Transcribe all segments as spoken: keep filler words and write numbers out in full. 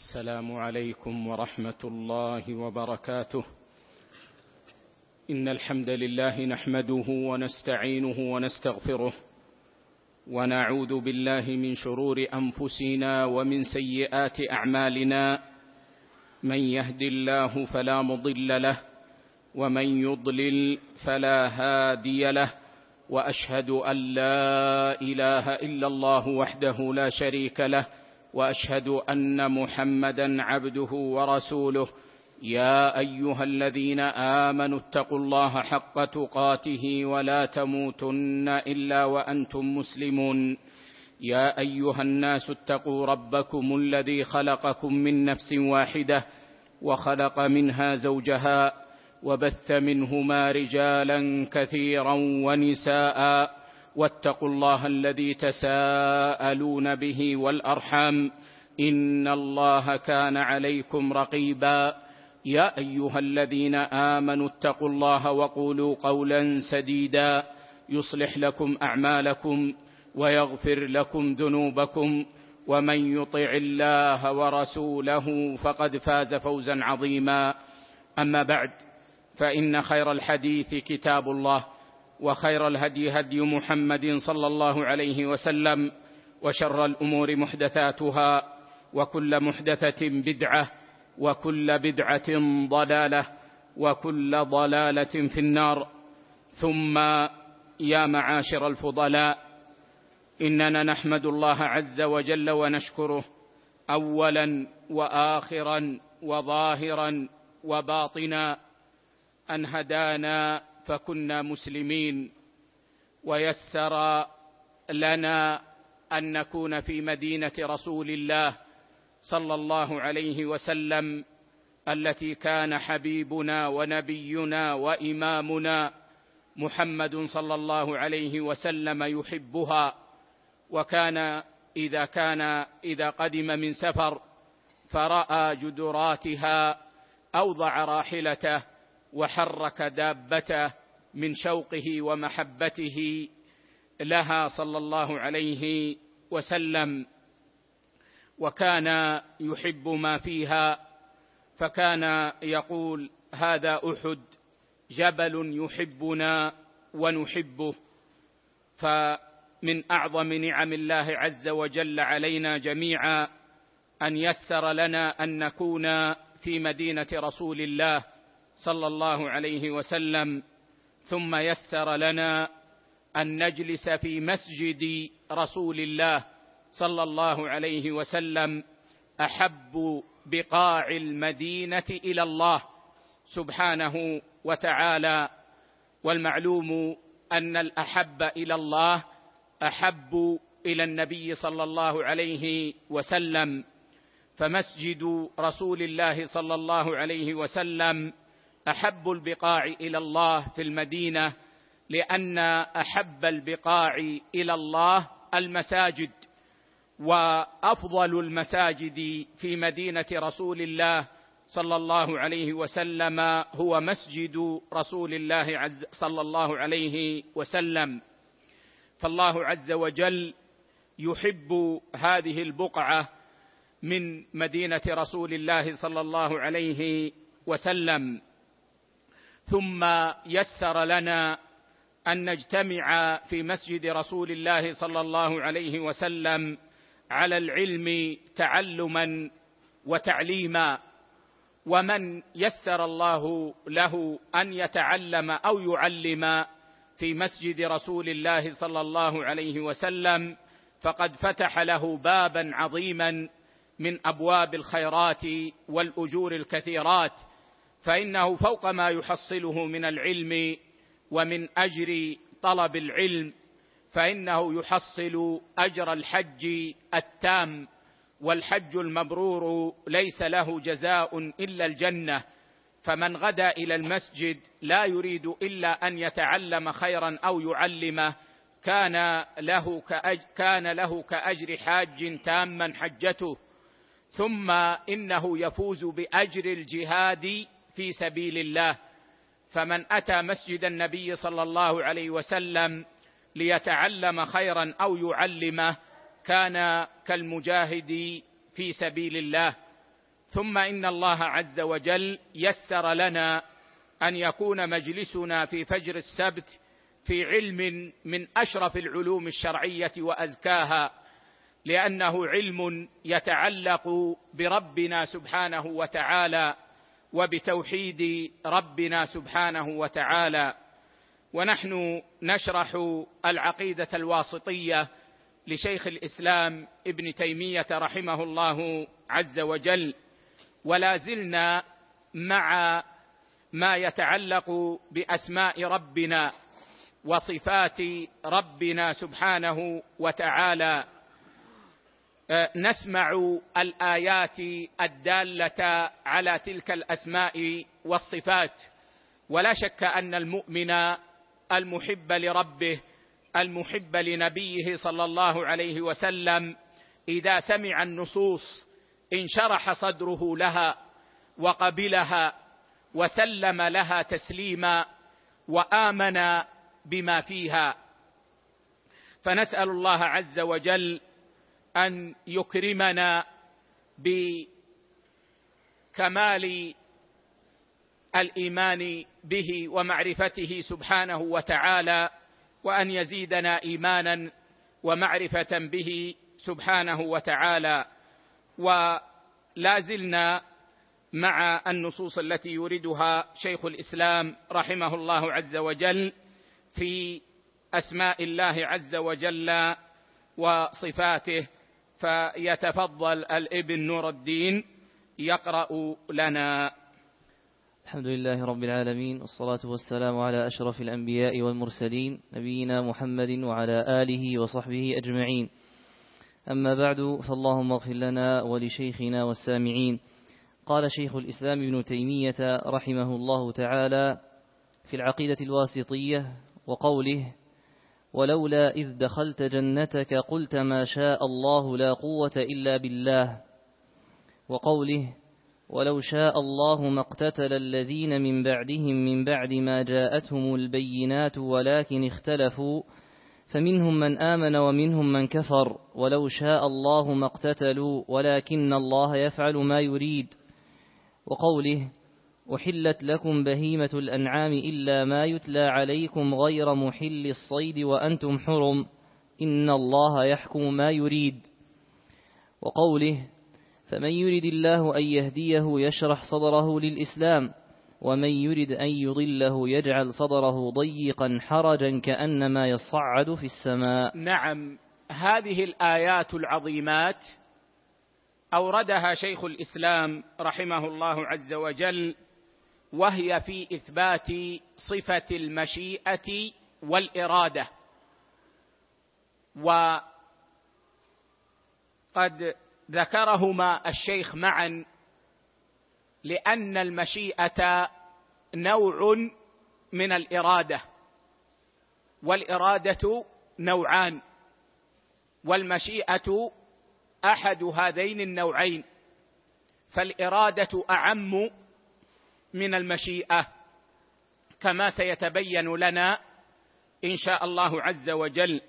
السلام عليكم ورحمة الله وبركاته. إن الحمد لله نحمده ونستعينه ونستغفره، ونعوذ بالله من شرور أنفسنا ومن سيئات أعمالنا. من يهد الله فلا مضل له، ومن يضلل فلا هادي له، وأشهد أن لا إله إلا الله وحده لا شريك له، وأشهد أن محمدًا عبده ورسوله. يا أيها الذين آمنوا اتقوا الله حق تقاته ولا تموتن إلا وأنتم مسلمون. يا أيها الناس اتقوا ربكم الذي خلقكم من نفس واحدة، وخلق منها زوجها، وبث منهما رجالا كثيرا ونساء، واتقوا الله الذي تساءلون به والأرحام، إن الله كان عليكم رقيبا. يا أيها الذين آمنوا اتقوا الله وقولوا قولا سديدا يصلح لكم أعمالكم ويغفر لكم ذنوبكم، ومن يطع الله ورسوله فقد فاز فوزا عظيما. أما بعد، فإن خير الحديث كتاب الله، وخير الهدي هدي محمد صلى الله عليه وسلم، وشر الأمور محدثاتها، وكل محدثة بدعة، وكل بدعة ضلالة، وكل ضلالة في النار. ثم يا معاشر الفضلاء، إننا نحمد الله عز وجل ونشكره أولا وآخرا وظاهرا وباطنا أن هدانا فكنا مسلمين، ويسر لنا أن نكون في مدينة رسول الله صلى الله عليه وسلم، التي كان حبيبنا ونبينا وإمامنا محمد صلى الله عليه وسلم يحبها. وكان إذا كان إذا قدم من سفر فرأى جدراتها أوضع راحلته وحرك دابته من شوقه ومحبته لها صلى الله عليه وسلم، وكان يحب ما فيها، فكان يقول: هذا أحد، جبل يحبنا ونحبه. فمن أعظم نعم الله عز وجل علينا جميعا أن يسر لنا أن نكون في مدينة رسول الله صلى الله عليه وسلم، ثم يسر لنا أن نجلس في مسجد رسول الله صلى الله عليه وسلم، أحب بقاع المدينة إلى الله سبحانه وتعالى. والمعلوم أن الأحب إلى الله أحب إلى النبي صلى الله عليه وسلم، فمسجد رسول الله صلى الله عليه وسلم أحب البقاع إلى الله في المدينة، لأن أحب البقاع إلى الله المساجد، وأفضل المساجد في مدينة رسول الله صلى الله عليه وسلم هو مسجد رسول الله عز صلى الله عليه وسلم. فالله عز وجل يحب هذه البقعة من مدينة رسول الله صلى الله عليه وسلم، ثم يسر لنا أن نجتمع في مسجد رسول الله صلى الله عليه وسلم على العلم تعلما وتعليما. ومن يسر الله له أن يتعلم أو يعلم في مسجد رسول الله صلى الله عليه وسلم فقد فتح له بابا عظيما من أبواب الخيرات والأجور الكثيرات، فإنه فوق ما يحصله من العلم ومن أجر طلب العلم، فإنه يحصل أجر الحج التام، والحج المبرور ليس له جزاء إلا الجنة. فمن غدا إلى المسجد لا يريد إلا أن يتعلم خيرا أو يعلمه كان له كأجر, كان له كأجر حاج تاما حجته. ثم إنه يفوز بأجر الجهاد في سبيل الله. فمن أتى مسجد النبي صلى الله عليه وسلم ليتعلم خيرا أو يعلمه كان كالمجاهد في سبيل الله. ثم إن الله عز وجل يسر لنا أن يكون مجلسنا في فجر السبت في علم من أشرف العلوم الشرعية وأزكاها، لأنه علم يتعلق بربنا سبحانه وتعالى وبتوحيد ربنا سبحانه وتعالى. ونحن نشرح العقيدة الواسطية لشيخ الإسلام ابن تيمية رحمه الله عز وجل، ولا زلنا مع ما يتعلق بأسماء ربنا وصفات ربنا سبحانه وتعالى. نسمع الآيات الدالة على تلك الأسماء والصفات، ولا شك أن المؤمن المحب لربه المحب لنبيه صلى الله عليه وسلم إذا سمع النصوص انشرح صدره لها وقبلها وسلم لها تسليما وآمن بما فيها. فنسأل الله عز وجل أن يكرمنا بكمال الإيمان به ومعرفته سبحانه وتعالى، وأن يزيدنا إيمانا ومعرفة به سبحانه وتعالى. ولا زلنا مع النصوص التي يوردها شيخ الإسلام رحمه الله عز وجل في أسماء الله عز وجل وصفاته، فيتفضل الابن نور الدين يقرأ لنا. الحمد لله رب العالمين، والصلاة والسلام على أشرف الأنبياء والمرسلين نبينا محمد وعلى آله وصحبه أجمعين. أما بعد، فاللهم اغفر لنا ولشيخنا والسامعين. قال شيخ الإسلام ابن تيمية رحمه الله تعالى في العقيدة الواسطية وقوله: ولولا إذ دخلت جنتك قلت ما شاء الله لا قوة إلا بالله. وقوله: ولو شاء الله ما اقتتل الذين من بعدهم من بعد ما جاءتهم البينات ولكن اختلفوا فمنهم من آمن ومنهم من كفر ولو شاء الله ما اقتتلوا ولكن الله يفعل ما يريد. وقوله: أحلت لكم بهيمة الأنعام إلا ما يتلى عليكم غير محل الصيد وأنتم حرم إن الله يحكم ما يريد. وقوله: فمن يرد الله أن يهديه يشرح صدره للإسلام ومن يرد أن يضله يجعل صدره ضيقا حرجا كأنما يصعد في السماء. نعم، هذه الآيات العظيمات أوردها شيخ الإسلام رحمه الله عز وجل، وهي في إثبات صفة المشيئة والإرادة. وقد ذكرهما الشيخ معا لأن المشيئة نوع من الإرادة، والإرادة نوعان، والمشيئة أحد هذين النوعين، فالإرادة أعم من المشيئة كما سيتبين لنا إن شاء الله عز وجل.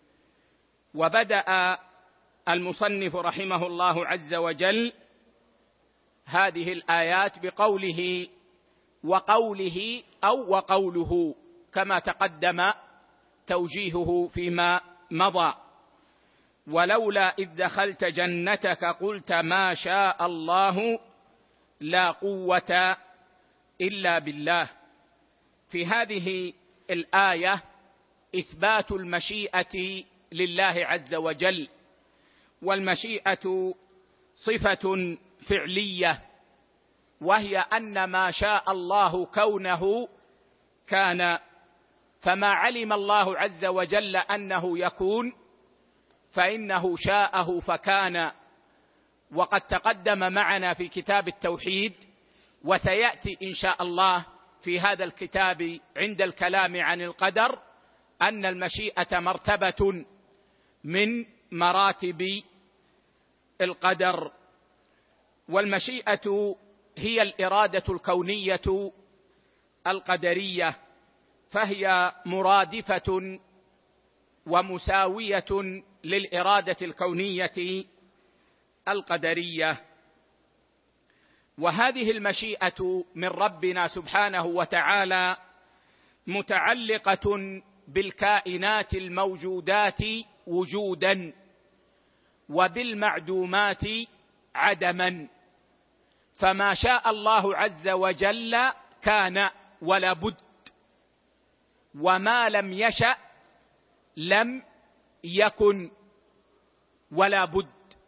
وبدأ المصنف رحمه الله عز وجل هذه الآيات بقوله وقوله أو وقوله كما تقدم توجيهه فيما مضى. ولولا إذ دخلت جنتك قلت ما شاء الله لا قوة إلا بالله. في هذه الآية إثبات المشيئة لله عز وجل، والمشيئة صفة فعلية، وهي أن ما شاء الله كونه كان، فما علم الله عز وجل أنه يكون فإنه شاءه فكان. وقد تقدم معنا في كتاب التوحيد، وسيأتي إن شاء الله في هذا الكتاب عند الكلام عن القدر، أن المشيئة مرتبة من مراتب القدر. والمشيئة هي الإرادة الكونية القدرية، فهي مرادفة ومساوية للإرادة الكونية القدرية. وهذه المشيئة من ربنا سبحانه وتعالى متعلقة بالكائنات الموجودات وجودا وبالمعدومات عدما، فما شاء الله عز وجل كان ولا بد، وما لم يشأ لم يكن ولا بد.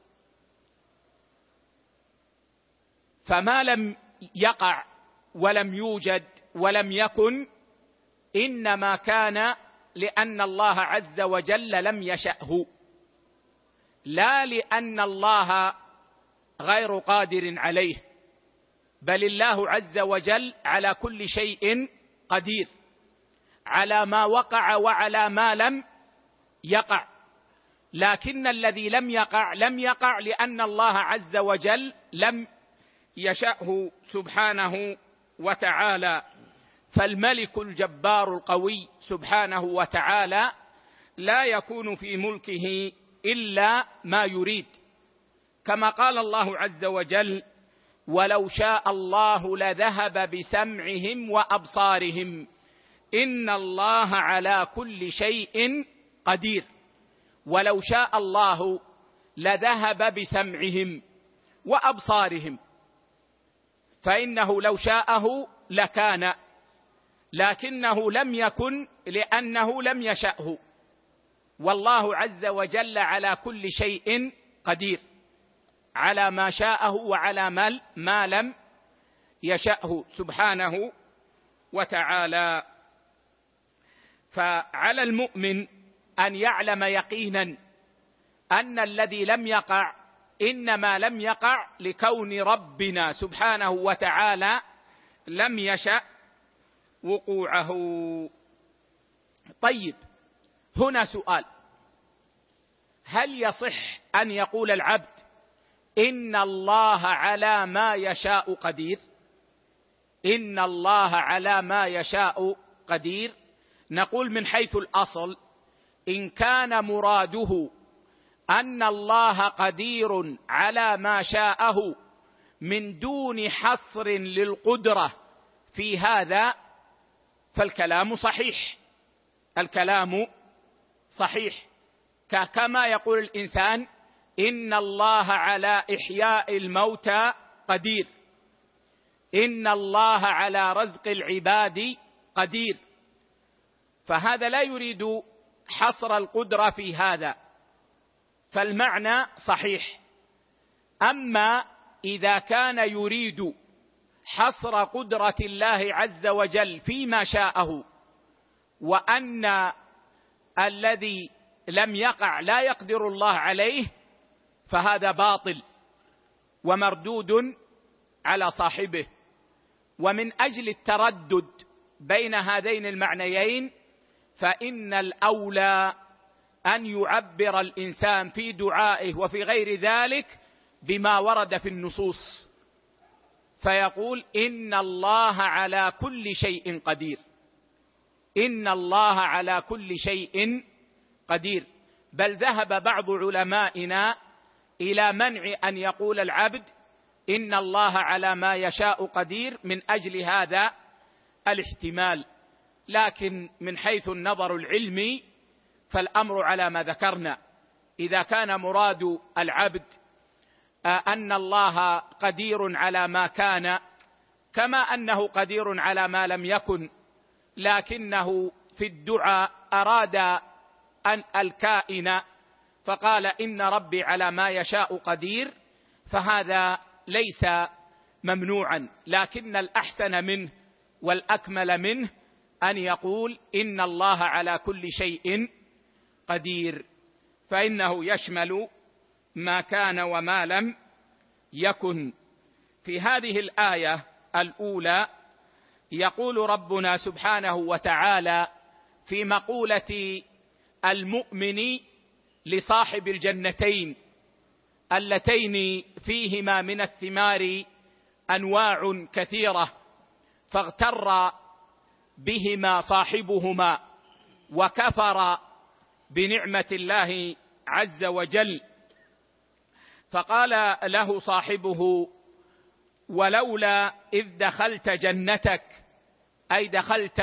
فما لم يقع ولم يوجد ولم يكن إنما كان لأن الله عز وجل لم يشأه، لا لأن الله غير قادر عليه، بل الله عز وجل على كل شيء قدير، على ما وقع وعلى ما لم يقع. لكن الذي لم يقع لم يقع لأن الله عز وجل لم يشأه سبحانه وتعالى. فالملك الجبار القوي سبحانه وتعالى لا يكون في ملكه إلا ما يريد، كما قال الله عز وجل: ولو شاء الله لذهب بسمعهم وأبصارهم إن الله على كل شيء قدير. ولو شاء الله لذهب بسمعهم وأبصارهم، فإنه لو شاءه لكان، لكنه لم يكن لأنه لم يشأه، والله عز وجل على كل شيء قدير، على ما شاءه وعلى ما لم يشأه سبحانه وتعالى. فعلى المؤمن أن يعلم يقينا أن الذي لم يقع إنما لم يقع لكون ربنا سبحانه وتعالى لم يشأ وقوعه. طيب، هنا سؤال: هل يصح أن يقول العبد إن الله على ما يشاء قدير؟ إن الله على ما يشاء قدير. نقول من حيث الأصل: إن كان مراده أن الله قدير على ما شاءه من دون حصر للقدرة في هذا فالكلام صحيح، الكلام صحيح، كما يقول الإنسان: إن الله على إحياء الموتى قدير، إن الله على رزق العباد قدير، فهذا لا يريد حصر القدرة في هذا، فالمعنى صحيح. أما إذا كان يريد حصر قدرة الله عز وجل فيما شاءه، وأن الذي لم يقع لا يقدر الله عليه، فهذا باطل ومردود على صاحبه. ومن أجل التردد بين هذين المعنيين فإن الأولى أن يعبر الإنسان في دعائه وفي غير ذلك بما ورد في النصوص، فيقول: إن الله على كل شيء قدير، إن الله على كل شيء قدير. بل ذهب بعض علمائنا إلى منع أن يقول العبد إن الله على ما يشاء قدير من أجل هذا الاحتمال. لكن من حيث النظر العلمي فالأمر على ما ذكرنا: إذا كان مراد العبد أن الله قدير على ما كان كما أنه قدير على ما لم يكن، لكنه في الدعاء أراد أن الكائن فقال إن ربي على ما يشاء قدير، فهذا ليس ممنوعا، لكن الأحسن منه والأكمل منه أن يقول إن الله على كل شيء قدير، فإنه يشمل ما كان وما لم يكن. في هذه الآية الأولى يقول ربنا سبحانه وتعالى في مقولة المؤمن لصاحب الجنتين اللتين فيهما من الثمار أنواع كثيرة، فاغتر بهما صاحبهما وكفر بنعمة الله عز وجل، فقال له صاحبه: ولولا إذ دخلت جنتك، أي دخلت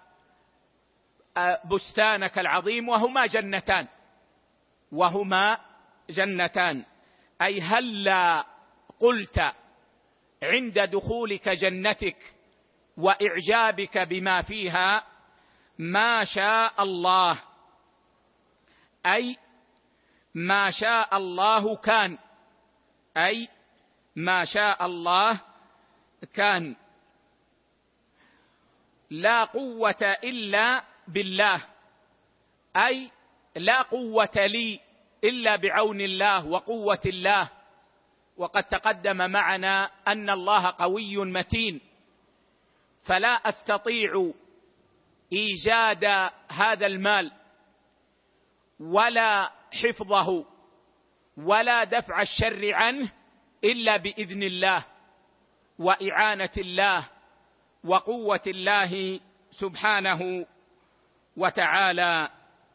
بستانك العظيم، وهما جنتان وهما جنتان أي هلا قلت عند دخولك جنتك وإعجابك بما فيها ما شاء الله، أي ما شاء الله كان، أي ما شاء الله كان، لا قوة إلا بالله، أي لا قوة لي إلا بعون الله وقوة الله. وقد تقدم معنا أن الله قوي متين، فلا أستطيع إيجاد هذا المال ولا حفظه ولا دفع الشر عنه إلا بإذن الله وإعانة الله وقوة الله سبحانه وتعالى.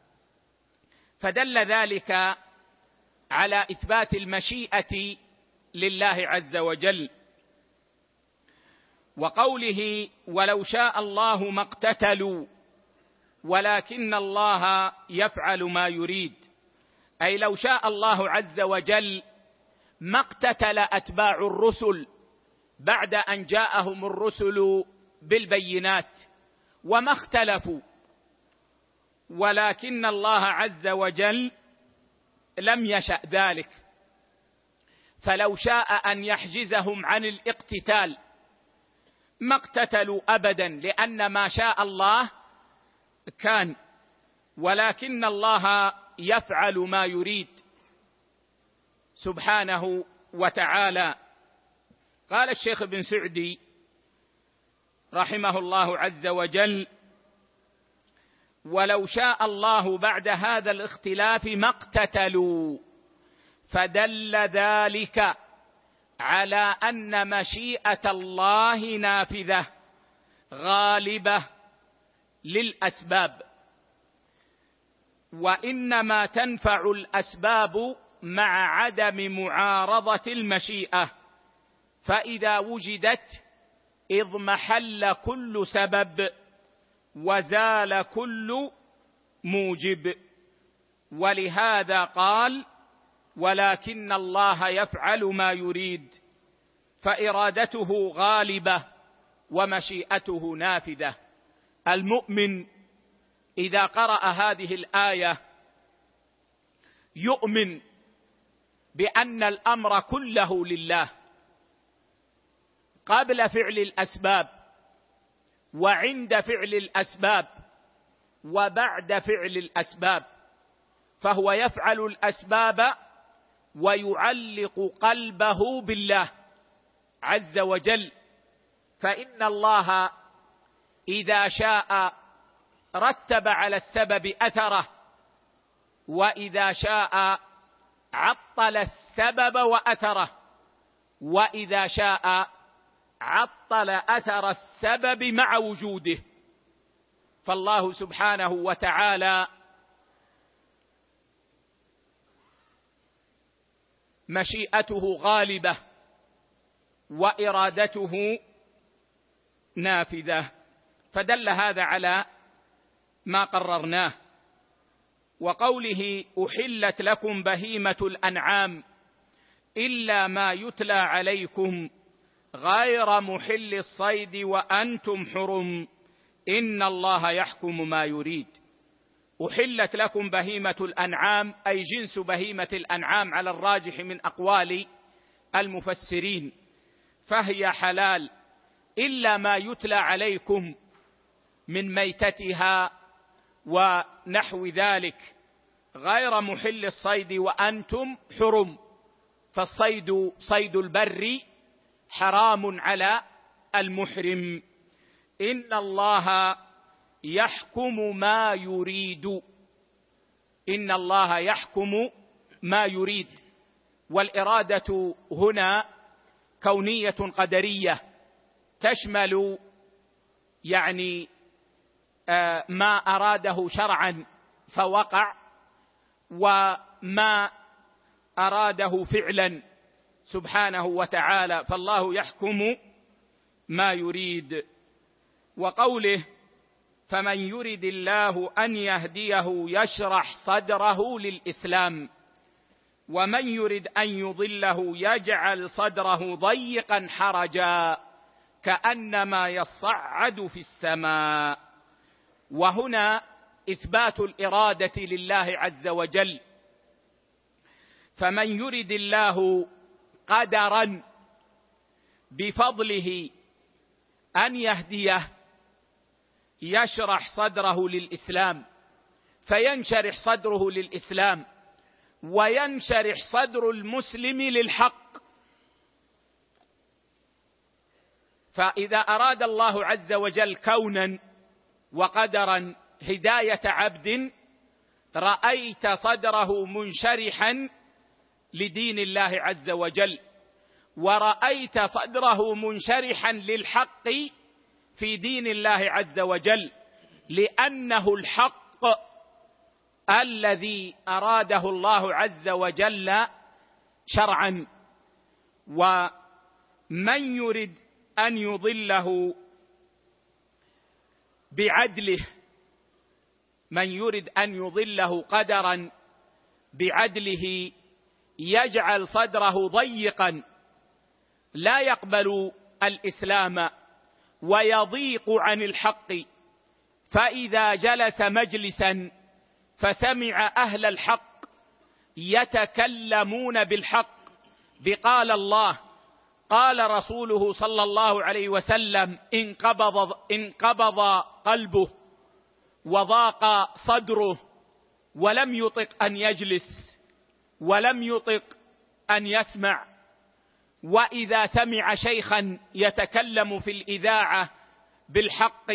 فدل ذلك على إثبات المشيئة لله عز وجل. وقوله ولو شاء الله ما اقتتلوا ولكن الله يفعل ما يريد، أي لو شاء الله عز وجل ما اقتتل أتباع الرسل بعد أن جاءهم الرسل بالبينات وما اختلفوا، ولكن الله عز وجل لم يشأ ذلك. فلو شاء أن يحجزهم عن الاقتتال ما اقتتلوا أبدا، لأن ما شاء الله كان، ولكن الله يفعل ما يريد سبحانه وتعالى. قال الشيخ ابن سعدي رحمه الله عز وجل: ولو شاء الله بعد هذا الاختلاف ما اقتتلوا، فدل ذلك على أن مشيئة الله نافذة غالبة للأسباب، وإنما تنفع الأسباب مع عدم معارضة المشيئة، فإذا وجدت اضمحل كل سبب وزال كل موجب. ولهذا قال: ولكن الله يفعل ما يريد، فإرادته غالبة ومشيئته نافذة. المؤمن إذا قرأ هذه الآية يؤمن بأن الأمر كله لله قبل فعل الأسباب وعند فعل الأسباب وبعد فعل الأسباب، فهو يفعل الأسباب ويعلق قلبه بالله عز وجل. فإن الله إذا شاء رتب على السبب أثره، وإذا شاء عطل السبب وأثره، وإذا شاء عطل أثر السبب مع وجوده. فالله سبحانه وتعالى مشيئته غالبة وإرادته نافذة، فدل هذا على ما قررناه. وقوله: أحلت لكم بهيمة الأنعام إلا ما يتلى عليكم غير محل الصيد وأنتم حرم إن الله يحكم ما يريد. أحلت لكم بهيمة الأنعام أي جنس بهيمة الأنعام على الراجح من أقوال المفسرين، فهي حلال إلا ما يتلى عليكم من ميتتها ونحو ذلك، غير محل الصيد وأنتم حرم، فالصيد صيد البر حرام على المحرم. إن الله يحكم ما يريد، إن الله يحكم ما يريد. والإرادة هنا كونية قدرية تشمل يعني ما أراده شرعا فوقع، وما أراده فعلا سبحانه وتعالى، فالله يحكم ما يريد. وقوله فمن يرد الله أن يهديه يشرح صدره للإسلام ومن يرد أن يضله يجعل صدره ضيقا حرجا كأنما يصعد في السماء. وهنا إثبات الإرادة لله عز وجل. فمن يرد الله قدرا بفضله أن يهديه يشرح صدره للإسلام، فينشرح صدره للإسلام وينشرح صدر المسلم للحق. فإذا أراد الله عز وجل كونا وقدرا هداية عبد رأيت صدره منشرحا لدين الله عز وجل، ورأيت صدره منشرحا للحق في دين الله عز وجل، لأنه الحق الذي أراده الله عز وجل شرعا. ومن يرد أن يضله بعدله، من يرد أن يضله قدرا بعدله يجعل صدره ضيقا لا يقبل الإسلام ويضيق عن الحق. فإذا جلس مجلسا فسمع أهل الحق يتكلمون بالحق بقال الله قال رسوله صلى الله عليه وسلم انقبض, انقبض قلبه وضاق صدره ولم يطق أن يجلس ولم يطق أن يسمع. وإذا سمع شيخا يتكلم في الإذاعة بالحق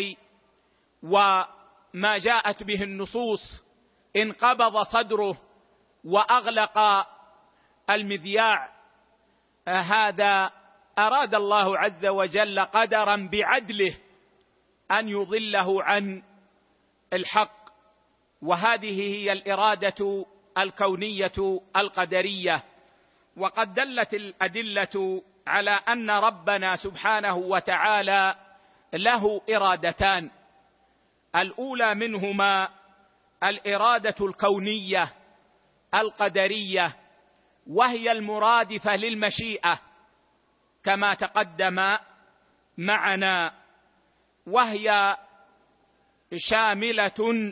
وما جاءت به النصوص انقبض صدره وأغلق المذياع. هذا أراد الله عز وجل قدرا بعدله أن يضله عن الحق. وهذه هي الإرادة الكونية القدرية. وقد دلت الأدلة على أن ربنا سبحانه وتعالى له إرادتان، الأولى منهما الإرادة الكونية القدرية وهي المرادفة للمشيئة كما تقدم معنا، وهي شاملة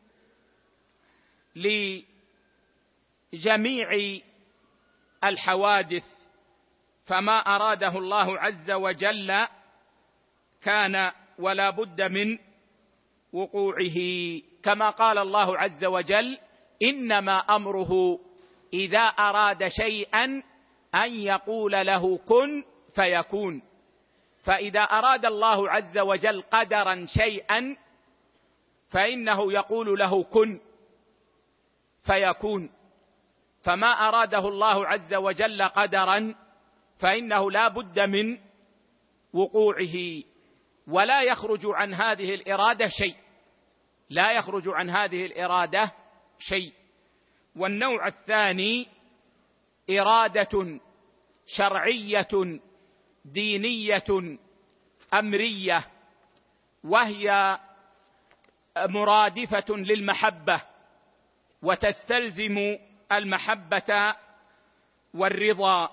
لجميع الحوادث، فما أراده الله عز وجل كان ولا بد من وقوعه، كما قال الله عز وجل إنما أمره إذا أراد شيئا أن يقول له كن فيكون. فإذا أراد الله عز وجل قدرا شيئا فإنه يقول له كن فيكون، فما أراده الله عز وجل قدرا فإنه لا بد من وقوعه، ولا يخرج عن هذه الإرادة شيء، لا يخرج عن هذه الإرادة شيء. والنوع الثاني إرادة شرعية دينية أمرية، وهي مرادفة للمحبة وتستلزم المحبة والرضا.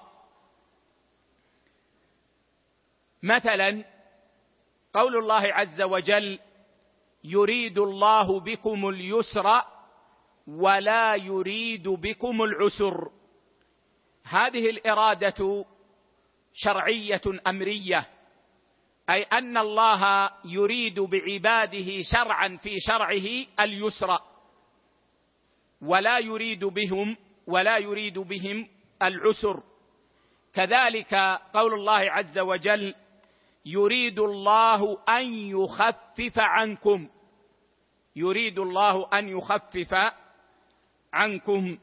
مثلا قول الله عز وجل يريد الله بكم اليسر ولا يريد بكم العسر، هذه الإرادة شرعية أمرية، أي أن الله يريد بعباده شرعا في شرعه اليسر ولا يريد بهم ولا يريد بهم العسر. كذلك قول الله عز وجل يريد الله أن يخفف عنكم، يريد الله أن يخفف عنكم.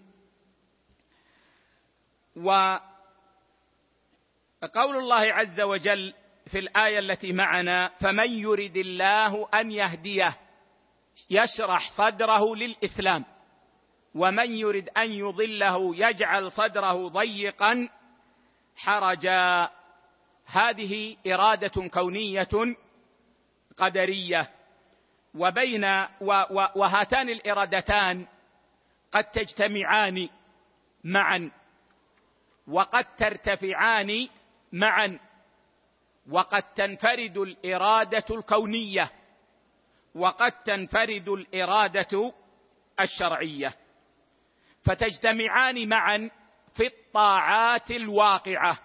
وقول الله عز وجل في الآية التي معنا فمن يرد الله أن يهديه يشرح صدره للإسلام ومن يرد أن يضله يجعل صدره ضيقا حرجا. هذه إرادة كونية قدرية. وبين وهاتان الإرادتان قد تجتمعان معا، وقد ترتفعان معا، وقد تنفرد الإرادة الكونية، وقد تنفرد الإرادة الشرعية، فتجتمعان معا في الطاعات الواقعة،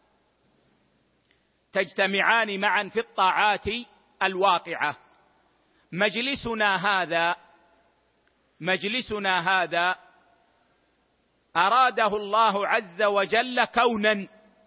تجتمعان معا في الطاعات الواقعة. مجلسنا هذا مجلسنا هذا أراده الله عز وجل كونا،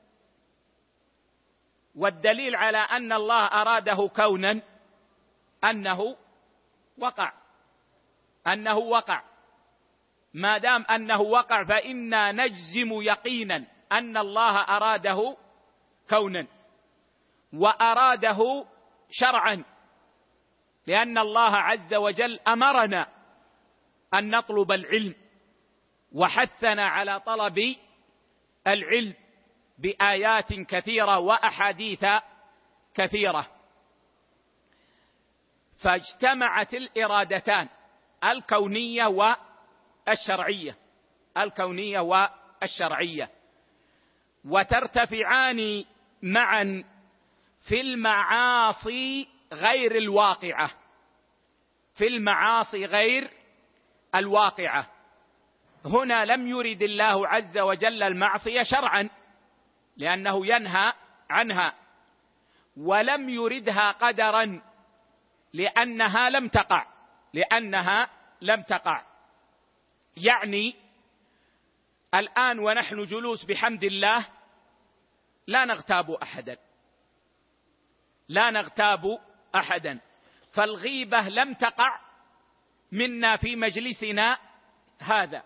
والدليل على أن الله أراده كونا أنه وقع أنه وقع ما دام أنه وقع فإنا نجزم يقينا أن الله أراده كونا وأراده شرعا، لأن الله عز وجل أمرنا أن نطلب العلم وحثنا على طلب العلم بآيات كثيرة وأحاديث كثيرة. فاجتمعت الإرادتان الكونية والشرعية الكونية والشرعية وترتفعان معا في المعاصي غير الواقعة في المعاصي غير الواقعة. هنا لم يرد الله عز وجل المعصية شرعا لأنه ينهى عنها، ولم يردها قدرا لأنها لم تقع لأنها لم تقع يعني الآن ونحن جلوس بحمد الله لا نغتاب أحدا لا نغتاب أحدا فالغيبة لم تقع منا في مجلسنا هذا.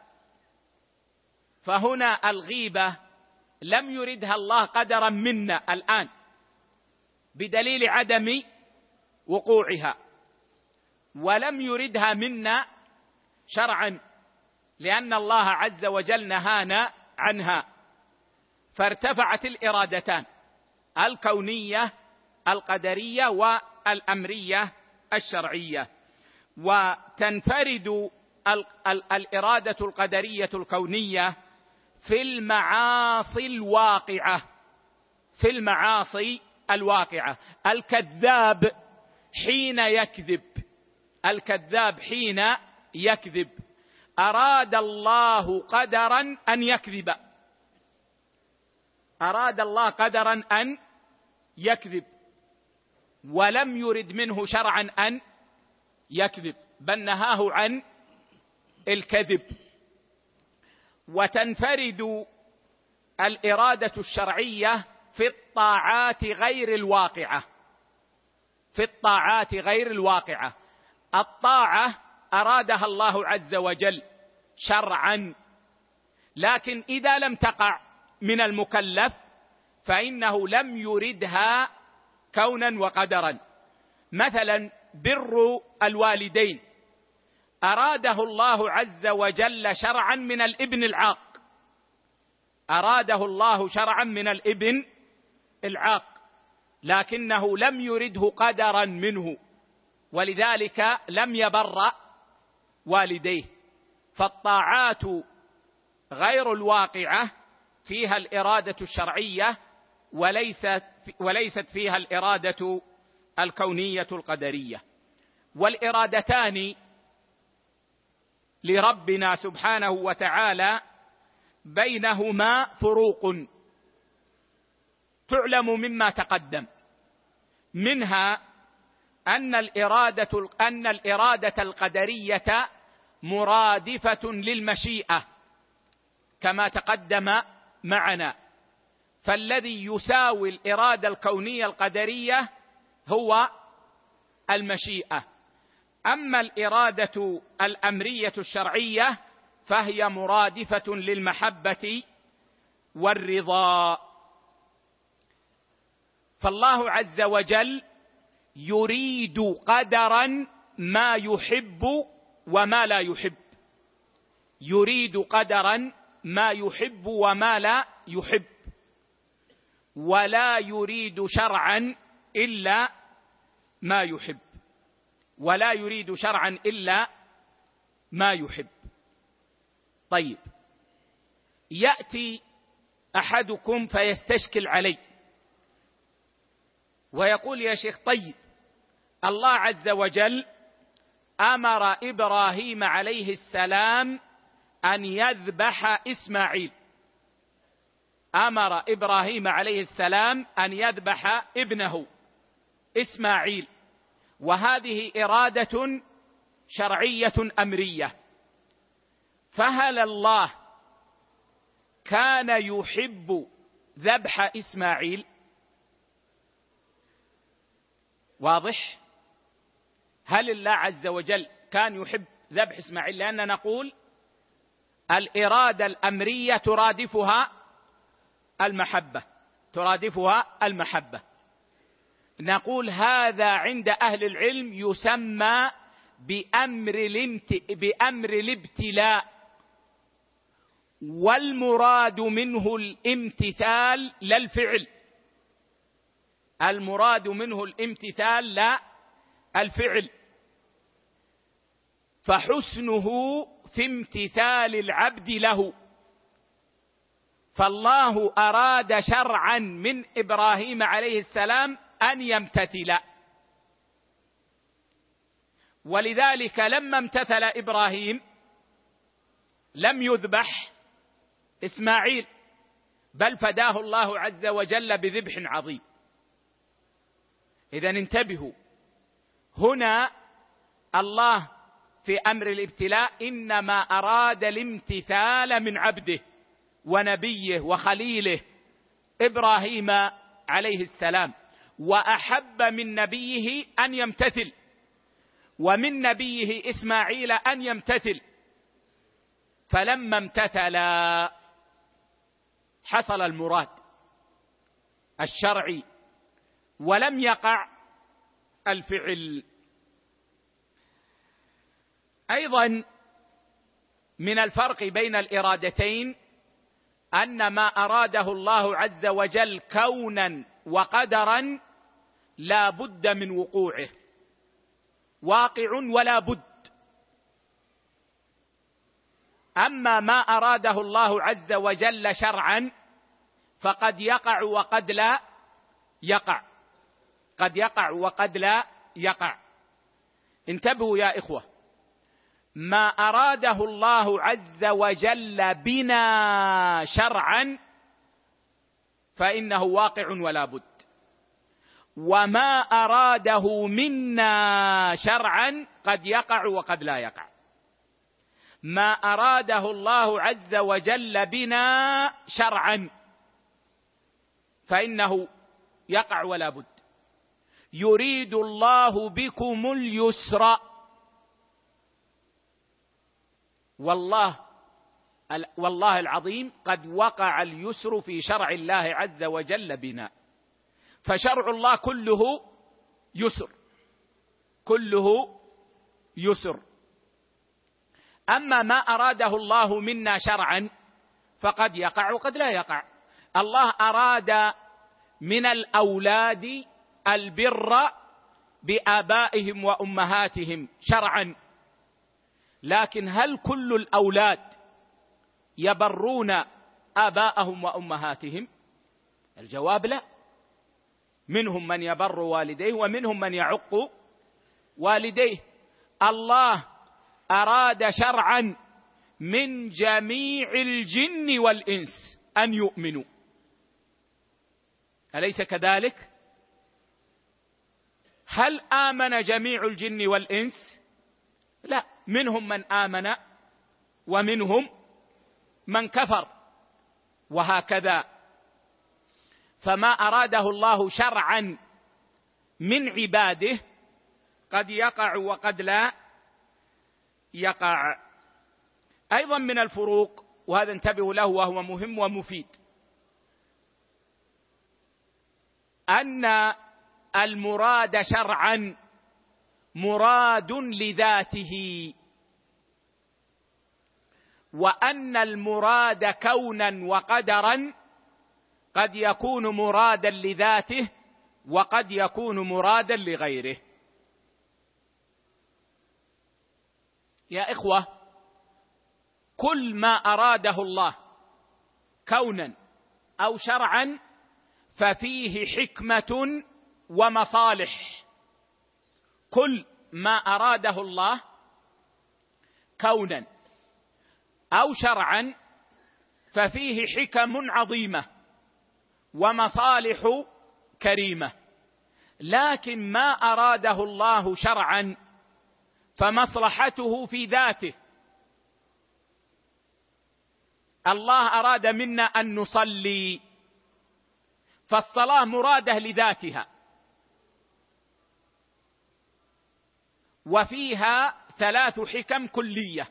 فهنا الغيبة لم يردها الله قدرا منا الآن بدليل عدم وقوعها، ولم يردها منا شرعا لأن الله عز وجل نهانا عنها. فارتفعت الإرادتان الكونية القدرية والأمرية الشرعية، وتنفرد الإرادة القدرية الكونية في المعاصي الواقعة في المعاصي الواقعة. الكذاب حين يكذب الكذاب حين يكذب أراد الله قدرا أن يكذب أراد الله قدرا أن يكذب ولم يرد منه شرعا أن يكذب، بل نهاه عن الكذب. وتنفرد الإرادة الشرعية في الطاعات غير الواقعة في الطاعات غير الواقعة. الطاعة أرادها الله عز وجل شرعا، لكن إذا لم تقع من المكلف فإنه لم يردها كونا وقدرا. مثلا بر الوالدين أراده الله عز وجل شرعا من الابن العاق أراده الله شرعا من الابن العاق لكنه لم يرده قدرا منه، ولذلك لم يبر والديه. فالطاعات غير الواقعة فيها الإرادة الشرعية وليست وليست فيها الإرادة الكونية القدرية. والإرادتان لربنا سبحانه وتعالى بينهما فروق تعلم مما تقدم، منها أن الإرادة أن الإرادة القدرية مرادفة للمشيئة كما تقدم معنا، فالذي يساوي الإرادة الكونية القدرية هو المشيئة. أما الإرادة الأمرية الشرعية فهي مرادفة للمحبة والرضا. فالله عز وجل يريد قدرا ما يحب وما لا يحب يريد قدرا ما يحب وما لا يحب ولا يريد شرعا إلا ما يحب، ولا يريد شرعا إلا ما يحب. طيب، يأتي أحدكم فيستشكل علي ويقول يا شيخ طيب، الله عز وجل أمر إبراهيم عليه السلام أن يذبح إسماعيل، أمر إبراهيم عليه السلام أن يذبح ابنه إسماعيل، وهذه إرادة شرعية أمرية، فهل الله كان يحب ذبح إسماعيل؟ واضح؟ هل الله عز وجل كان يحب ذبح إسماعيل؟ لأننا نقول الإرادة الأمرية ترادفها المحبة، ترادفها المحبة. نقول هذا عند أهل العلم يسمى بأمر الامت... بأمر الابتلاء، والمراد منه الامتثال لا الفعل، المراد منه الامتثال لا الفعل، فحسنه في امتثال العبد له. فالله أراد شرعا من إبراهيم عليه السلام أن يمتثل، ولذلك لما امتثل إبراهيم لم يذبح إسماعيل، بل فداه الله عز وجل بذبح عظيم. إذن انتبهوا، هنا الله في أمر الابتلاء إنما أراد الامتثال من عبده ونبيه وخليله إبراهيم عليه السلام، وأحب من نبيه أن يمتثل، ومن نبيه إسماعيل أن يمتثل، فلما امتثل حصل المراد الشرعي ولم يقع الفعل. أيضا من الفرق بين الإرادتين أن ما أراده الله عز وجل كونا وقدرا لا بد من وقوعه، واقع ولا بد. أما ما أراده الله عز وجل شرعا فقد يقع وقد لا يقع، قد يقع وقد لا يقع. انتبهوا يا إخوة، ما أراده الله عز وجل بنا شرعا فإنه واقع ولا بد، وما أراده منا شرعا قد يقع وقد لا يقع. ما أراده الله عز وجل بنا شرعا فإنه يقع ولا بد. يريد الله بكم اليسر، والله والله العظيم قد وقع اليسر في شرع الله عز وجل بنا، فشرع الله كله يسر، كله يسر. أما ما أراده الله منا شرعا فقد يقع وقد لا يقع. الله أراد من الأولاد البر بآبائهم وأمهاتهم شرعا، لكن هل كل الأولاد يبرون آباءهم وأمهاتهم؟ الجواب لا، منهم من يبر والديه ومنهم من يعق والديه. الله أراد شرعا من جميع الجن والإنس أن يؤمنوا، أليس كذلك؟ هل آمن جميع الجن والإنس؟ لا، منهم من آمن ومنهم من كفر، وهكذا. فما أراده الله شرعا من عباده قد يقع وقد لا يقع. أيضا من الفروق، وهذا انتبهوا له وهو مهم ومفيد، أن المراد شرعا مراد لذاته، وأن المراد كونا وقدرا قد يكون مرادا لذاته وقد يكون مرادا لغيره. يا إخوة، كل ما أراده الله كونا أو شرعا ففيه حكمة ومصالح. كل ما أراده الله كونا أو شرعا ففيه حكم عظيمة ومصالح كريمة، لكن ما أراده الله شرعا فمصلحته في ذاته. الله أراد منا أن نصلي، فالصلاة مرادة لذاتها، وفيها ثلاث حكم كلية.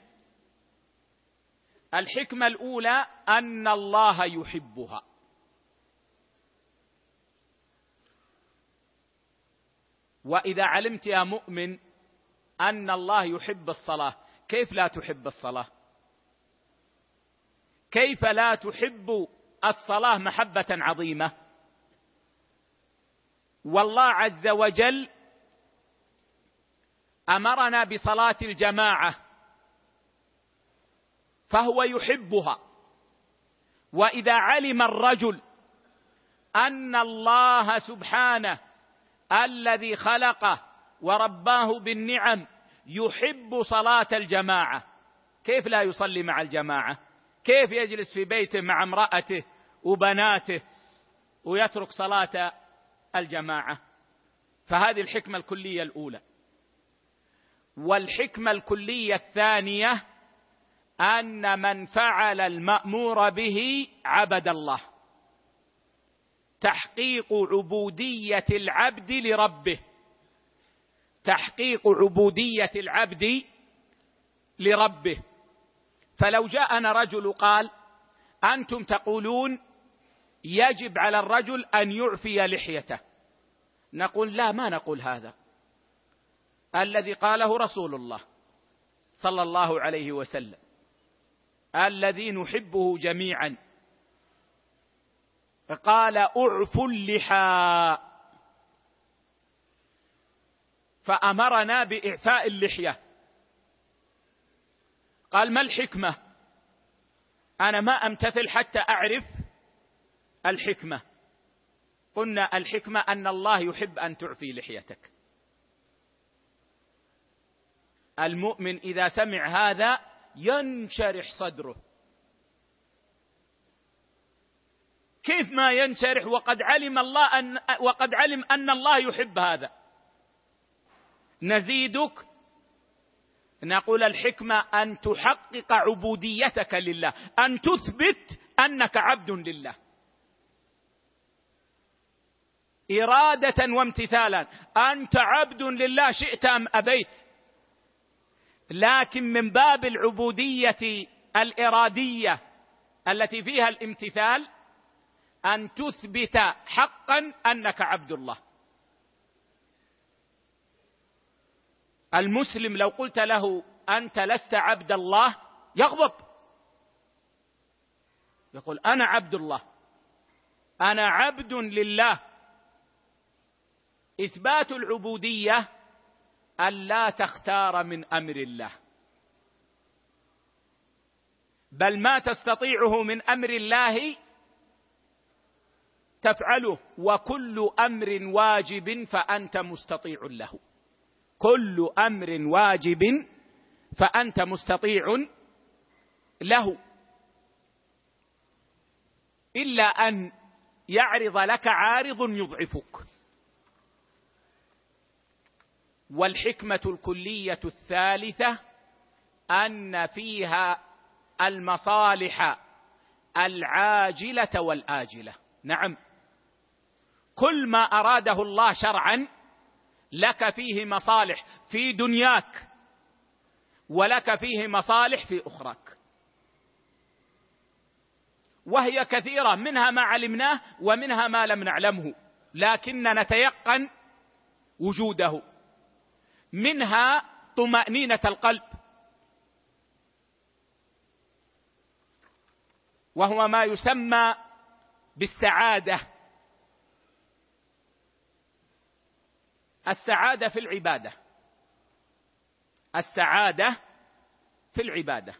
الحكمة الأولى أن الله يحبها، وإذا علمت يا مؤمن أن الله يحب الصلاة، كيف لا تحب الصلاة؟ كيف لا تحب الصلاة محبة عظيمة؟ والله عز وجل أمرنا بصلاة الجماعة فهو يحبها. وإذا علم الرجل أن الله سبحانه الذي خلقه ورباه بالنعم يحب صلاة الجماعة، كيف لا يصلي مع الجماعة؟ كيف يجلس في بيته مع امرأته وبناته ويترك صلاة الجماعة؟ فهذه الحكمة الكلية الأولى. والحكمة الكلية الثانية أن من فعل المأمور به عبد الله، تحقيق عبودية العبد لربه، تحقيق عبودية العبد لربه. فلو جاءنا رجل قال أنتم تقولون يجب على الرجل أن يعفي لحيته، نقول لا، ما نقول هذا. الذي قاله رسول الله صلى الله عليه وسلم الذي نحبه جميعا، قال أعفوا اللحى، فأمرنا بإعفاء اللحية. قال ما الحكمة؟ أنا ما أمتثل حتى أعرف الحكمة. قلنا الحكمة أن الله يحب أن تعفي لحيتك. المؤمن إذا سمع هذا ينشرح صدره. كيف ما ينشرح وقد علم الله أن وقد علم أن الله يحب هذا؟ نزيدك نقول الحكمة أن تحقق عبوديتك لله، أن تثبت أنك عبد لله إرادة وامتثالا. أنت عبد لله شئت أم أبيت، لكن من باب العبودية الإرادية التي فيها الامتثال أن تثبت حقا أنك عبد الله. المسلم لو قلت له أنت لست عبد الله يغضب، يقول أنا عبد الله، أنا عبد لله. إثبات العبودية أن لا تختار من أمر الله، بل ما تستطيعه من أمر الله تفعله، وكل أمر واجب فأنت مستطيع له، كل أمر واجب فأنت مستطيع له، إلا أن يعرض لك عارض يضعفك. والحكمة الكلية الثالثة أن فيها المصالح العاجلة والآجلة. نعم، كل ما أراده الله شرعا لك فيه مصالح في دنياك ولك فيه مصالح في أخراك، وهي كثيرة، منها ما علمناه ومنها ما لم نعلمه لكن نتيقن وجوده. منها طمأنينة القلب، وهو ما يسمى بالسعادة. السعادة في العبادة، السعادة في العبادة،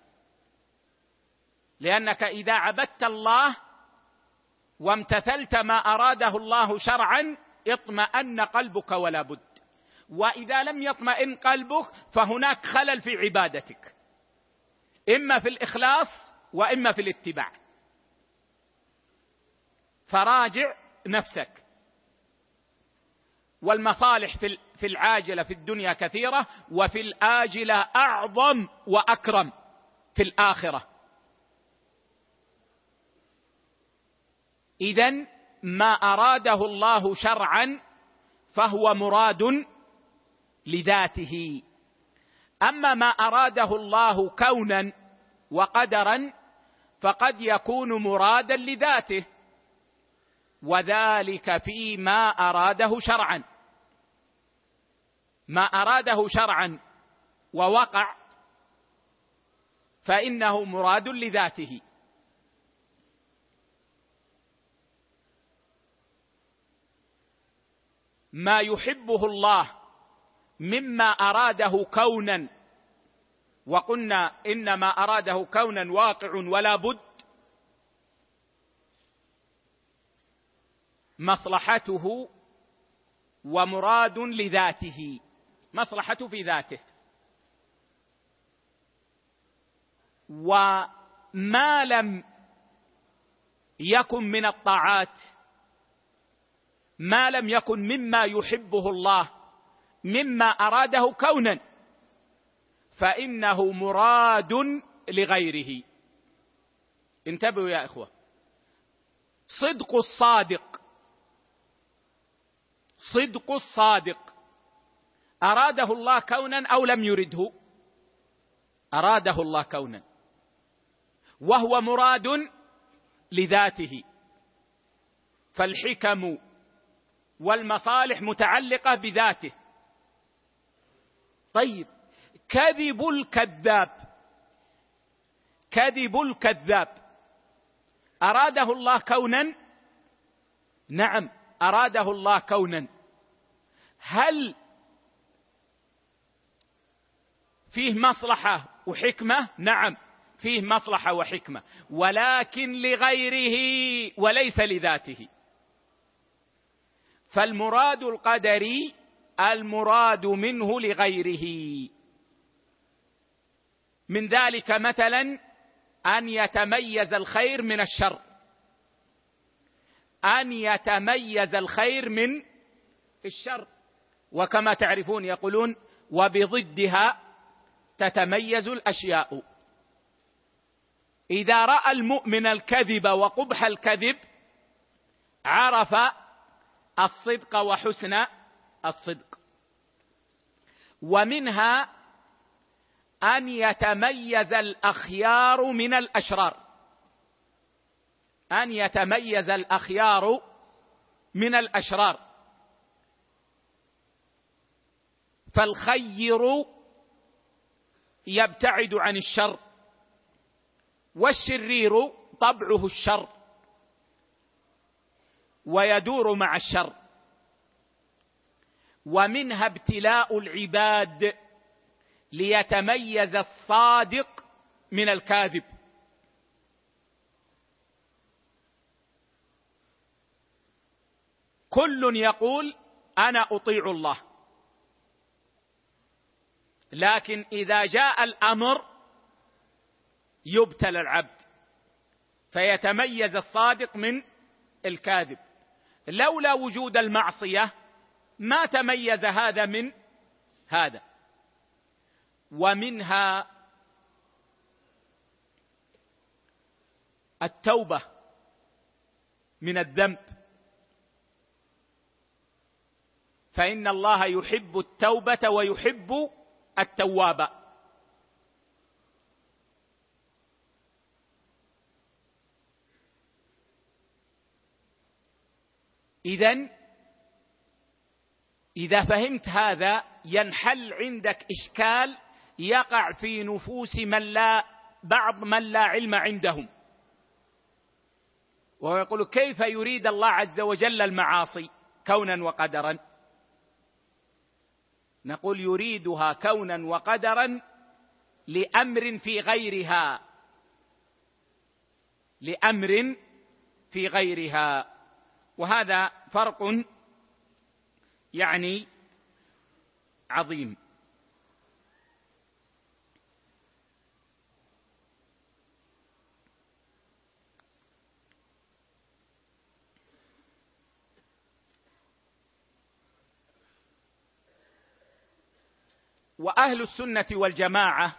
لأنك إذا عبدت الله وامتثلت ما أراده الله شرعا اطمأن قلبك ولا بد، وإذا لم يطمئن قلبك فهناك خلل في عبادتك، إما في الإخلاص وإما في الاتباع. فراجع نفسك. والمصالح في العاجلة في الدنيا كثيرة، وفي الآجلة أعظم وأكرم في الآخرة. إذن ما أراده الله شرعا فهو مراد لذاته، أما ما أراده الله كونا وقدرا فقد يكون مرادا لذاته، وذلك فيما أراده شرعا. ما أراده شرعا ووقع فإنه مراد لذاته. ما يحبه الله مما أراده كونا، وقلنا إن ما أراده كونا واقع ولا بد، مصلحته ومراد لذاته، مصلحته في ذاته. وما لم يكن من الطاعات، ما لم يكن مما يحبه الله مما أراده كونا فإنه مراد لغيره. انتبهوا يا إخوة، صدق الصادق، صدق الصادق أراده الله كونا أو لم يرده؟ أراده الله كونا، وهو مراد لذاته، فالحكم والمصالح متعلقة بذاته. طيب، كذب الكذاب، كذب الكذاب أراده الله كونا؟ نعم أراده الله كونا. هل فيه مصلحة وحكمة؟ نعم فيه مصلحة وحكمة، ولكن لغيره وليس لذاته. فالمراد القدري المراد منه لغيره. من ذلك مثلا أن يتميز الخير من الشر، أن يتميز الخير من الشر، وكما تعرفون يقولون وبضدها تتميز الأشياء. إذا رأى المؤمن الكذب وقبح الكذب عرف الصدق وحسن الصدق. ومنها أن يتميز الأخيار من الأشرار، أن يتميز الأخيار من الأشرار. فالخير يبتعد عن الشر، والشرير طبعه الشر ويدور مع الشر. ومنها ابتلاء العباد ليتميز الصادق من الكاذب. كل يقول أنا أطيع الله، لكن إذا جاء الأمر يبتلى العبد فيتميز الصادق من الكاذب. لولا وجود المعصية ما تميز هذا من هذا. ومنها التوبة من الذنب، فإن الله يحب التوبة ويحب التواب. إذن إذا فهمت هذا ينحل عندك إشكال يقع في نفوس من لا بعض من لا علم عندهم، وهو يقول كيف يريد الله عز وجل المعاصي كونا وقدرا؟ نقول يريدها كونا وقدرا لأمر في غيرها، لأمر في غيرها، وهذا فرق يعني عظيم. وأهل السنة والجماعة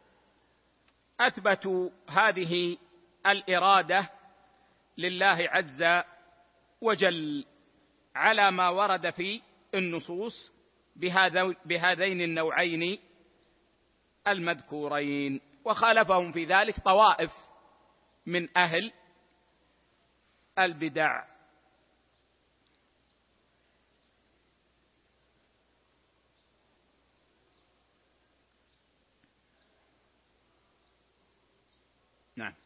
أثبتوا هذه الإرادة لله عز وجل على ما ورد في النصوص بهذين النوعين المذكورين، وخالفهم في ذلك طوائف من أهل البدع. نعم.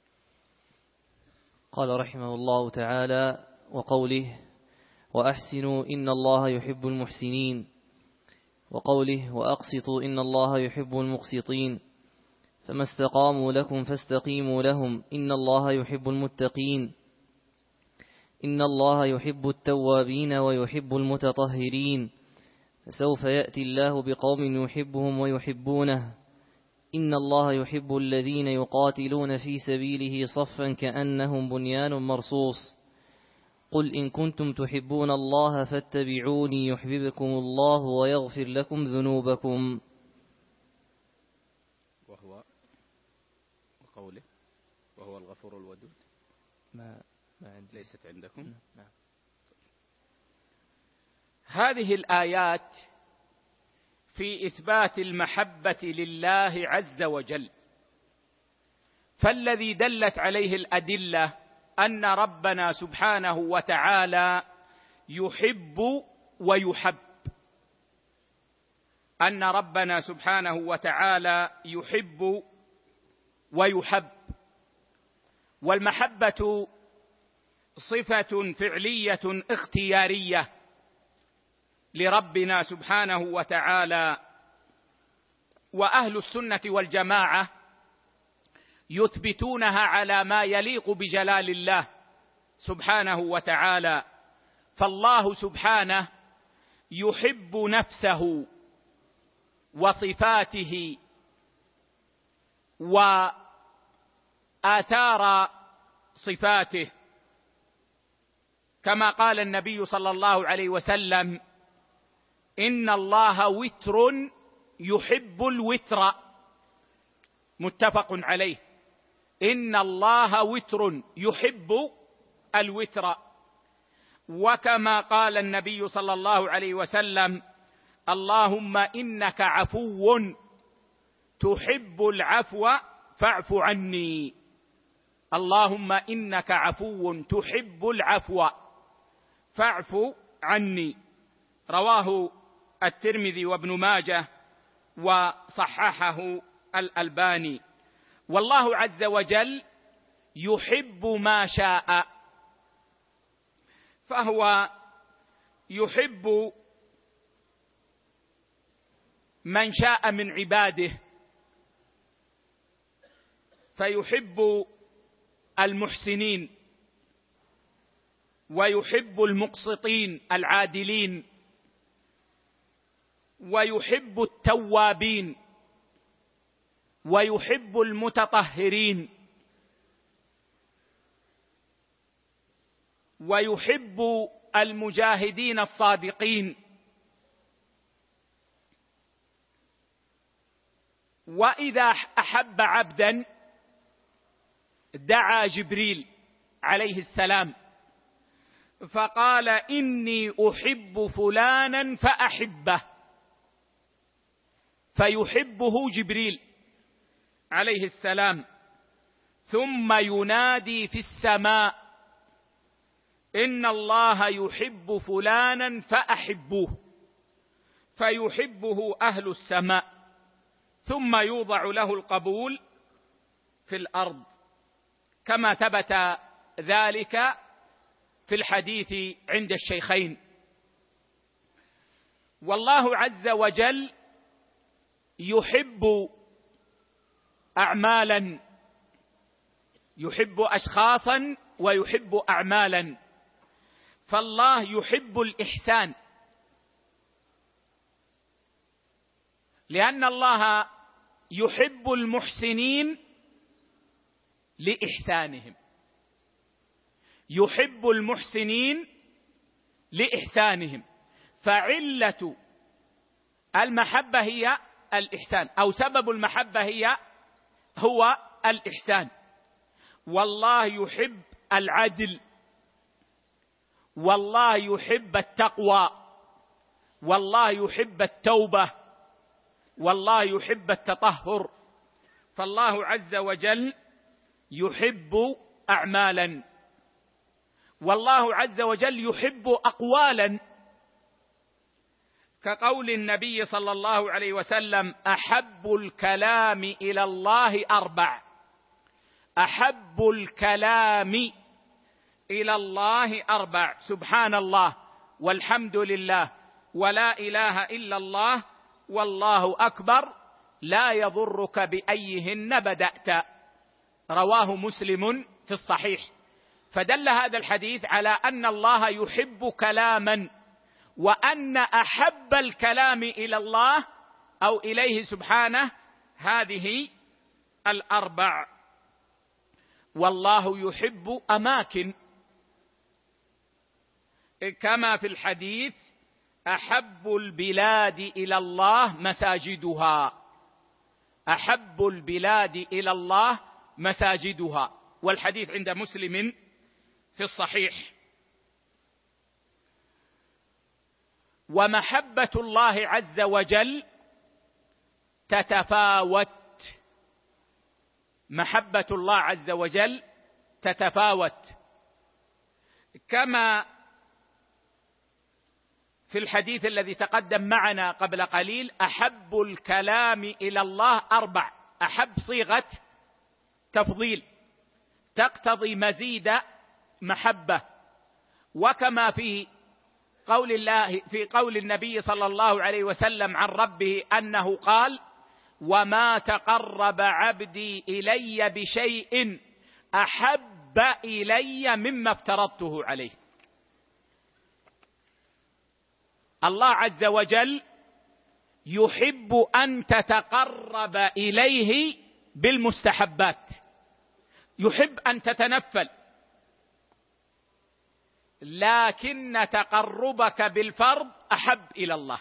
قال رحمه الله تعالى: وقوله وأحسنوا إن الله يحب المحسنين، وقوله وأقسطوا إن الله يحب المقسطين، فما استقاموا لكم فاستقيموا لهم إن الله يحب المتقين، إن الله يحب التوابين ويحب المتطهرين، فسوف يأتي الله بقوم يحبهم ويحبونه، إن الله يحب الذين يقاتلون في سبيله صفا كأنهم بنيان مرصوص، قل إن كنتم تحبون الله فاتبعوني يحببكم الله ويغفر لكم ذنوبكم. وهو وقوله وهو الغفور الودود ما ما عندي ليست عندكم. نعم. هذه الآيات في إثبات المحبة لله عز وجل، فالذي دلت عليه الأدلة أن ربنا سبحانه وتعالى يحب ويحب، أن ربنا سبحانه وتعالى يحب ويحب، والمحبة صفة فعلية اختيارية لربنا سبحانه وتعالى. وأهل السنة والجماعة يثبتونها على ما يليق بجلال الله سبحانه وتعالى، فالله سبحانه يحب نفسه وصفاته وآثار صفاته، كما قال النبي صلى الله عليه وسلم: إن الله وتر يحب الوتر، متفق عليه. إن الله وتر يحب الوتر. وكما قال النبي صلى الله عليه وسلم: اللهم إنك عفو تحب العفو فاعف عني. اللهم إنك عفو تحب العفو فاعف عني. رواه الترمذي وابن ماجه وصححه الألباني. والله عز وجل يحب ما شاء، فهو يحب من شاء من عباده، فيحب المحسنين ويحب المقسطين العادلين ويحب التوابين ويحب المتطهرين ويحب المجاهدين الصادقين. وإذا أحب عبدا دعا جبريل عليه السلام فقال: إني أحب فلانا فأحبه، فيحبه جبريل عليه السلام، ثم ينادي في السماء: إن الله يحب فلانا فأحبوه، فيحبه أهل السماء، ثم يوضع له القبول في الأرض، كما ثبت ذلك في الحديث عند الشيخين. والله عز وجل يحب أعمالا، يحب أشخاصا ويحب أعمالا. فالله يحب الإحسان، لأن الله يحب المحسنين لإحسانهم، يحب المحسنين لإحسانهم. فعلة المحبة هي الإحسان، أو سبب المحبة هي هو الإحسان. والله يحب العدل، والله يحب التقوى، والله يحب التوبة، والله يحب التطهر. فالله عز وجل يحب أعمالا، والله عز وجل يحب أقوالا، كقول النبي صلى الله عليه وسلم: أحب الكلام إلى الله أربع، أحب الكلام إلى الله أربع: سبحان الله، والحمد لله، ولا إله إلا الله، والله أكبر، لا يضرك بأيهن بدأت. رواه مسلم في الصحيح. فدل هذا الحديث على أن الله يحب كلاما، وأن أحب الكلام إلى الله أو إليه سبحانه هذه الأربع. والله يحب أماكن، كما في الحديث: أحب البلاد إلى الله مساجدها، أحب البلاد إلى الله مساجدها. والحديث عند مسلم في الصحيح. ومحبة الله عز وجل تتفاوت، محبة الله عز وجل تتفاوت، كما في الحديث الذي تقدم معنا قبل قليل: أحب الكلام إلى الله أربع. أحب صيغة تفضيل تقتضي مزيد محبة. وكما في قول الله في قول النبي صلى الله عليه وسلم عن ربه أنه قال: وما تقرب عبدي إلي بشيء أحب إلي مما افترضته عليه. الله عز وجل يحب أن تتقرب إليه بالمستحبات، يحب أن تتنفل، لكن تقربك بالفرض أحب إلى الله.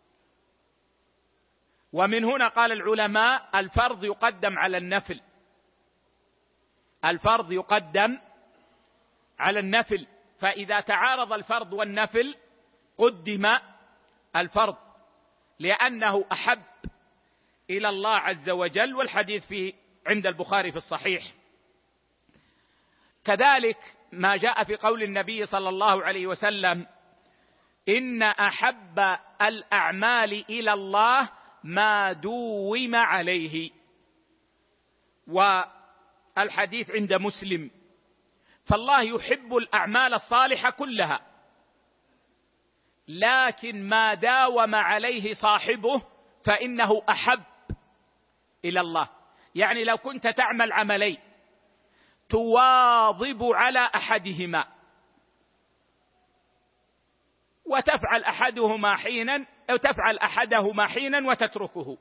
ومن هنا قال العلماء: الفرض يقدم على النفل، الفرض يقدم على النفل. فإذا تعارض الفرض والنفل قدم الفرض، لأنه أحب إلى الله عز وجل. والحديث في عند البخاري في الصحيح. كذلك ما جاء في قول النبي صلى الله عليه وسلم: إن أحب الأعمال إلى الله ما دوم عليه. والحديث عند مسلم. فالله يحب الأعمال الصالحة كلها، لكن ما داوم عليه صاحبه فإنه أحب إلى الله. يعني لو كنت تعمل عملين تواظب على أحدهما وتفعل أحدهما حينا أو تفعل أحدهما حينا وتتركه،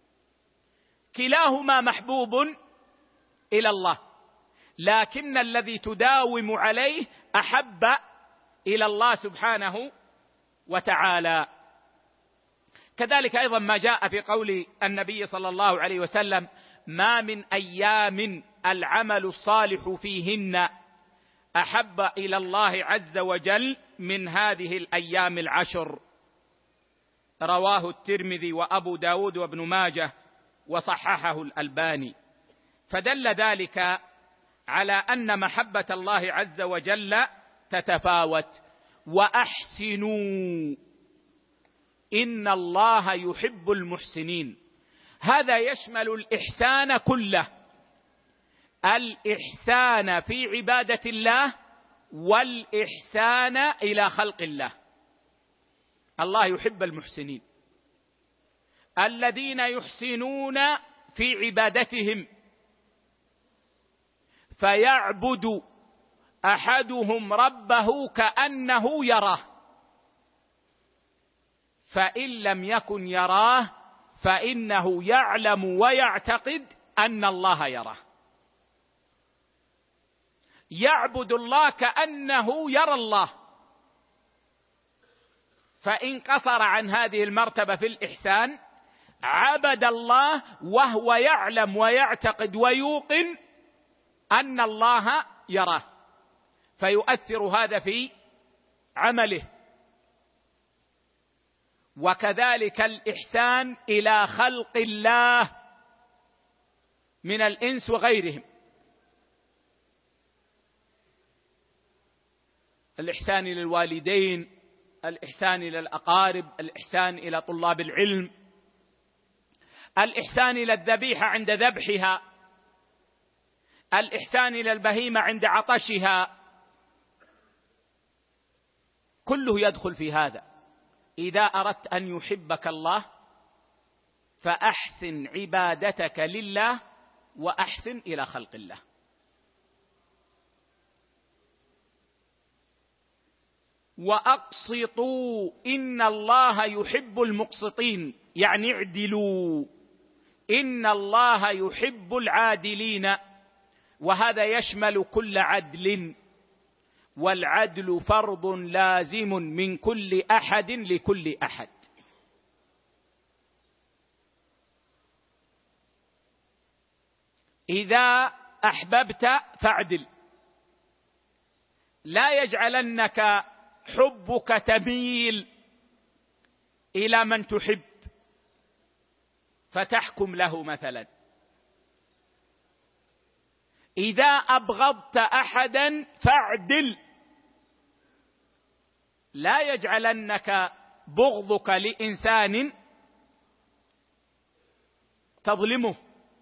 كلاهما محبوب إلى الله، لكن الذي تداوم عليه أحب إلى الله سبحانه وتعالى. كذلك أيضا ما جاء في قول النبي صلى الله عليه وسلم: ما من أيام العمل الصالح فيهن أحب إلى الله عز وجل من هذه الأيام العشر. رواه الترمذي وأبو داود وابن ماجه وصححه الألباني. فدل ذلك على أن محبة الله عز وجل تتفاوت. وأحسنوا إن الله يحب المحسنين. هذا يشمل الإحسان كله، الإحسان في عبادة الله والإحسان إلى خلق الله. الله يحب المحسنين الذين يحسنون في عبادتهم، فيعبد أحدهم ربه كأنه يراه، فإن لم يكن يراه فإنه يعلم ويعتقد أن الله يراه. يعبد الله كأنه يرى الله، فإن قصر عن هذه المرتبة في الإحسان عبد الله وهو يعلم ويعتقد ويوقن أن الله يراه، فيؤثر هذا في عمله. وكذلك الإحسان إلى خلق الله من الإنس وغيرهم، الإحسان إلى الوالدين، الإحسان إلى الأقارب، الإحسان إلى طلاب العلم، الإحسان إلى الذبيحة عند ذبحها، الإحسان إلى البهيمة عند عطشها، كله يدخل في هذا. إذا أردت أن يحبك الله فأحسن عبادتك لله وأحسن إلى خلق الله. وأقسطوا إن الله يحب المقسطين، يعني اعدلوا، إن الله يحب العادلين، وهذا يشمل كل عدل، والعدل فرض لازم من كل أحد لكل أحد. إذا أحببت فاعدل، لا يجعلنك حبك تميل إلى من تحب فتحكم له مثلا. إذا أبغضت أحدا فاعدل، لا يجعلنك بغضك لإنسان تظلمه.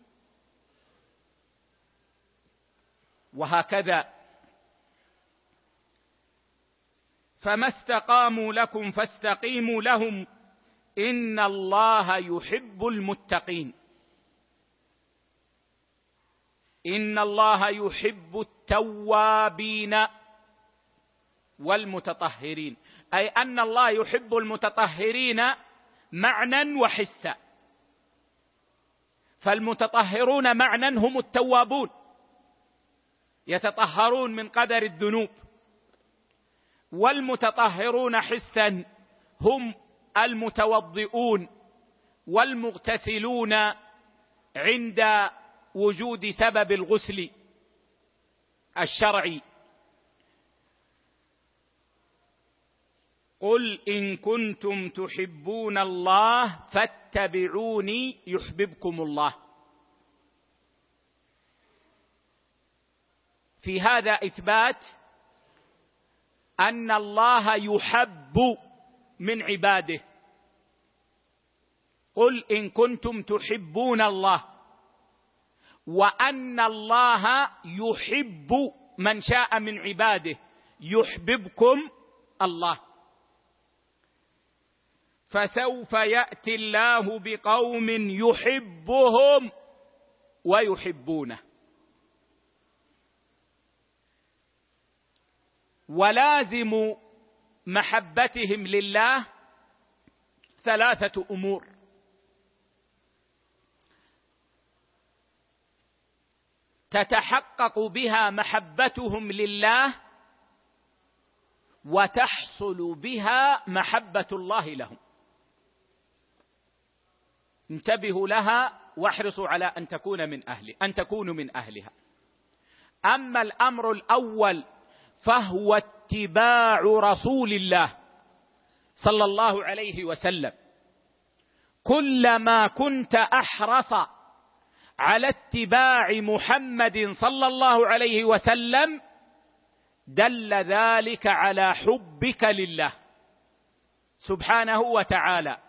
وهكذا، فما استقاموا لكم فاستقيموا لهم إن الله يحب المتقين. إن الله يحب التوابين والمتطهرين، أي أن الله يحب المتطهرين معنى وحسا. فالمتطهرون معنى هم التوابون، يتطهرون من قدر الذنوب، والمتطهرون حسا هم المتوضئون والمغتسلون عند وجود سبب الغسل الشرعي. قل إن كنتم تحبون الله فاتبعوني يحببكم الله. في هذا إثبات أن الله يحب من عباده. قل إن كنتم تحبون الله، وأن الله يحب من شاء من عباده، يحببكم الله. فسوف يأتي الله بقوم يحبهم ويحبونه. ولازم محبتهم لله ثلاثة أمور: تتحقق بها محبتهم لله، وتحصل بها محبة الله لهم. انتبهوا لها واحرصوا على أن تكون من أهل أن تكونوا من أهلها. أما الأمر الأول فهو اتباع رسول الله صلى الله عليه وسلم. كلما كنت أحرص على اتباع محمد صلى الله عليه وسلم دل ذلك على حبك لله سبحانه وتعالى،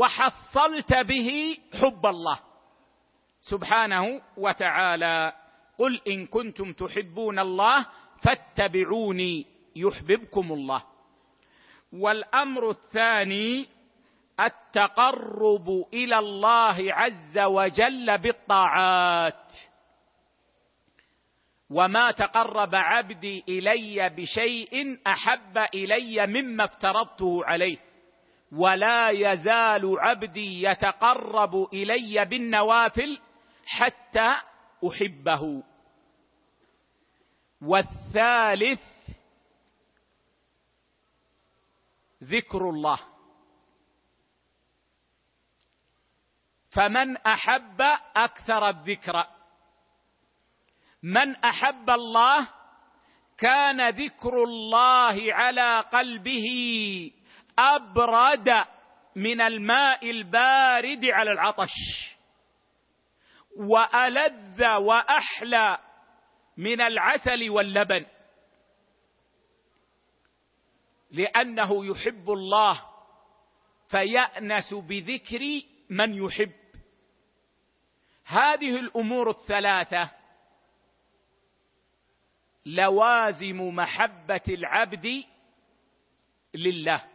وحصلت به حب الله سبحانه وتعالى. قل إن كنتم تحبون الله فاتبعوني يحببكم الله. والأمر الثاني التقرب إلى الله عز وجل بالطاعات. وما تقرب عبدي إلي بشيء أحب إلي مما افترضته عليه، ولا يزال عبدي يتقرب إلي بالنوافل حتى أحبه. والثالث ذكر الله، فمن أحب أكثر الذكر. من أحب الله كان ذكر الله على قلبه أبرد من الماء البارد على العطش، وألذ وأحلى من العسل واللبن، لأنه يحب الله فيأنس بذكر من يحب. هذه الأمور الثلاثة لوازم محبة العبد لله،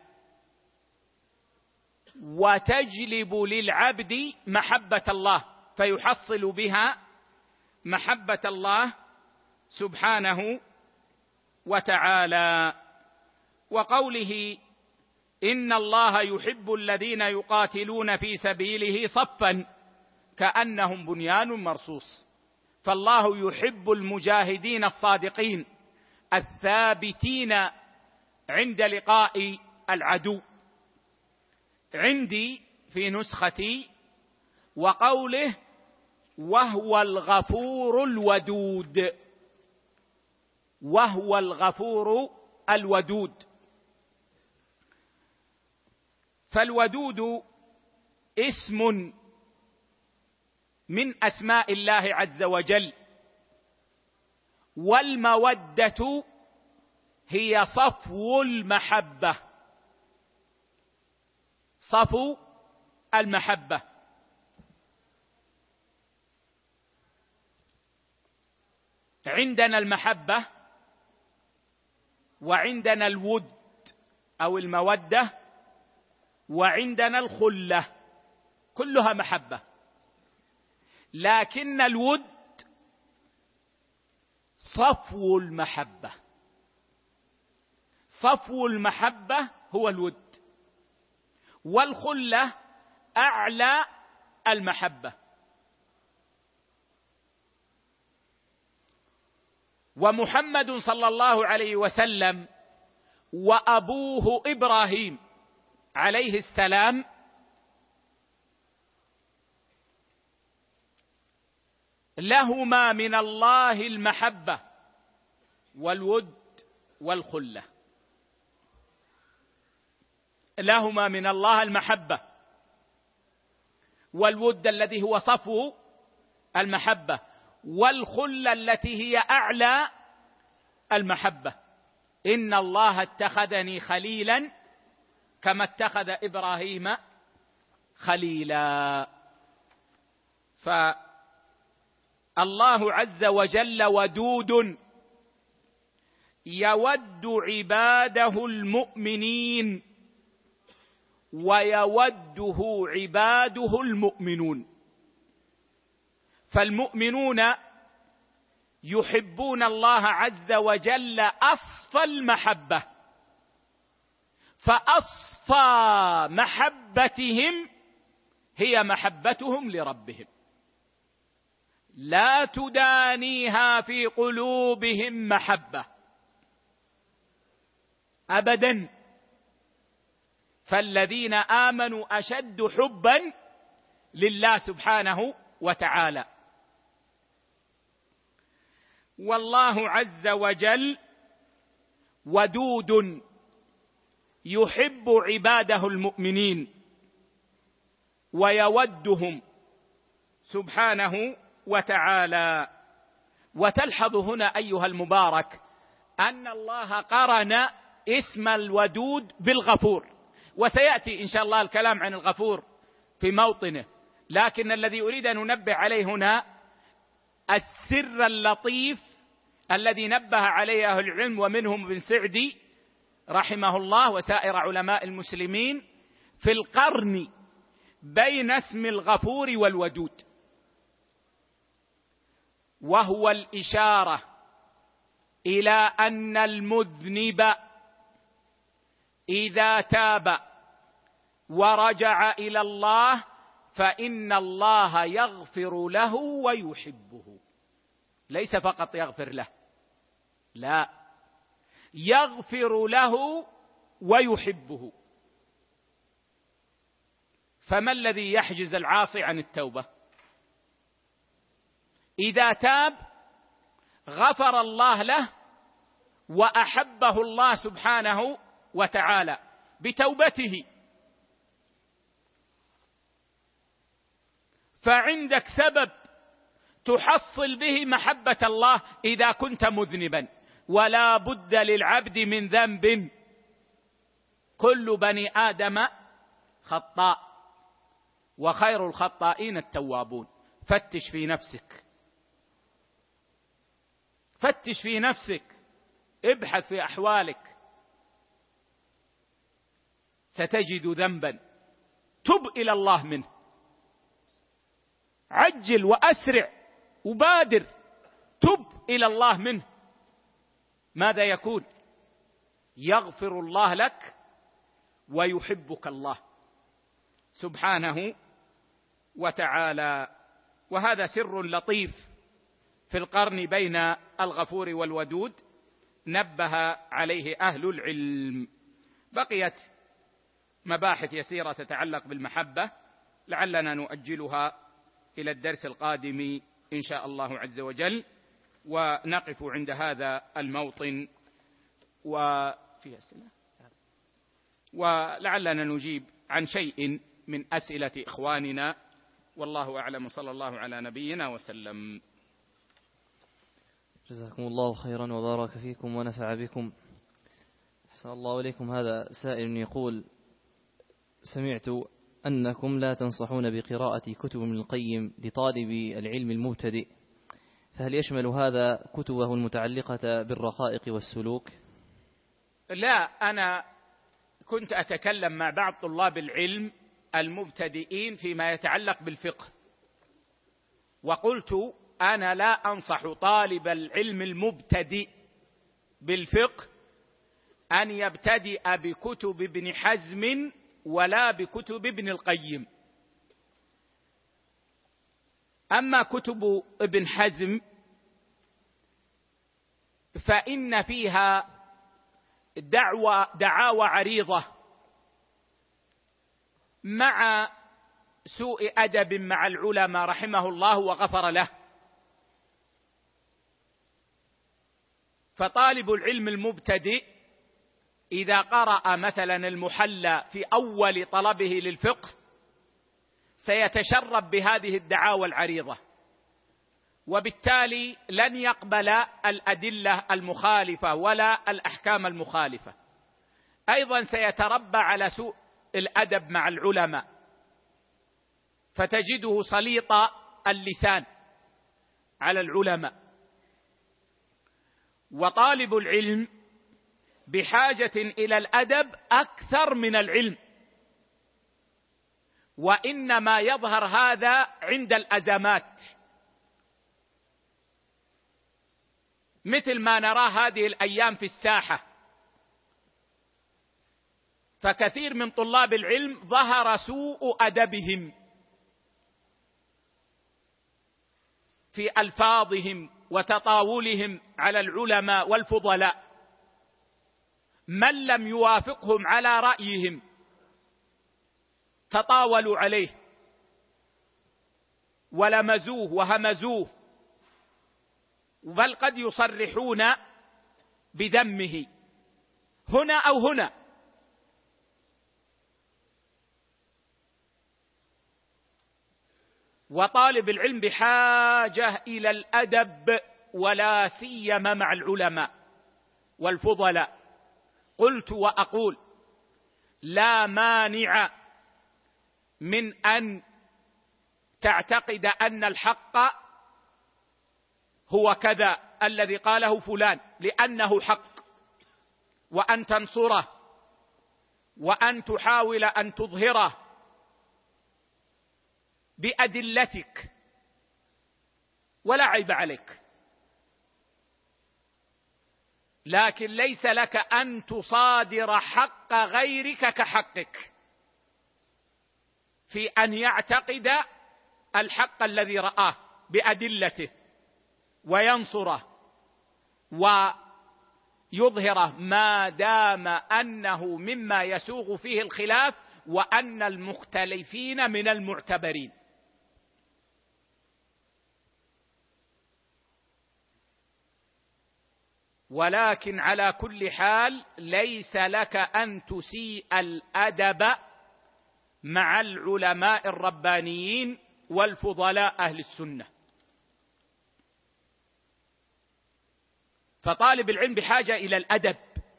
وتجلب للعبد محبة الله، فيحصل بها محبة الله سبحانه وتعالى. وقوله إن الله يحب الذين يقاتلون في سبيله صفا كأنهم بنيان مرصوص. فالله يحب المجاهدين الصادقين الثابتين عند لقاء العدو. عندي في نسختي وقوله وهو الغفور الودود، وهو الغفور الودود. فالودود اسم من أسماء الله عز وجل، والمودة هي صفو المحبة، صفو المحبة. عندنا المحبة وعندنا الود أو المودة وعندنا الخلة، كلها محبة، لكن الود صفو المحبة، صفو المحبة هو الود، والخلة أعلى المحبة. ومحمد صلى الله عليه وسلم وأبوه إبراهيم عليه السلام لهما من الله المحبة والود والخلة، لهما من الله المحبة والود الذي هو صفو المحبة، والخلة التي هي أعلى المحبة. إن الله اتخذني خليلا كما اتخذ إبراهيم خليلا. فالله عز وجل ودود يود عباده المؤمنين ويوده عباده المؤمنون. فالمؤمنون يحبون الله عز وجل أصفى المحبة، فأصفى محبتهم هي محبتهم لربهم، لا تدانيها في قلوبهم محبة أبدا. فالذين آمنوا أشد حبا لله سبحانه وتعالى. والله عز وجل ودود يحب عباده المؤمنين ويودهم سبحانه وتعالى. وتلحظ هنا أيها المبارك أن الله قرن اسم الودود بالغفور، وسيأتي إن شاء الله الكلام عن الغفور في موطنه، لكن الذي أريد أن ننبه عليه هنا السر اللطيف الذي نبه عليه أهل العلم ومنهم ابن سعدي رحمه الله وسائر علماء المسلمين في القرن بين اسم الغفور والودود، وهو الإشارة إلى أن المذنب إذا تاب ورجع إلى الله فإن الله يغفر له ويحبه. ليس فقط يغفر له، لا، يغفر له ويحبه. فما الذي يحجز العاصي عن التوبة؟ إذا تاب غفر الله له وأحبه الله سبحانه وتعالى بتوبته. فعندك سبب تحصل به محبة الله إذا كنت مذنبا، ولا بد للعبد من ذنب، كل بني آدم خطاء وخير الخطائين التوابون. فتش في نفسك، فتش في نفسك، ابحث في أحوالك، ستجد ذنبا، تب إلى الله منه، عجل وأسرع وبادر، تب إلى الله منه. ماذا يكون؟ يغفر الله لك ويحبك الله سبحانه وتعالى. وهذا سر لطيف في القرن بين الغفور والودود نبه عليه أهل العلم. بقيت مباحث يسيرة تتعلق بالمحبة لعلنا نؤجلها إلى الدرس القادم إن شاء الله عز وجل، ونقف عند هذا الموطن. وفي أسئلة ولعلنا نجيب عن شيء من أسئلة إخواننا، والله أعلم. صلى الله على نبينا وسلم. جزاكم الله خيرا وبارك فيكم ونفع بكم. أحسن الله إليكم. هذا سائل يقول: سمعت أنكم لا تنصحون بقراءة كتب ابن القيم لطالب العلم المبتدئ، فهل يشمل هذا كتبه المتعلقة بالرقائق والسلوك؟ لا، أنا كنت أتكلم مع بعض طلاب العلم المبتدئين فيما يتعلق بالفقه، وقلت أنا لا أنصح طالب العلم المبتدئ بالفقه أن يبتدئ بكتب ابن حزم ولا بكتب ابن القيم. أما كتب ابن حزم فإن فيها دعوى دعاوى عريضة مع سوء أدب مع العلماء رحمه الله وغفر له. فطالب العلم المبتدئ إذا قرأ مثلا المحلى في أول طلبه للفقه سيتشرب بهذه الدعاوى العريضة، وبالتالي لن يقبل الأدلة المخالفة ولا الأحكام المخالفة. أيضا سيتربى على سوء الأدب مع العلماء، فتجده سليط اللسان على العلماء. وطالب العلم بحاجة إلى الأدب أكثر من العلم، وإنما يظهر هذا عند الأزمات، مثل ما نراه هذه الأيام في الساحة. فكثير من طلاب العلم ظهر سوء أدبهم في ألفاظهم وتطاولهم على العلماء والفضلاء. من لم يوافقهم على رأيهم تطاولوا عليه ولمزوه وهمزوه، بل قد يصرحون بذمه هنا أو هنا. وطالب العلم بحاجة إلى الأدب ولا سيما مع العلماء والفضلاء. قلت وأقول: لا مانع من أن تعتقد أن الحق هو كذا الذي قاله فلان لأنه حق، وأن تنصره وأن تحاول أن تظهره بأدلتك، ولا عيب عليك، لكن ليس لك أن تصادر حق غيرك كحقك في أن يعتقد الحق الذي رآه بأدلته وينصره ويظهره ما دام أنه مما يسوغ فيه الخلاف وأن المختلفين من المعتبرين. ولكن على كل حال ليس لك أن تسيء الأدب مع العلماء الربانيين والفضلاء أهل السنة، فطالب العلم بحاجة إلى الأدب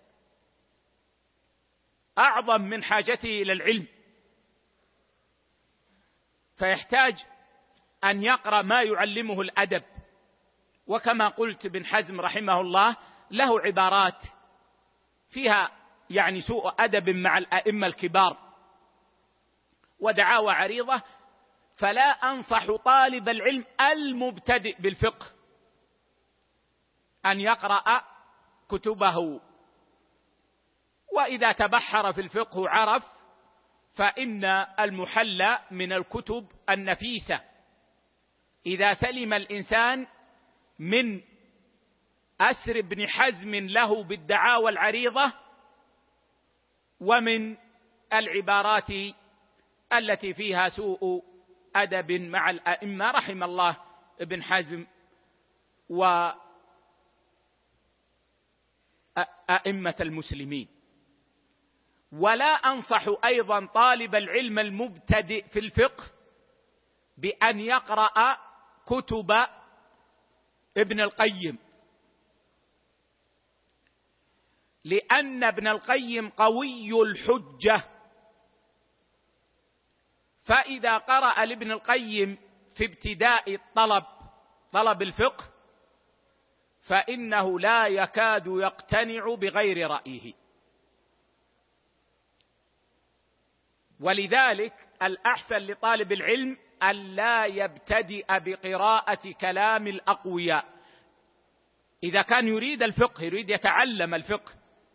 أعظم من حاجته إلى العلم، فيحتاج أن يقرأ ما يعلمه الأدب. وكما قلت ابن حزم رحمه الله له عبارات فيها يعني سوء أدب مع الأئمة الكبار ودعاوى عريضة، فلا أنصح طالب العلم المبتدئ بالفقه أن يقرأ كتبه، وإذا تبحر في الفقه عرف، فإن المحلى من الكتب النفيسة إذا سلم الإنسان من أسر ابن حزم له بالدعاوى العريضة ومن العبارات التي فيها سوء أدب مع الأئمة رحم الله ابن حزم وأئمة المسلمين. ولا أنصح أيضا طالب العلم المبتدئ في الفقه بأن يقرأ كتب ابن القيم، لأن ابن القيم قوي الحجة، فإذا قرأ لابن القيم في ابتداء الطلب طلب الفقه فإنه لا يكاد يقتنع بغير رأيه. ولذلك الأحسن لطالب العلم ألا يبتدئ بقراءة كلام الأقوياء إذا كان يريد الفقه، يريد يتعلم الفقه،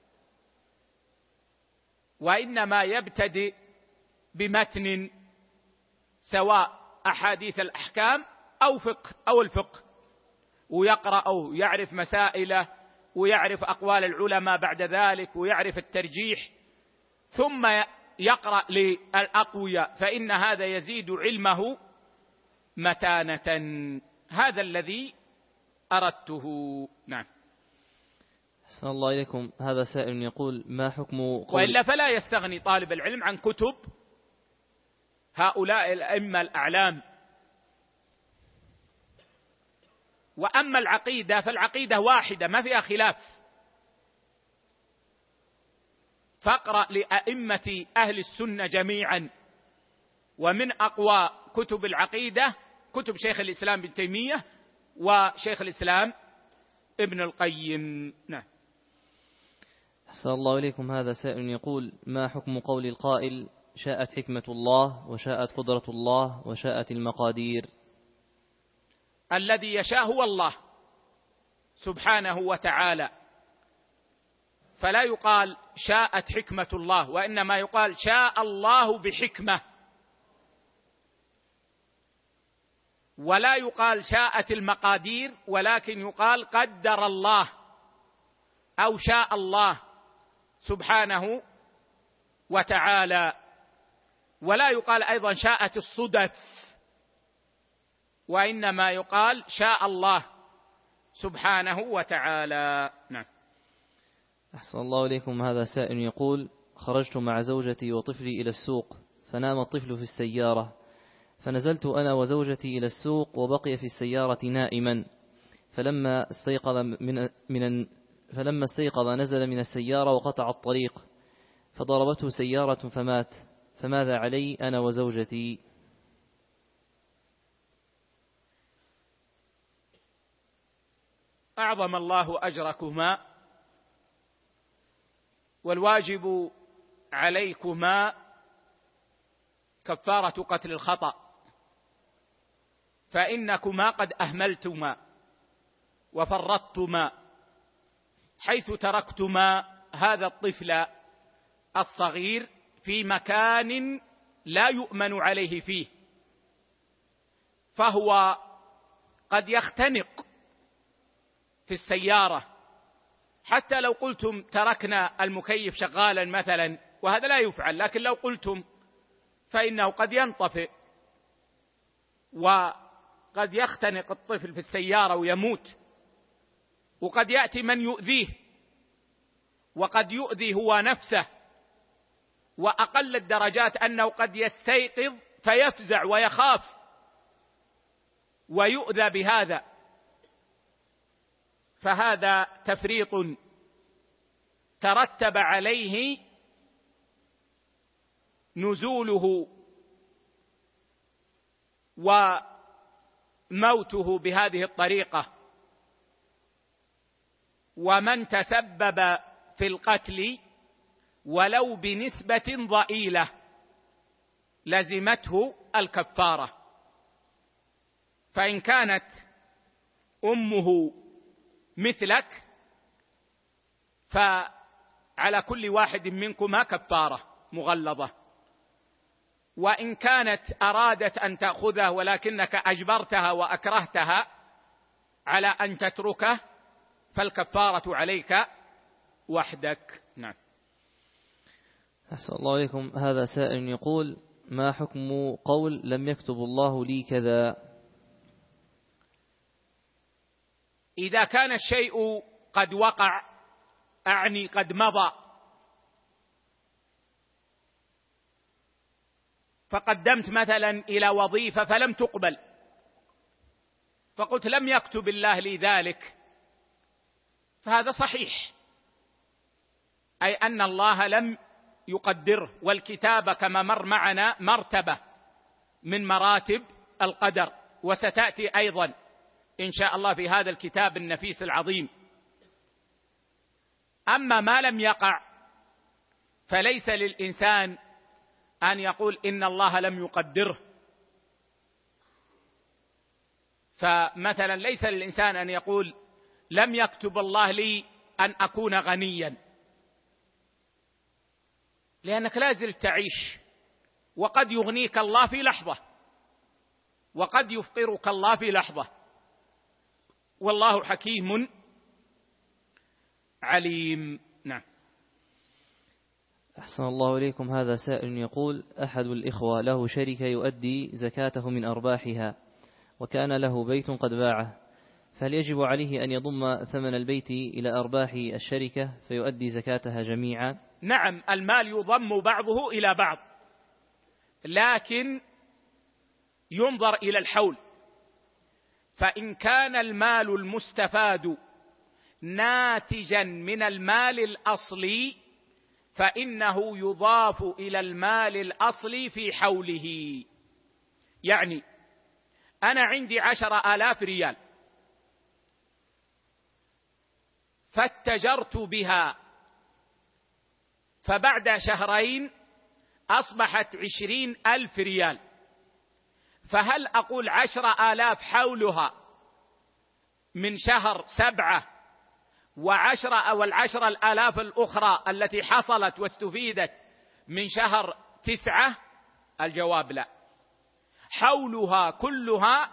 وإنما يبتدئ بمتن سواء أحاديث الأحكام أو فقه أو الفقه، ويقرأ أو يعرف مسائله ويعرف أقوال العلماء بعد ذلك ويعرف الترجيح، ثم يقرأ للأقوياء، فإن هذا يزيد علمه متانة. هذا الذي أردته. نعم. أحسن الله إليكم. هذا سائل يقول: ما حكم قول... وإلا فلا يستغني طالب العلم عن كتب هؤلاء الأئمة الأعلام. وأما العقيدة فالعقيدة واحدة ما فيها خلاف، فاقرأ لأئمة أهل السنة جميعا، ومن أقوى كتب العقيدة كتب شيخ الإسلام ابن تيمية وشيخ الإسلام ابن القيم. نعم. أحسن الله إليكم. هذا سائل يقول: ما حكم قول القائل: شاءت حكمة الله وشاءت قدرة الله وشاءت المقادير؟ الذي يشاء هو الله سبحانه وتعالى، فلا يقال شاءت حكمة الله، وإنما يقال شاء الله بحكمة، ولا يقال شاءت المقادير، ولكن يقال قدر الله أو شاء الله سبحانه وتعالى. ولا يقال أيضا شاءت الصدف، وإنما يقال شاء الله سبحانه وتعالى. نعم. أحسن الله إليكم. هذا سائل يقول: خرجت مع زوجتي وطفلي إلى السوق، فنام الطفل في السيارة، فنزلت أنا وزوجتي إلى السوق وبقي في السيارة نائما، فلما استيقظ من من فلما استيقظ نزل من السيارة وقطع الطريق، فضربته سيارة فمات، فماذا علي أنا وزوجتي؟ أعظم الله أجركما، والواجب عليكما كفارة قتل الخطأ، فإنكما قد أهملتما وفرطتما حيث تركتما هذا الطفل الصغير في مكان لا يؤمن عليه فيه، فهو قد يختنق في السيارة، حتى لو قلتم تركنا المكيف شغالا مثلا، وهذا لا يفعل، لكن لو قلتم فإنه قد ينطفئ وقد يختنق الطفل في السيارة ويموت، وقد يأتي من يؤذيه، وقد يؤذي هو نفسه، وأقل الدرجات أنه قد يستيقظ فيفزع ويخاف ويؤذى بهذا، فهذا تفريط ترتب عليه نزوله وموته بهذه الطريقة. ومن تسبب في القتل ولو بنسبة ضئيلة لزمته الكفارة، فإن كانت أمه مثلك فعلى كل واحد منكما كفارة مغلظة، وإن كانت أرادت أن تأخذه ولكنك أجبرتها وأكرهتها على أن تتركه فالكفارة عليك وحدك. نعم. أحسن الله عليكم. هذا سائل يقول: ما حكم قول لم يكتب الله لي كذا؟ إذا كان الشيء قد وقع، أعني قد مضى، فقدمت مثلا إلى وظيفة فلم تقبل، فقلت لم يكتب الله لي ذلك، فهذا صحيح، أي أن الله لم يقدره، والكتابة كما مر معنا مرتبة من مراتب القدر، وستأتي أيضا إن شاء الله في هذا الكتاب النفيس العظيم. أما ما لم يقع فليس للإنسان أن يقول إن الله لم يقدره، فمثلا ليس للإنسان أن يقول لم يكتب الله لي أن أكون غنيا، لأنك لازل تعيش، وقد يغنيك الله في لحظة وقد يفقرك الله في لحظة، والله حكيم عليم. نعم. أحسن الله إليكم. هذا سائل يقول: أحد الإخوة له شركة يؤدي زكاته من أرباحها، وكان له بيت قد باعه، فهل يجب عليه أن يضم ثمن البيت إلى أرباح الشركة فيؤدي زكاتها جميعا؟ نعم، المال يضم بعضه إلى بعض، لكن ينظر إلى الحول، فإن كان المال المستفاد ناتجا من المال الأصلي فإنه يضاف إلى المال الأصلي في حوله. يعني أنا عندي عشر آلاف ريال فاتجرت بها، فبعد شهرين أصبحت عشرين ألف ريال، فهل أقول عشر آلاف حولها من شهر سبعة وعشرة أو العشر الآلاف الأخرى التي حصلت واستفيدت من شهر تسعة؟ الجواب لا، حولها كلها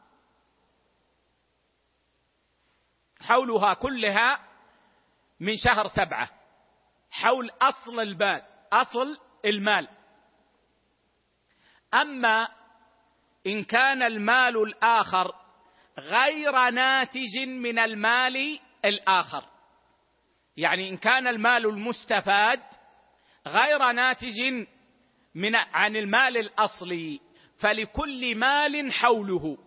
حولها كلها من شهر سبعة، حول أصل المال أصل المال. أما إن كان المال الآخر غير ناتج من المال الآخر، يعني إن كان المال المستفاد غير ناتج من عن المال الأصلي فلكل مال حوله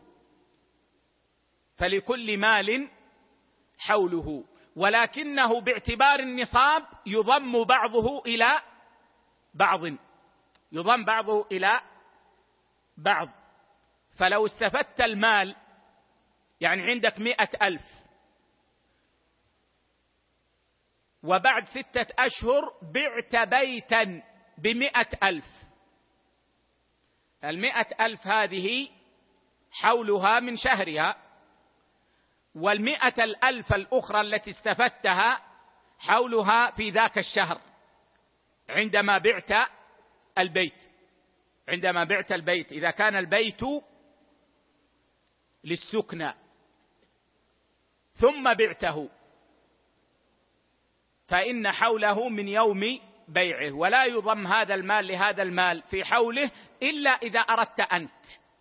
فلكل مال حوله ولكنه باعتبار النصاب يضم بعضه إلى بعض يضم بعضه إلى بعض. فلو استفدت المال، يعني عندك مئة ألف وبعد ستة أشهر بعت بيتا بمئة ألف، المئة ألف هذه حولها من شهرها، والمئة الألف الأخرى التي استفدتها حولها في ذاك الشهر عندما بعت البيت. عندما بعت البيت إذا كان البيت للسكنى ثم بعته فإن حوله من يوم بيعه، ولا يضم هذا المال لهذا المال في حوله إلا إذا أردت أنت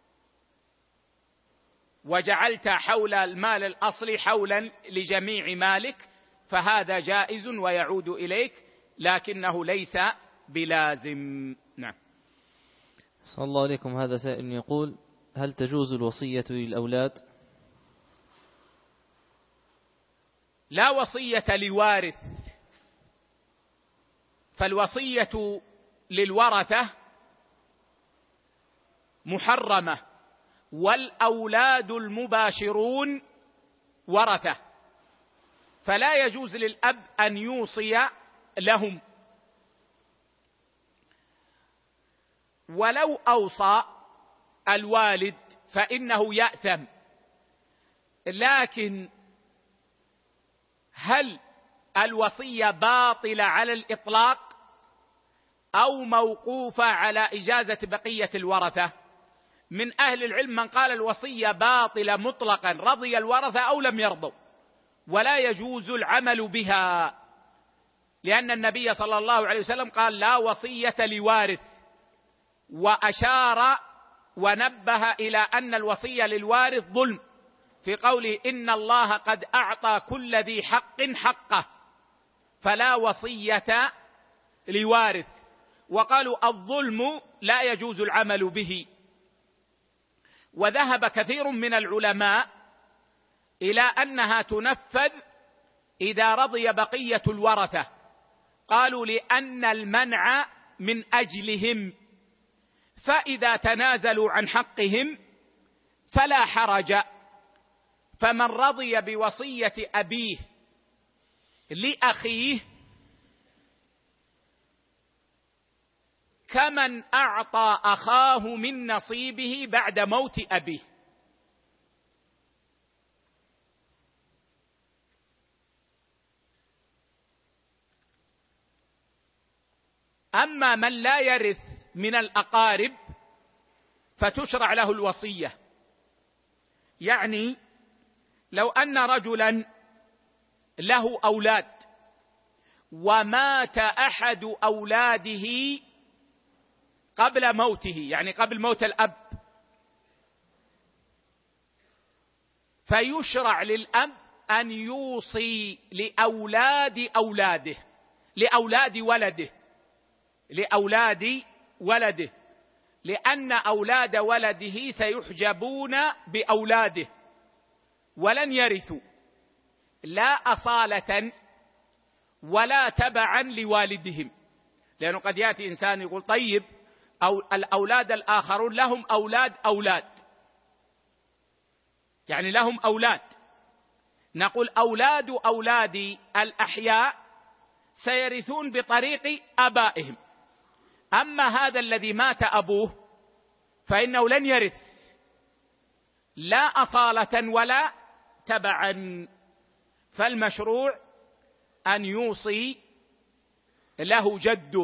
وجعلت حول المال الأصلي حولا لجميع مالك، فهذا جائز ويعود إليك، لكنه ليس بلازم. نعم. صلى الله عليكم. هذا سائل يقول: هل تجوز الوصية للأولاد؟ لا وصية لوارث، فالوصية للورثة محرمة، والأولاد المباشرون ورثة، فلا يجوز للأب أن يوصي لهم، ولو أوصى الوالد فإنه يأثم. لكن هل الوصية باطلة على الإطلاق أو موقوفة على إجازة بقية الورثة؟ من أهل العلم من قال الوصية باطلة مطلقا، رضي الورثة أو لم يرضوا، ولا يجوز العمل بها، لأن النبي صلى الله عليه وسلم قال: لا وصية لوارث، وأشار ونبه إلى أن الوصية للوارث ظلم في قوله: إن الله قد أعطى كل ذي حق حقه، فلا وصية لوارث. وقالوا الظلم لا يجوز العمل به. وذهب كثير من العلماء إلى أنها تنفذ إذا رضي بقية الورثة، قالوا لأن المنع من أجلهم، فإذا تنازلوا عن حقهم فلا حرج. فمن رضي بوصية أبيه لأخيه كمن أعطى أخاه من نصيبه بعد موت أبيه. أما من لا يرث من الأقارب فتشرع له الوصية. يعني لو أن رجلا له أولاد ومات أحد أولاده قبل موته، يعني قبل موت الأب، فيشرع للأب أن يوصي لأولاد أولاده، لأولاد ولده، لأولاد ولده، لأن أولاد ولده سيحجبون بأولاده ولن يرثوا، لا أصالة ولا تبعا لوالدهم. لأنه قد يأتي إنسان يقول: طيب أو الأولاد الآخرون لهم أولاد أولاد، يعني لهم أولاد، نقول أولاد أولاد الأحياء سيرثون بطريق آبائهم، أما هذا الذي مات أبوه فإنه لن يرث لا أصالة ولا تبعا. فالمشروع أن يوصي له جده.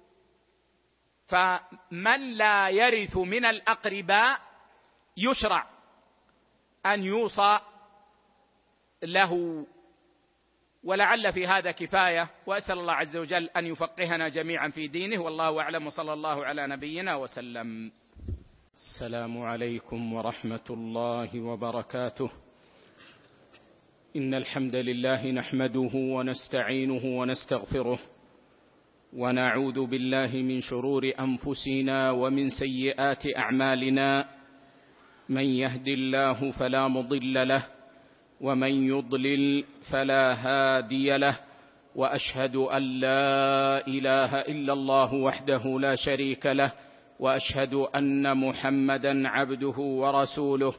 فمن لا يرث من الأقرباء يشرع أن يوصى له. ولعل في هذا كفاية، وأسأل الله عز وجل أن يفقهنا جميعا في دينه، والله أعلم، وصلى الله على نبينا وسلم. السلام عليكم ورحمة الله وبركاته. إن الحمد لله نحمده ونستعينه ونستغفره، ونعوذ بالله من شرور أنفسنا ومن سيئات أعمالنا، من يهد الله فلا مضل له، ومن يضلل فلا هادي له، وأشهد أن لا إله إلا الله وحده لا شريك له، وأشهد أن محمدا عبده ورسوله.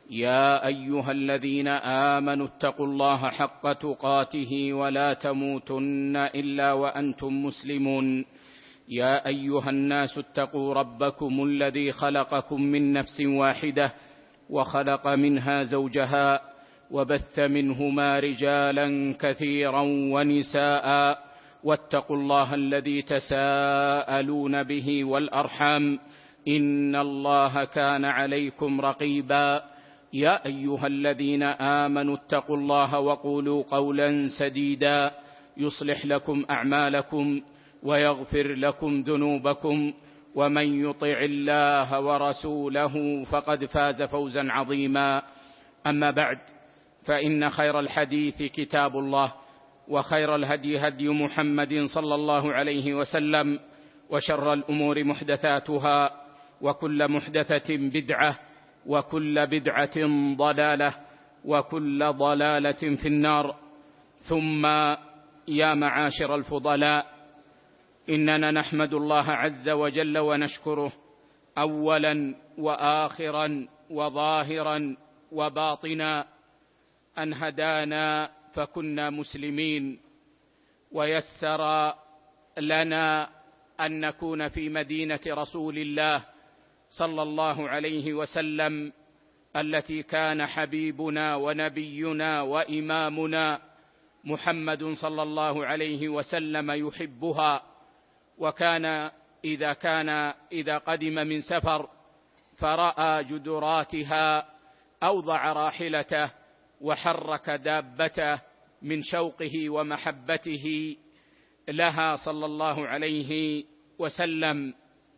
يا أيها الذين آمنوا اتقوا الله حق تقاته ولا تموتن إلا وأنتم مسلمون. يا أيها الناس اتقوا ربكم الذي خلقكم من نفس واحدة وخلق منها زوجها وبث منهما رجالا كثيرا ونساء واتقوا الله الذي تساءلون به والأرحام إن الله كان عليكم رقيبا. يا أيها الذين آمنوا اتقوا الله وقولوا قولا سديدا يصلح لكم أعمالكم ويغفر لكم ذنوبكم ومن يطع الله ورسوله فقد فاز فوزا عظيما. أما بعد، فإن خير الحديث كتاب الله، وخير الهدي هدي محمد صلى الله عليه وسلم، وشر الأمور محدثاتها، وكل محدثة بدعة، وكل بدعة ضلالة، وكل ضلالة في النار. ثم يا معاشر الفضلاء، إننا نحمد الله عز وجل ونشكره أولا وآخرا وظاهرا وباطنا أن هدانا فكنا مسلمين، ويسر لنا أن نكون في مدينة رسول الله صلى الله عليه وسلم التي كان حبيبنا ونبينا وإمامنا محمد صلى الله عليه وسلم يحبها. وكان إذا كان إذا قدم من سفر فرأى جدراتها أوضع راحلته وحرك دابته من شوقه ومحبته لها صلى الله عليه وسلم،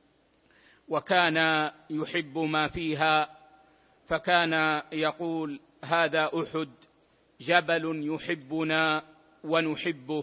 وكان يحب ما فيها، فكان يقول: هذا أحد جبل يحبنا ونحبه.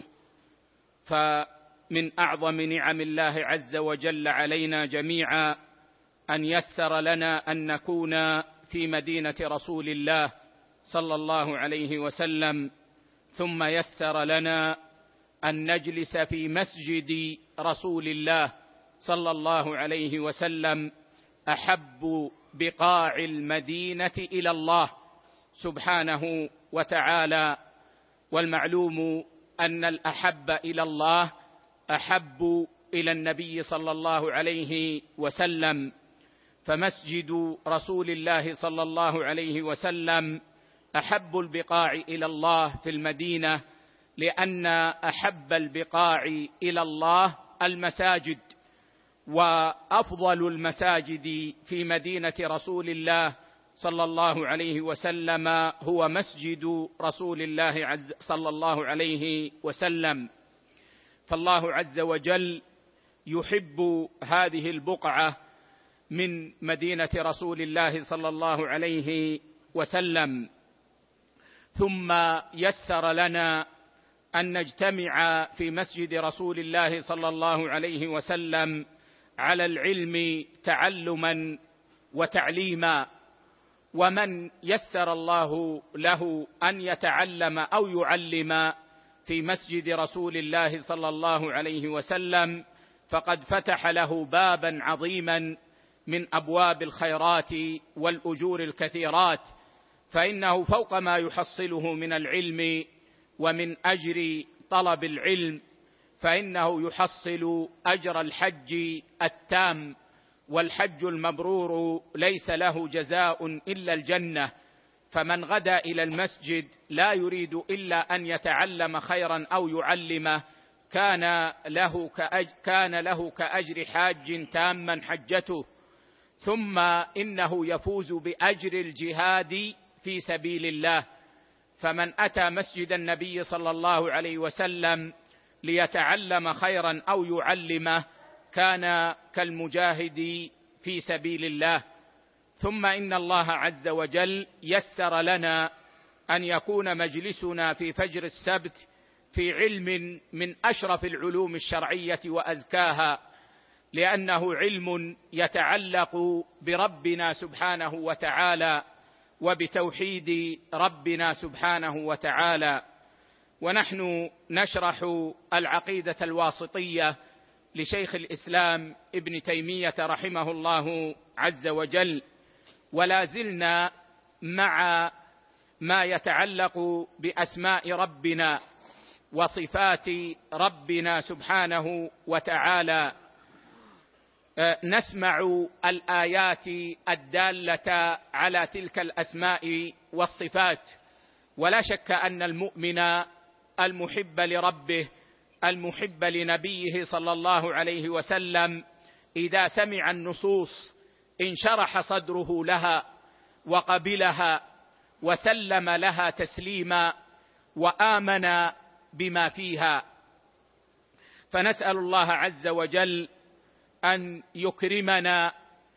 فمن أعظم نعم الله عز وجل علينا جميعا أن يسر لنا أن نكون في مدينة رسول الله صلى الله عليه وسلم، ثم يسر لنا أن نجلس في مسجد رسول الله صلى الله عليه وسلم، أحب بقاع المدينة إلى الله سبحانه وتعالى. والمعلوم أن الأحب إلى الله أحب إلى النبي صلى الله عليه وسلم، فمسجد رسول الله صلى الله عليه وسلم أحب البقاع إلى الله في المدينة، لأن أحب البقاع إلى الله المساجد، وأفضل المساجد في مدينة رسول الله صلى الله عليه وسلم هو مسجد رسول الله عز صلى الله عليه وسلم. فالله عز وجل يحب هذه البقعة من مدينة رسول الله صلى الله عليه وسلم، ثم يسر لنا أن نجتمع في مسجد رسول الله صلى الله عليه وسلم على العلم تعلما وتعليما. ومن يسر الله له أن يتعلم أو يعلم في مسجد رسول الله صلى الله عليه وسلم فقد فتح له بابا عظيما من أبواب الخيرات والأجور الكثيرات، فإنه فوق ما يحصله من العلم ومن أجر طلب العلم فإنه يحصل أجر الحج التام، والحج المبرور ليس له جزاء إلا الجنة. فمن غدا إلى المسجد لا يريد إلا أن يتعلم خيرا أو يعلمه كان له كأجر, كان له كأجر حاج تاما حجته. ثم إنه يفوز بأجر الجهاد في سبيل الله، فمن أتى مسجد النبي صلى الله عليه وسلم ليتعلم خيرا أو يعلمه كان كالمجاهد في سبيل الله. ثم إن الله عز وجل يسر لنا أن يكون مجلسنا في فجر السبت في علم من أشرف العلوم الشرعية وأزكاها، لأنه علم يتعلق بربنا سبحانه وتعالى وبتوحيد ربنا سبحانه وتعالى. ونحن نشرح العقيدة الواسطية لشيخ الإسلام ابن تيمية رحمه الله عز وجل، ولا زلنا مع ما يتعلق بأسماء ربنا وصفات ربنا سبحانه وتعالى نسمع الآيات الدالة على تلك الأسماء والصفات. ولا شك أن المؤمن المحب لربه المحب لنبيه صلى الله عليه وسلم إذا سمع النصوص انشرح صدره لها وقبلها وسلم لها تسليما وآمن بما فيها. فنسأل الله عز وجل أن يكرمنا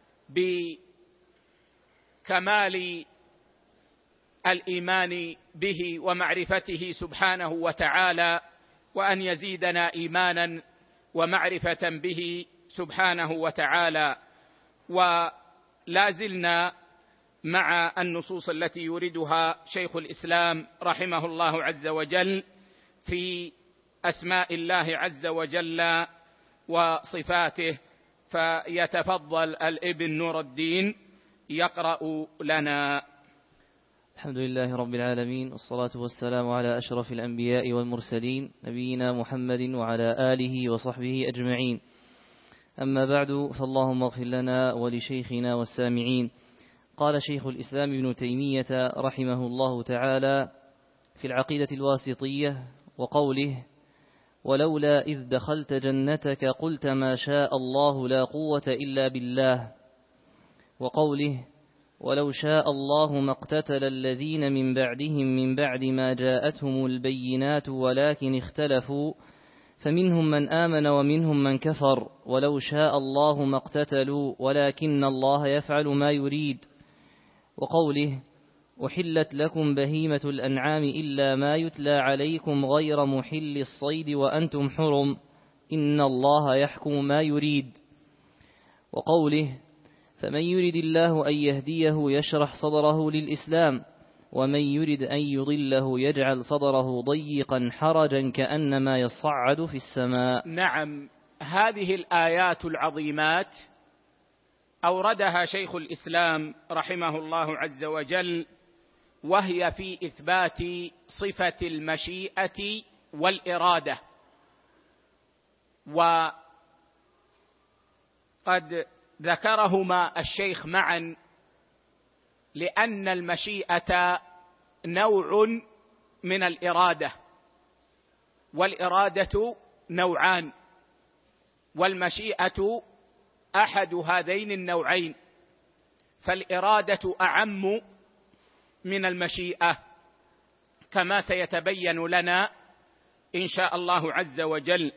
بكمال الإيمان به ومعرفته سبحانه وتعالى، وأن يزيدنا إيمانا ومعرفة به سبحانه وتعالى. ولا زلنا مع النصوص التي يوردها شيخ الإسلام رحمه الله عز وجل في أسماء الله عز وجل وصفاته، فيتفضل الابن نور الدين يقرأ لنا. الحمد لله رب العالمين، والصلاة والسلام على أشرف الأنبياء والمرسلين نبينا محمد وعلى آله وصحبه أجمعين. أما بعد، فاللهم اغفر لنا ولشيخنا والسامعين. قال شيخ الإسلام ابن تيمية رحمه الله تعالى في العقيدة الواسطية وقوله: ولولا إذ دخلت جنتك قلت ما شاء الله لا قوة إلا بالله، وقوله: ولو شاء الله ما اقتتل الذين من بعدهم من بعد ما جاءتهم البينات ولكن اختلفوا فمنهم من آمن ومنهم من كفر ولو شاء الله ما اقتتلوا ولكن الله يفعل ما يريد. وقوله: أحلت لكم بهيمة الأنعام إلا ما يتلى عليكم غير محل الصيد وأنتم حرم إن الله يحكم ما يريد. وقوله: فمن يرد الله أن يهديه يشرح صدره للإسلام ومن يرد أن يضله يجعل صدره ضيقا حرجا كأنما يصعد في السماء. نعم، هذه الآيات العظيمات أوردها شيخ الإسلام رحمه الله عز وجل، وهي في إثبات صفة المشيئة والإرادة. وقد ذكرهما الشيخ معا لأن المشيئة نوع من الإرادة، والإرادة نوعان، والمشيئة أحد هذين النوعين، فالإرادة أعم من المشيئة كما سيتبين لنا إن شاء الله عز وجل.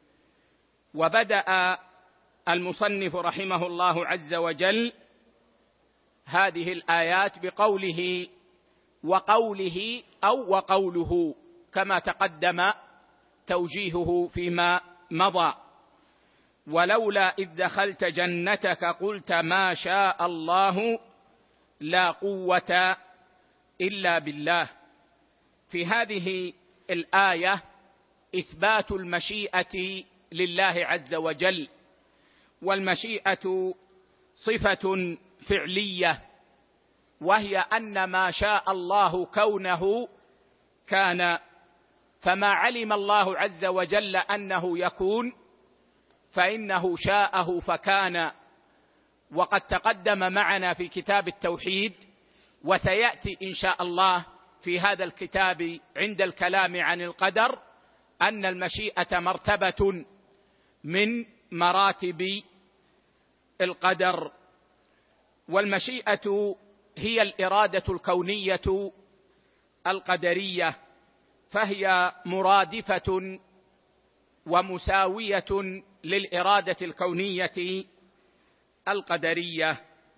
وبدأ المصنف رحمه الله عز وجل هذه الآيات بقوله وقوله أو وقوله كما تقدم توجيهه فيما مضى. ولولا إذ دخلت جنتك قلت ما شاء الله لا قوة إلا بالله. في هذه الآية إثبات المشيئة لله عز وجل، والمشيئة صفة فعلية، وهي أن ما شاء الله كونه كان، فما علم الله عز وجل أنه يكون فإنه شاءه فكان. وقد تقدم معنا في كتاب التوحيد، وسيأتي إن شاء الله في هذا الكتاب عند الكلام عن القدر، أن المشيئة مرتبة من مراتب القدر. والمشيئة هي الإرادة الكونية القدرية، فهي مرادفة ومساوية للإرادة الكونية القدرية.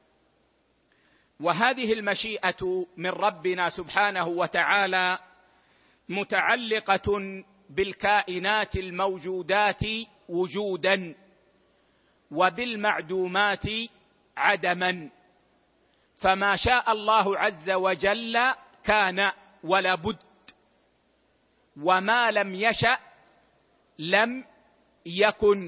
وهذه المشيئة من ربنا سبحانه وتعالى متعلقة بالكائنات الموجودات وجودا وبالمعدومات عدما، فما شاء الله عز وجل كان ولا بد، وما لم يشأ لم يكن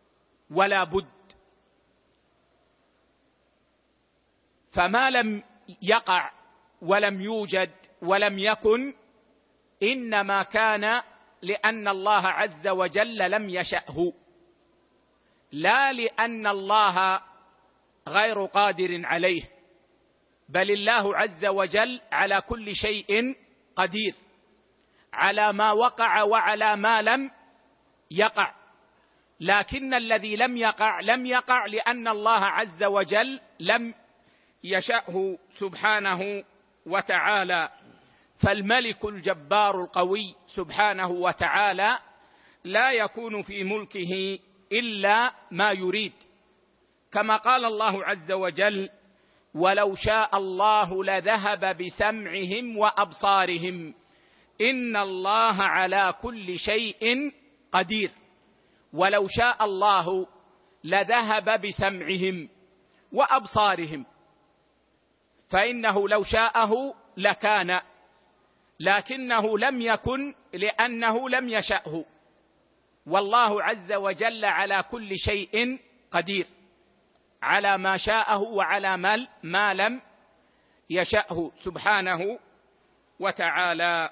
ولا بد. فما لم يقع ولم يوجد ولم يكن، إنما كان لأن الله عز وجل لم يشأه، لا لأن الله غير قادر عليه، بل الله عز وجل على كل شيء قدير، على ما وقع وعلى ما لم يقع. لكن الذي لم يقع لم يقع لأن الله عز وجل لم يشأه سبحانه وتعالى. فالملك الجبار القوي سبحانه وتعالى لا يكون في ملكه إلا ما يريد، كما قال الله عز وجل: ولو شاء الله لذهب بسمعهم وأبصارهم إن الله على كل شيء قدير. ولو شاء الله لذهب بسمعهم وأبصارهم، فإنه لو شاءه لكان، لكنه لم يكن لأنه لم يشأه، والله عز وجل على كل شيء قدير، على ما شاءه وعلى ما لم يشأه سبحانه وتعالى.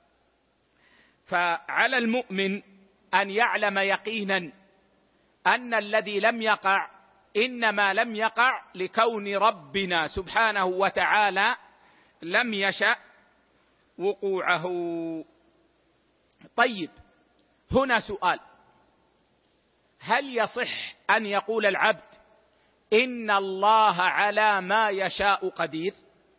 فعلى المؤمن أن يعلم يقينا أن الذي لم يقع إنما لم يقع لكون ربنا سبحانه وتعالى لم يشأ وقوعه. طيب، هنا سؤال: هل يصح أن يقول العبد إن الله على ما يشاء قدير؟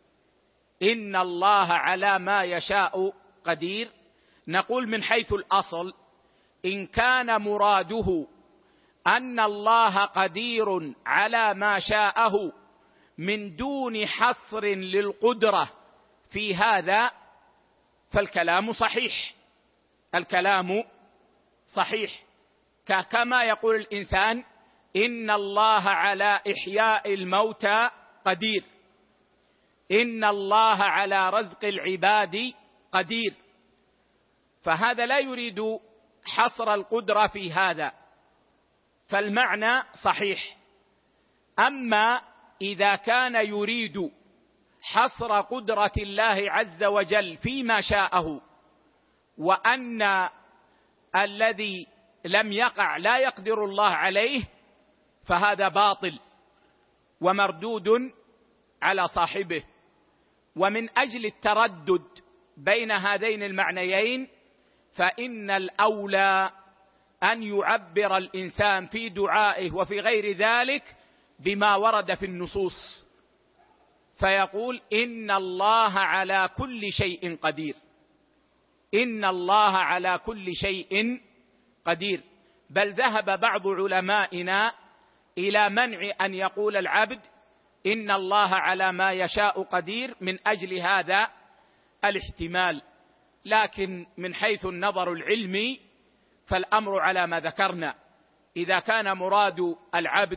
إن الله على ما يشاء قدير. نقول من حيث الأصل: إن كان مراده أن الله قدير على ما شاءه من دون حصر للقدرة في هذا فالكلام صحيح، الكلام صحيح، كما يقول الإنسان: إن الله على إحياء الموتى قدير، إن الله على رزق العباد قدير، فهذا لا يريد حصر القدرة في هذا، فالمعنى صحيح. أما إذا كان يريد حصر قدرة الله عز وجل فيما شاءه، وأن الذي لم يقع لا يقدر الله عليه، فهذا باطل ومردود على صاحبه. ومن أجل التردد بين هذين المعنيين فإن الأولى أن يعبر الإنسان في دعائه وفي غير ذلك بما ورد في النصوص، فيقول: إن الله على كل شيء قدير، إن الله على كل شيء قدير. بل ذهب بعض علمائنا إلى منع أن يقول العبد إن الله على ما يشاء قدير من أجل هذا الاحتمال. لكن من حيث النظر العلمي فالأمر على ما ذكرنا: إذا كان مراد العبد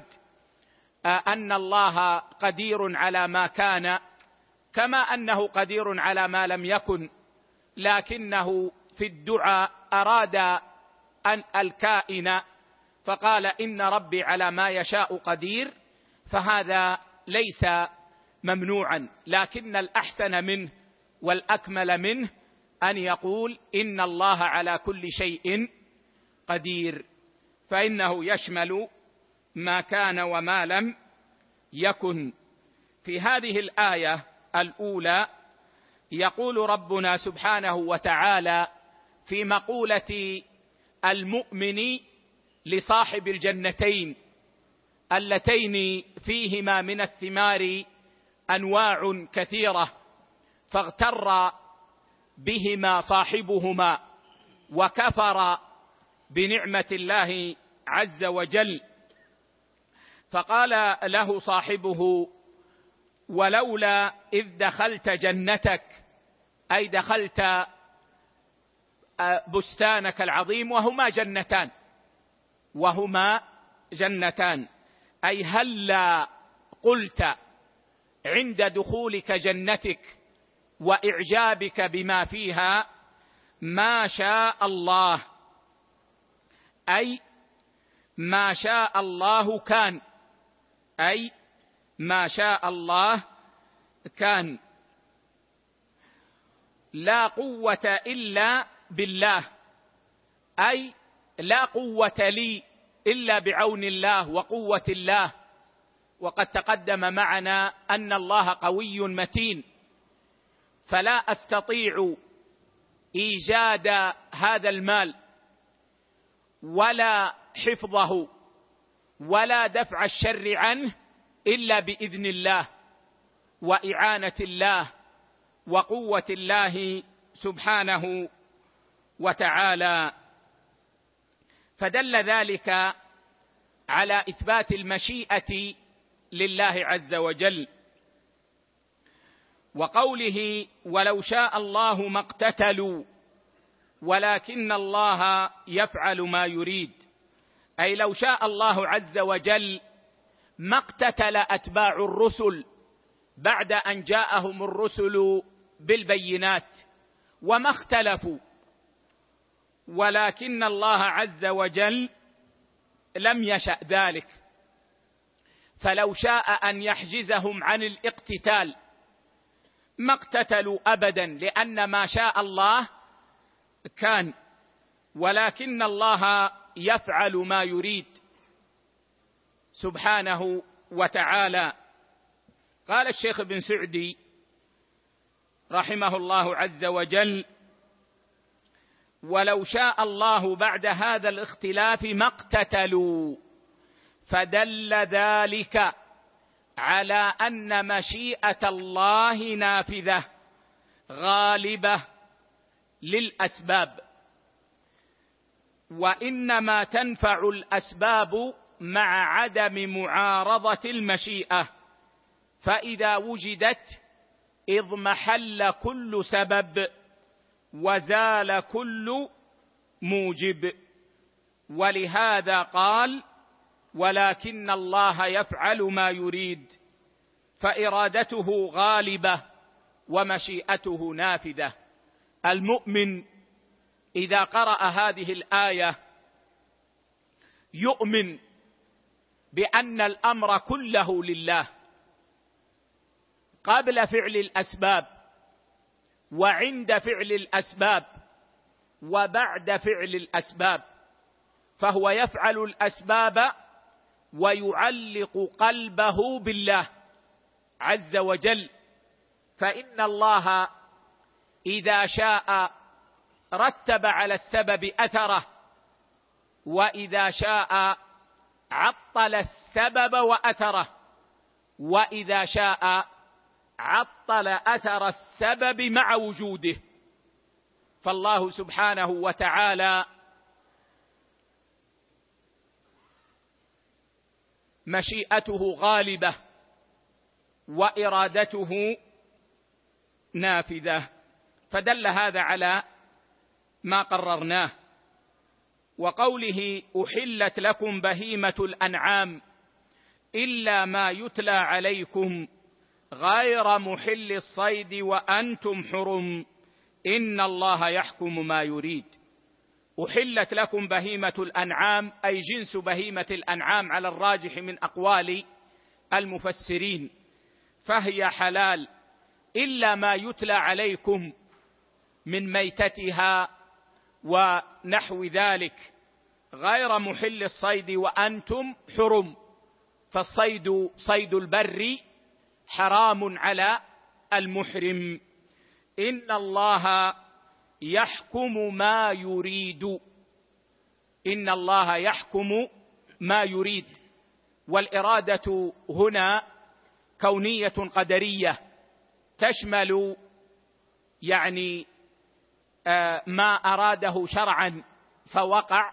أن الله قدير على ما كان، كما أنه قدير على ما لم يكن، لكنه في الدعاء أراد أن الكائن فقال إن ربي على ما يشاء قدير، فهذا ليس ممنوعا، لكن الأحسن منه والأكمل منه أن يقول إن الله على كل شيء قدير، فإنه يشمل ما كان وما لم يكن. في هذه الآية الأولى يقول ربنا سبحانه وتعالى في مقولة المؤمن لصاحب الجنتين اللتين فيهما من الثمار أنواع كثيرة، فاغتر بهما صاحبهما وكفر بنعمة الله عز وجل، فقال له صاحبه: ولولا إذ دخلت جنتك، أي دخلت بستانك العظيم، وهما جنتان وهما جنتان أي هلا قلت عند دخولك جنتك وإعجابك بما فيها ما شاء الله، أي ما شاء الله كان، أي ما شاء الله كان لا قوة إلا بالله، أي لا قوة لي إلا بعون الله وقوة الله. وقد تقدم معنا أن الله قوي متين، فلا أستطيع إيجاد هذا المال ولا حفظه ولا دفع الشر عنه إلا بإذن الله وإعانة الله وقوة الله سبحانه وتعالى. فدل ذلك على إثبات المشيئة لله عز وجل. وقوله ولو شاء الله ما اقتتلوا ولكن الله يفعل ما يريد، أي لو شاء الله عز وجل ما اقتتل أتباع الرسل بعد أن جاءهم الرسل بالبينات وما اختلفوا، ولكن الله عز وجل لم يشأ ذلك. فلو شاء أن يحجزهم عن الاقتتال ما اقتتلوا أبدا، لأن ما شاء الله كان، ولكن الله يفعل ما يريد سبحانه وتعالى. قال الشيخ ابن سعدي رحمه الله عز وجل: ولو شاء الله بعد هذا الاختلاف ما اقتتلوا، فدل ذلك على أن مشيئة الله نافذة غالبة للأسباب، وإنما تنفع الأسباب مع عدم معارضة المشيئة، فإذا وجدت اضمحل كل سبب وزال كل موجب. ولهذا قال: ولكن الله يفعل ما يريد، فإرادته غالبة ومشيئته نافذة. المؤمن إذا قرأ هذه الآية يؤمن بأن الأمر كله لله قبل فعل الأسباب وعند فعل الأسباب وبعد فعل الأسباب، فهو يفعل الأسباب ويعلق قلبه بالله عز وجل. فإن الله إذا شاء رتب على السبب أثره، وإذا شاء عطل السبب وأثره، وإذا شاء عطل أثر السبب مع وجوده. فالله سبحانه وتعالى مشيئته غالبة وإرادته نافذة، فدل هذا على ما قررناه. وقوله: أحلت لكم بهيمة الأنعام إلا ما يتلى عليكم غير محل الصيد وأنتم حرم إن الله يحكم ما يريد. أحلت لكم بهيمة الأنعام أي جنس بهيمة الأنعام على الراجح من أقوال المفسرين، فهي حلال إلا ما يتلى عليكم من ميتتها ونحو ذلك، غير محل الصيد وأنتم حرم، فالصيد صيد البر حرام على المحرم. إن الله يحكم ما يريد، إن الله يحكم ما يريد. والإرادة هنا كونية قدرية تشمل يعني ما أراده شرعا فوقع،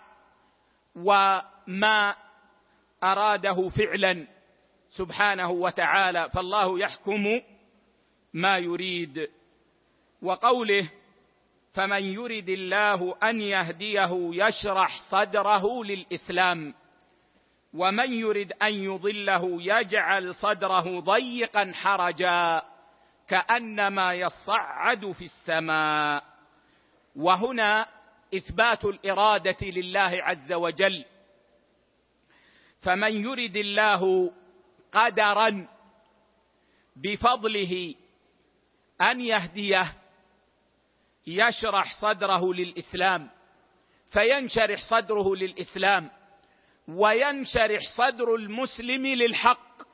وما أراده فعلا سبحانه وتعالى، فالله يحكم ما يريد. وقوله: فمن يرد الله أن يهديه يشرح صدره للإسلام ومن يرد أن يضله يجعل صدره ضيقا حرجا كأنما يصعد في السماء. وهنا إثبات الإرادة لله عز وجل. فمن يرد الله قدرا بفضله أن يهديه يشرح صدره للإسلام، فينشرح صدره للإسلام وينشرح صدر المسلم للحق.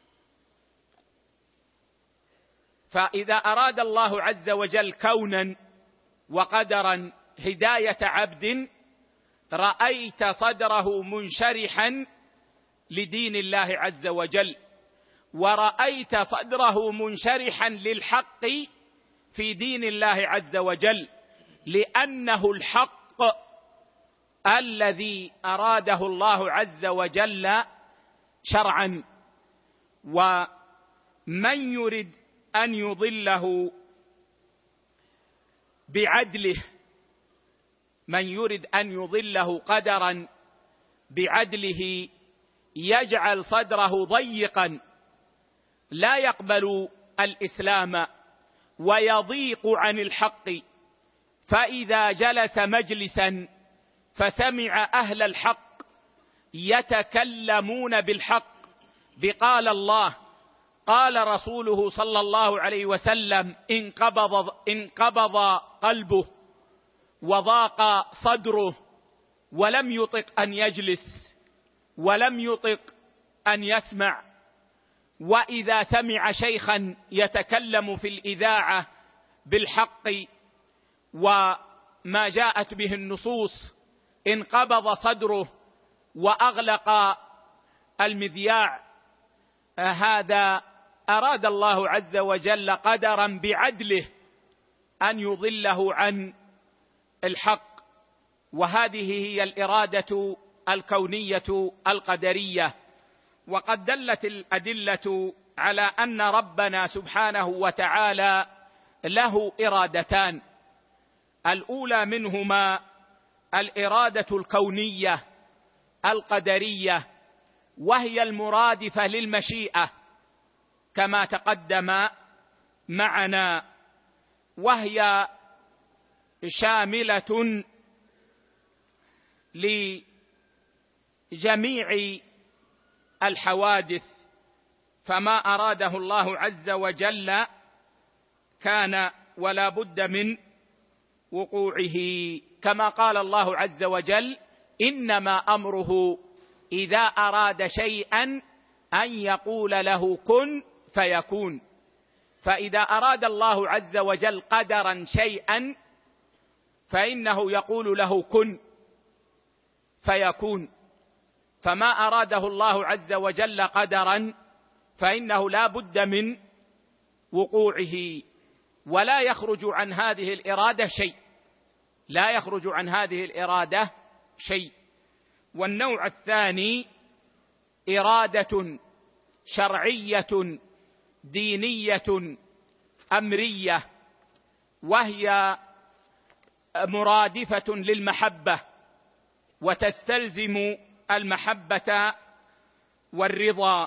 فإذا أراد الله عز وجل كونا وقدرا هداية عبد، رأيت صدره منشرحا لدين الله عز وجل، ورأيت صدره منشرحا للحق في دين الله عز وجل، لأنه الحق الذي أراده الله عز وجل شرعا. ومن يرد أن يضله بعدله، من يرد أن يضله قدرا بعدله يجعل صدره ضيقا لا يقبل الإسلام ويضيق عن الحق. فإذا جلس مجلسا فسمع أهل الحق يتكلمون بالحق بقال الله قال رسوله صلى الله عليه وسلم، انقبض, انقبض قلبه وضاق صدره ولم يطق أن يجلس ولم يطق أن يسمع. وإذا سمع شيخا يتكلم في الإذاعة بالحق وما جاءت به النصوص انقبض صدره وأغلق المذياع. هذا أراد الله عز وجل قدرا بعدله أن يضله عن الحق. وهذه هي الإرادة الكونية القدرية. وقد دلت الأدلة على أن ربنا سبحانه وتعالى له إرادتان، الأولى منهما الإرادة الكونية القدرية، وهي المرادفة للمشيئة كما تقدم معنا، وهي شاملة لجميع الحوادث، فما أراده الله عز وجل كان ولا بد من وقوعه، كما قال الله عز وجل إنما أمره إذا أراد شيئا أن يقول له كن فيكون. فإذا أراد الله عز وجل قدرا شيئا فإنه يقول له كن فيكون، فما أراده الله عز وجل قدرا فإنه لا بد من وقوعه، ولا يخرج عن هذه الإرادة شيء، لا يخرج عن هذه الإرادة شيء. والنوع الثاني إرادة شرعية دينية أمرية، وهي مرادفة للمحبة وتستلزم المحبة والرضا.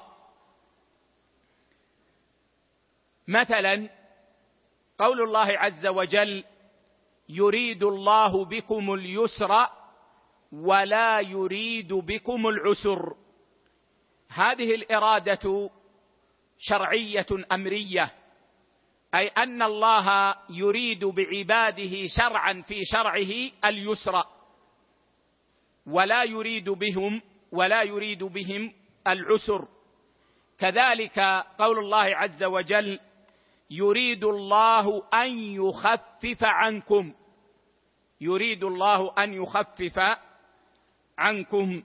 مثلا قول الله عز وجل يريد الله بكم اليسر ولا يريد بكم العسر، هذه الإرادة شرعية أمرية، أي أن الله يريد بعباده شرعا في شرعه اليسر ولا يريد بهم ولا يريد بهم العسر. كذلك قول الله عز وجل يريد الله أن يخفف عنكم، يريد الله أن يخفف عنكم.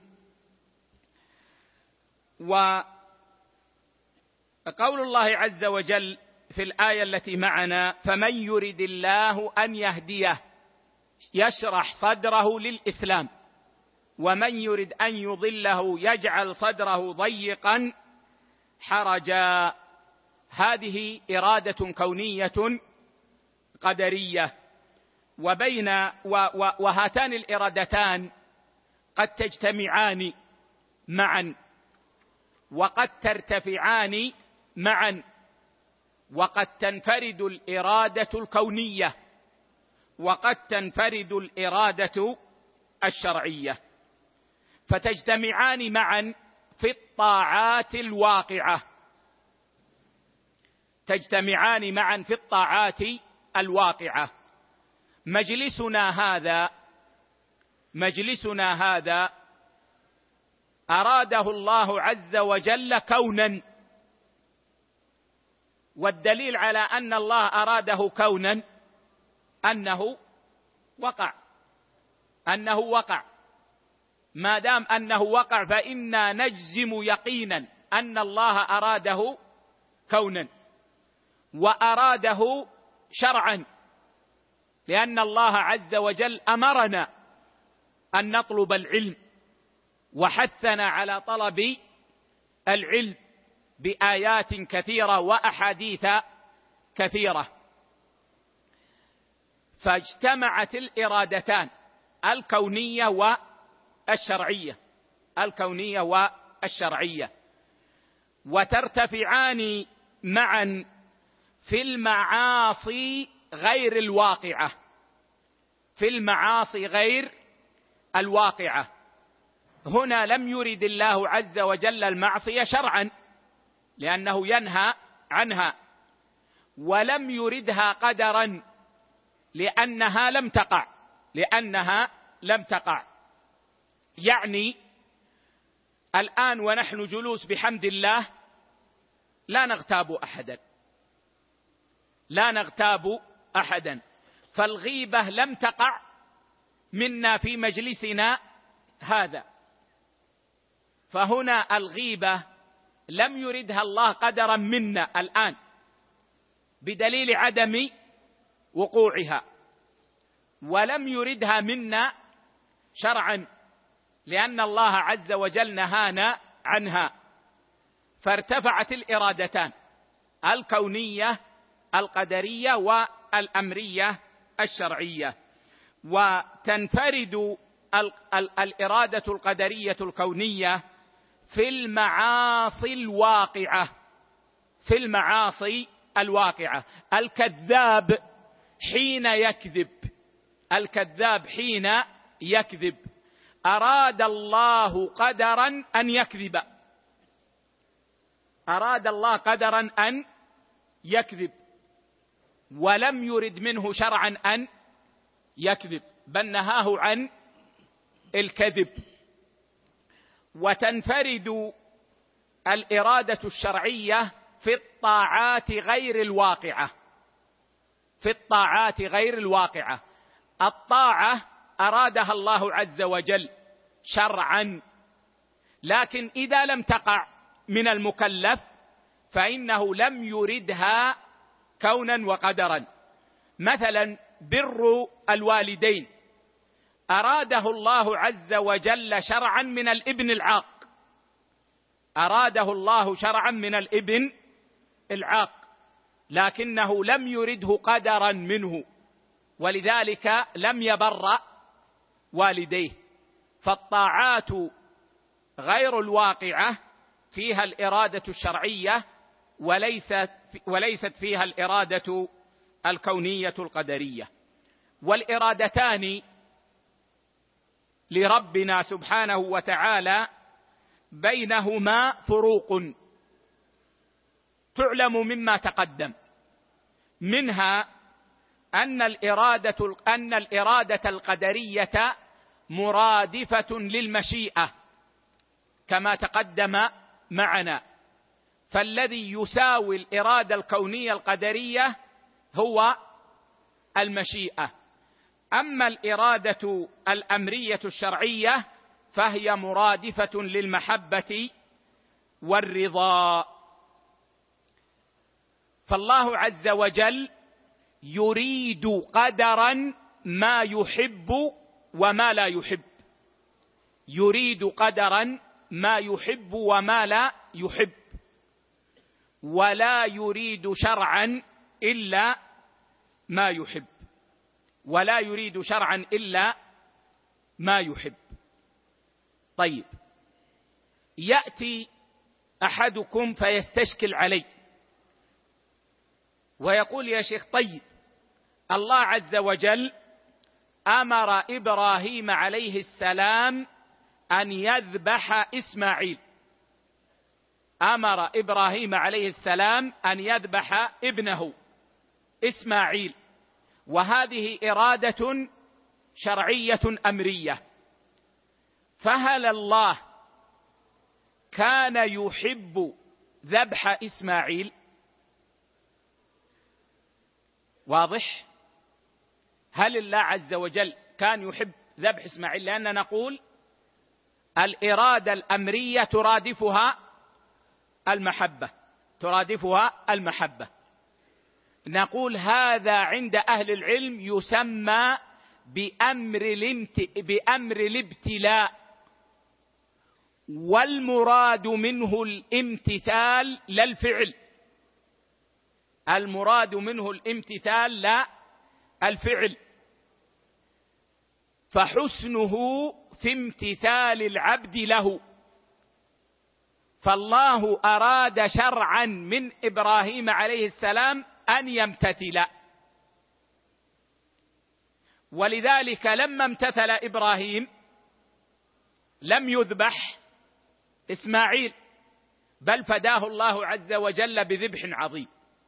وقول الله عز وجل في الآية التي معنا فمن يرد الله أن يهديه يشرح صدره للإسلام، ومن يرد أن يضله يجعل صدره ضيقا حرجا، هذه إرادة كونية قدرية. وبين وهاتان الإرادتان قد تجتمعان معا وقد ترتفعان معا، وقد تنفرد الإرادة الكونية وقد تنفرد الإرادة الشرعية، فتجتمعان معا في الطاعات الواقعة. تجتمعان معا في الطاعات الواقعة. مجلسنا هذا مجلسنا هذا أراده الله عز وجل كونا، والدليل على أن الله أراده كونا أنه وقع أنه وقع ما دام أنه وقع فإنا نجزم يقينا أن الله أراده كونا وأراده شرعا، لأن الله عز وجل أمرنا أن نطلب العلم وحثنا على طلب العلم بآيات كثيرة وأحاديث كثيرة. فاجتمعت الإرادتان الكونية والشرعية الكونية والشرعية وترتفعان معا في المعاصي غير الواقعة في المعاصي غير الواقعة. هنا لم يرد الله عز وجل المعصية شرعا لأنه ينهى عنها، ولم يردها قدرا لأنها لم تقع لأنها لم تقع يعني الآن ونحن جلوس بحمد الله لا نغتاب أحدا لا نغتاب أحدا فالغيبة لم تقع منا في مجلسنا هذا. فهنا الغيبة لم يردها الله قدرا منا الآن بدليل عدم وقوعها، ولم يردها منا شرعا لأن الله عز وجل نهانا عنها. فارتفعت الإرادتان الكونية القدرية والأمرية الشرعية، وتنفرد الإرادة القدرية الكونية في المعاصي الواقعة في المعاصي الواقعة. الكذاب حين يكذب الكذاب حين يكذب أراد الله قدرا أن يكذب أراد الله قدرا أن يكذب ولم يرد منه شرعا أن يكذب، بل نهاه عن الكذب. وتنفرد الإرادة الشرعية في الطاعات غير الواقعة في الطاعات غير الواقعة. الطاعة أرادها الله عز وجل شرعا، لكن إذا لم تقع من المكلف فإنه لم يردها كونا وقدرا. مثلا بر الوالدين أراده الله عز وجل شرعا من الابن العاق أراده الله شرعا من الابن العاق لكنه لم يرده قدرا منه، ولذلك لم يبر والديه. فالطاعات غير الواقعة فيها الإرادة الشرعية وليست وليست فيها الإرادة الكونية القدرية. والإرادتان لربنا سبحانه وتعالى بينهما فروق تعلم مما تقدم، منها أن الإرادة أن الإرادة القدرية مرادفة للمشيئة كما تقدم معنا، فالذي يساوي الإرادة الكونية القدرية هو المشيئة. أما الإرادة الأمرية الشرعية فهي مرادفة للمحبة والرضا. فالله عز وجل يريد قدرا ما يحب وما لا يحب يريد قدرا ما يحب وما لا يحب ولا يريد شرعا إلا ما يحب ولا يريد شرعا إلا ما يحب. طيب، يأتي أحدكم فيستشكل علي ويقول يا شيخ طيب الله عز وجل أمر إبراهيم عليه السلام أن يذبح إسماعيل، أمر إبراهيم عليه السلام أن يذبح ابنه إسماعيل، وهذه إرادة شرعية أمرية. فهل الله كان يحب ذبح إسماعيل؟ واضح؟ هل الله عز وجل كان يحب ذبح إسماعيل؟ لأننا نقول الإرادة الأمرية ترادفها المحبة، ترادفها المحبة. نقول هذا عند أهل العلم يسمى بأمر الامت... بأمر الابتلاء، والمراد منه الامتثال لا الفعل. المراد منه الامتثال لا الفعل، فحسنه في امتثال العبد له. فالله أراد شرعا من إبراهيم عليه السلام أن يمتثل، ولذلك لما امتثل إبراهيم لم يذبح إسماعيل، بل فداه الله عز وجل بذبح عظيم.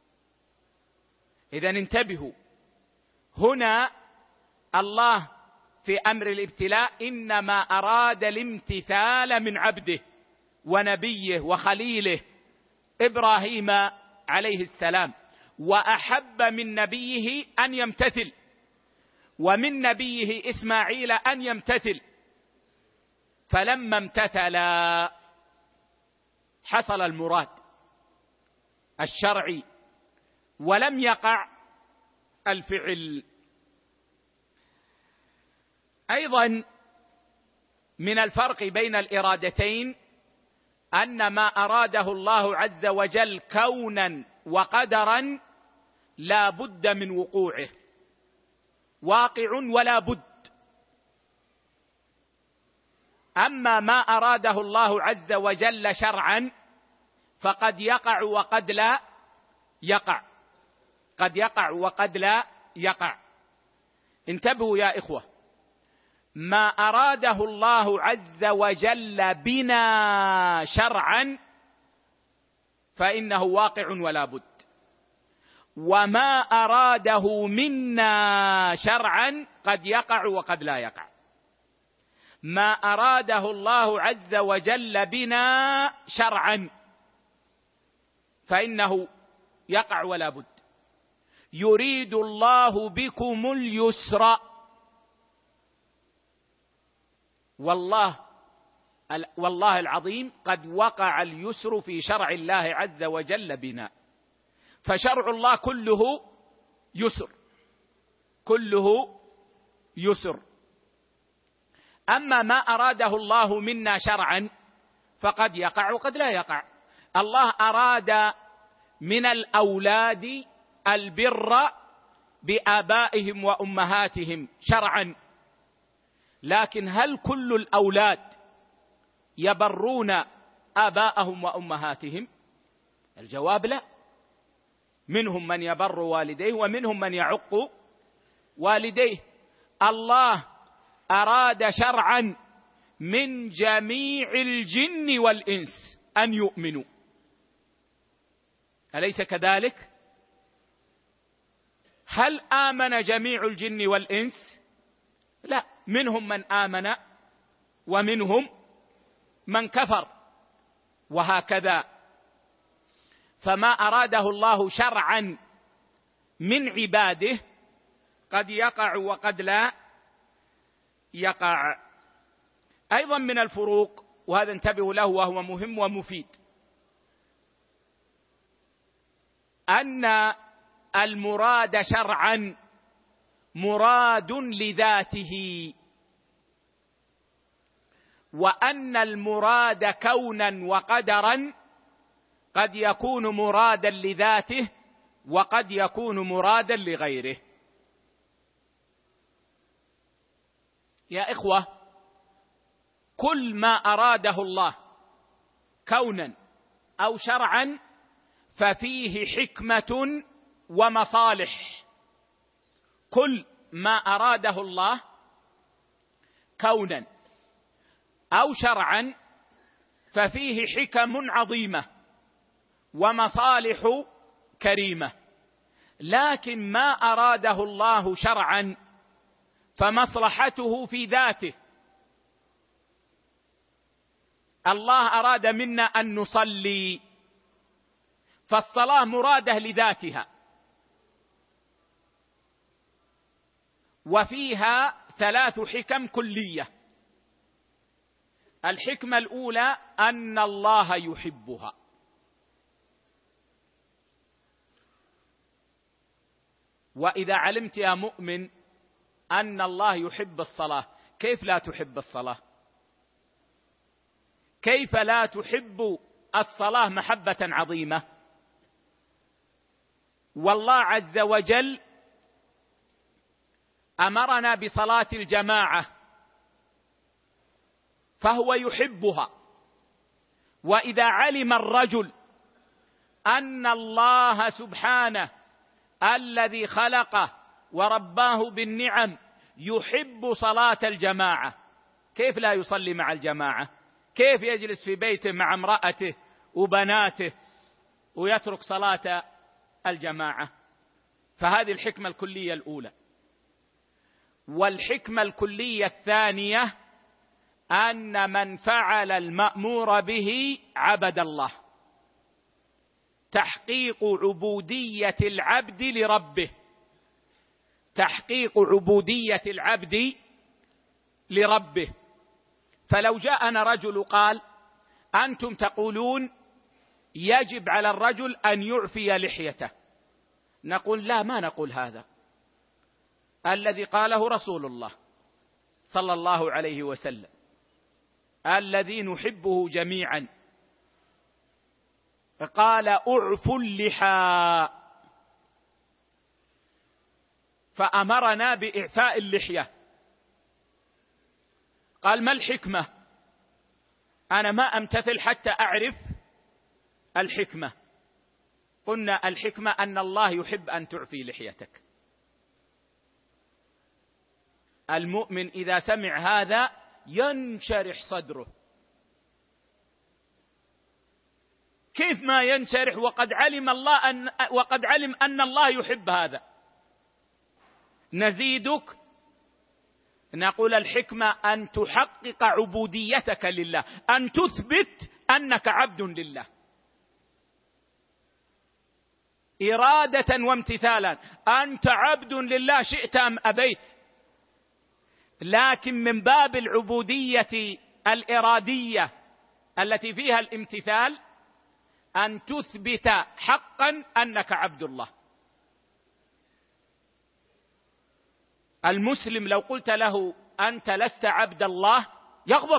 إذن انتبهوا، هنا الله في أمر الابتلاء إنما أراد الامتثال من عبده ونبيه وخليله إبراهيم عليه السلام، وأحب من نبيه أن يمتثل، ومن نبيه إسماعيل أن يمتثل. فلما امتثل حصل المراد الشرعي ولم يقع الفعل. أيضا من الفرق بين الإرادتين أن ما أراده الله عز وجل كونا وقدرا لا بد من وقوعه، واقع ولا بد. أما ما أراده الله عز وجل شرعا فقد يقع وقد لا يقع، قد يقع وقد لا يقع. انتبهوا يا إخوة، ما أراده الله عز وجل بنا شرعا فإنه واقع ولا بد، وما أراده منا شرعا قد يقع وقد لا يقع. ما أراده الله عز وجل بنا شرعا فإنه يقع ولا بد. يريد الله بكم اليسر، والله والله العظيم قد وقع اليسر في شرع الله عز وجل بنا. فشرع الله كله يسر، كله يسر. أما ما أراده الله منا شرعا فقد يقع وقد لا يقع. الله أراد من الأولاد البر بآبائهم وأمهاتهم شرعا، لكن هل كل الأولاد يبرون آباءهم وأمهاتهم؟ الجواب لا. منهم من يبر والديه ومنهم من يعق والديه. الله أراد شرعا من جميع الجن والإنس أن يؤمنوا، أليس كذلك؟ هل آمن جميع الجن والإنس؟ لا، منهم من آمن ومنهم من كفر، وهكذا. فما أراده الله شرعا من عباده قد يقع وقد لا يقع. أيضا من الفروق، وهذا انتبهوا له وهو مهم ومفيد، أن المراد شرعا مراد لذاته، وأن المراد كونا وقدرا قد يكون مرادا لذاته وقد يكون مرادا لغيره. يا إخوة، كل ما أراده الله كونا أو شرعا ففيه حكمة ومصالح. كل ما أراده الله كونا أو شرعا ففيه حكم عظيمة ومصالح كريمة، لكن ما أراده الله شرعا فمصلحته في ذاته. الله أراد منا أن نصلي، فالصلاة مرادة لذاتها، وفيها ثلاث حكم كلية. الحكمة الأولى أن الله يحبها، وإذا علمت يا مؤمن أن الله يحب الصلاة، كيف لا تحب الصلاة؟ كيف لا تحب الصلاة محبة عظيمة؟ والله عز وجل أمرنا بصلاة الجماعة فهو يحبها. وإذا علم الرجل أن الله سبحانه الذي خلقه ورباه بالنعم يحب صلاة الجماعة، كيف لا يصلي مع الجماعة؟ كيف يجلس في بيته مع امرأته وبناته ويترك صلاة الجماعة؟ فهذه الحكمة الكلية الأولى. والحكمة الكلية الثانية أن من فعل المأمور به عبد الله، تحقيق عبودية العبد لربه، تحقيق عبودية العبد لربه. فلو جاءنا رجل قال أنتم تقولون يجب على الرجل أن يعفي لحيته، نقول لا، ما نقول هذا. الذي قاله رسول الله صلى الله عليه وسلم الذي نحبه جميعا، قال أعفوا اللحى، فأمرنا بإعفاء اللحية. قال ما الحكمة؟ أنا ما أمتثل حتى أعرف الحكمة. قلنا الحكمة أن الله يحب أن تعفي لحيتك. المؤمن إذا سمع هذا ينشرح صدره. كيف ما ينشرح وقد علم الله أن وقد علم أن الله يحب هذا؟ نزيدك نقول الحكمة أن تحقق عبوديتك لله، أن تثبت أنك عبد لله إرادة وامتثالا. أنت عبد لله شئت أم أبيت، لكن من باب العبودية الإرادية التي فيها الامتثال أن تثبت حقا أنك عبد الله. المسلم لو قلت له أنت لست عبد الله يغضب،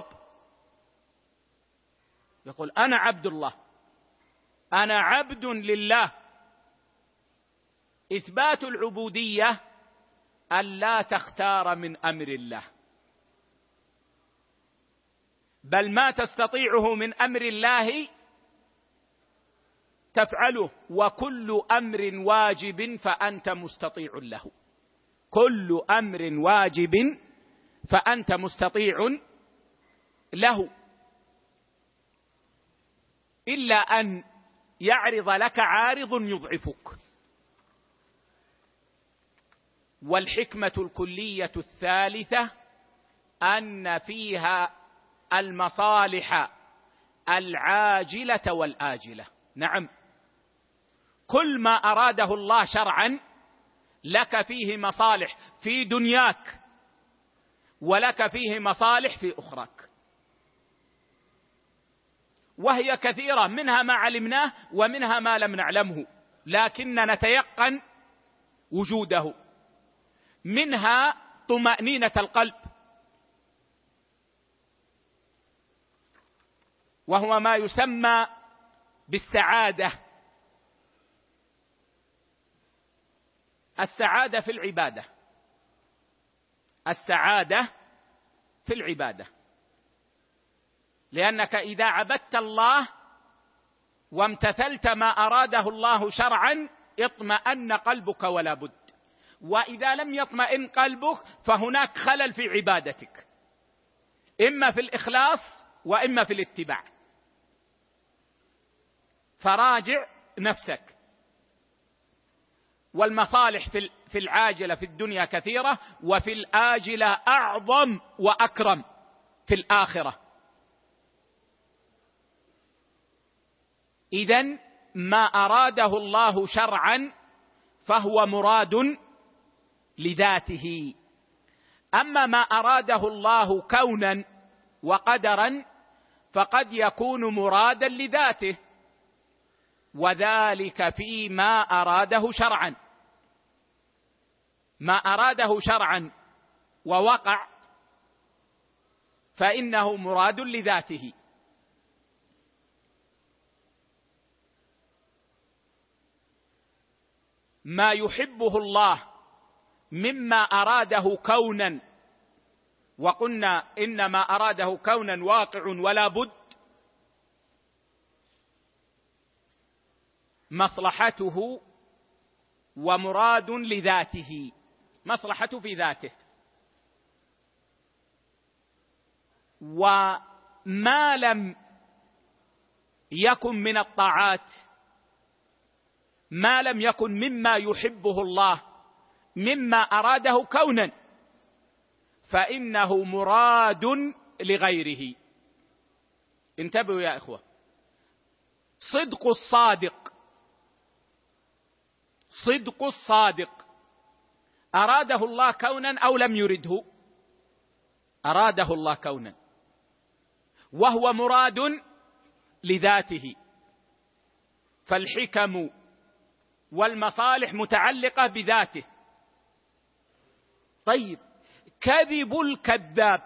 يقول أنا عبد الله، أنا عبد لله. إثبات العبودية أن لا تختار من أمر الله، بل ما تستطيعه من أمر الله تفعله، وكل أمر واجب فأنت مستطيع له، كل أمر واجب فأنت مستطيع له، إلا أن يعرض لك عارض يضعفك. والحكمة الكلية الثالثة أن فيها المصالح العاجلة والآجلة. نعم، كل ما أراده الله شرعا لك فيه مصالح في دنياك ولك فيه مصالح في أخراك، وهي كثيرة، منها ما علمناه ومنها ما لم نعلمه لكن نتيقن وجوده. منها طمأنينة القلب، وهو ما يسمى بالسعادة. السعادة في العبادة، السعادة في العبادة، لأنك إذا عبدت الله وامتثلت ما أراده الله شرعا اطمأن قلبك ولا بد، وإذا لم يطمئن قلبك فهناك خلل في عبادتك، إما في الإخلاص وإما في الاتباع. فراجع نفسك. والمصالح في العاجلة في الدنيا كثيرة، وفي الآجلة أعظم وأكرم في الآخرة. إذن ما أراده الله شرعا فهو مراد لذاته، أما ما أراده الله كونا وقدرا فقد يكون مرادا لذاته، وذلك فيما أراده شرعا. ما أراده شرعا ووقع فإنه مراد لذاته. ما يحبه الله مما أراده كونا، وقلنا إنما أراده كونا واقع ولا بد، مصلحته ومراد لذاته، مصلحته في ذاته. وما لم يكن من الطاعات، ما لم يكن مما يحبه الله مما أراده كونا فإنه مراد لغيره. انتبهوا يا إخوة، صدق الصادق، صدق الصادق أراده الله كونا أو لم يرده؟ أراده الله كونا، وهو مراد لذاته، فالحكم والمصالح متعلقة بذاته. طيب، كذب الكذاب،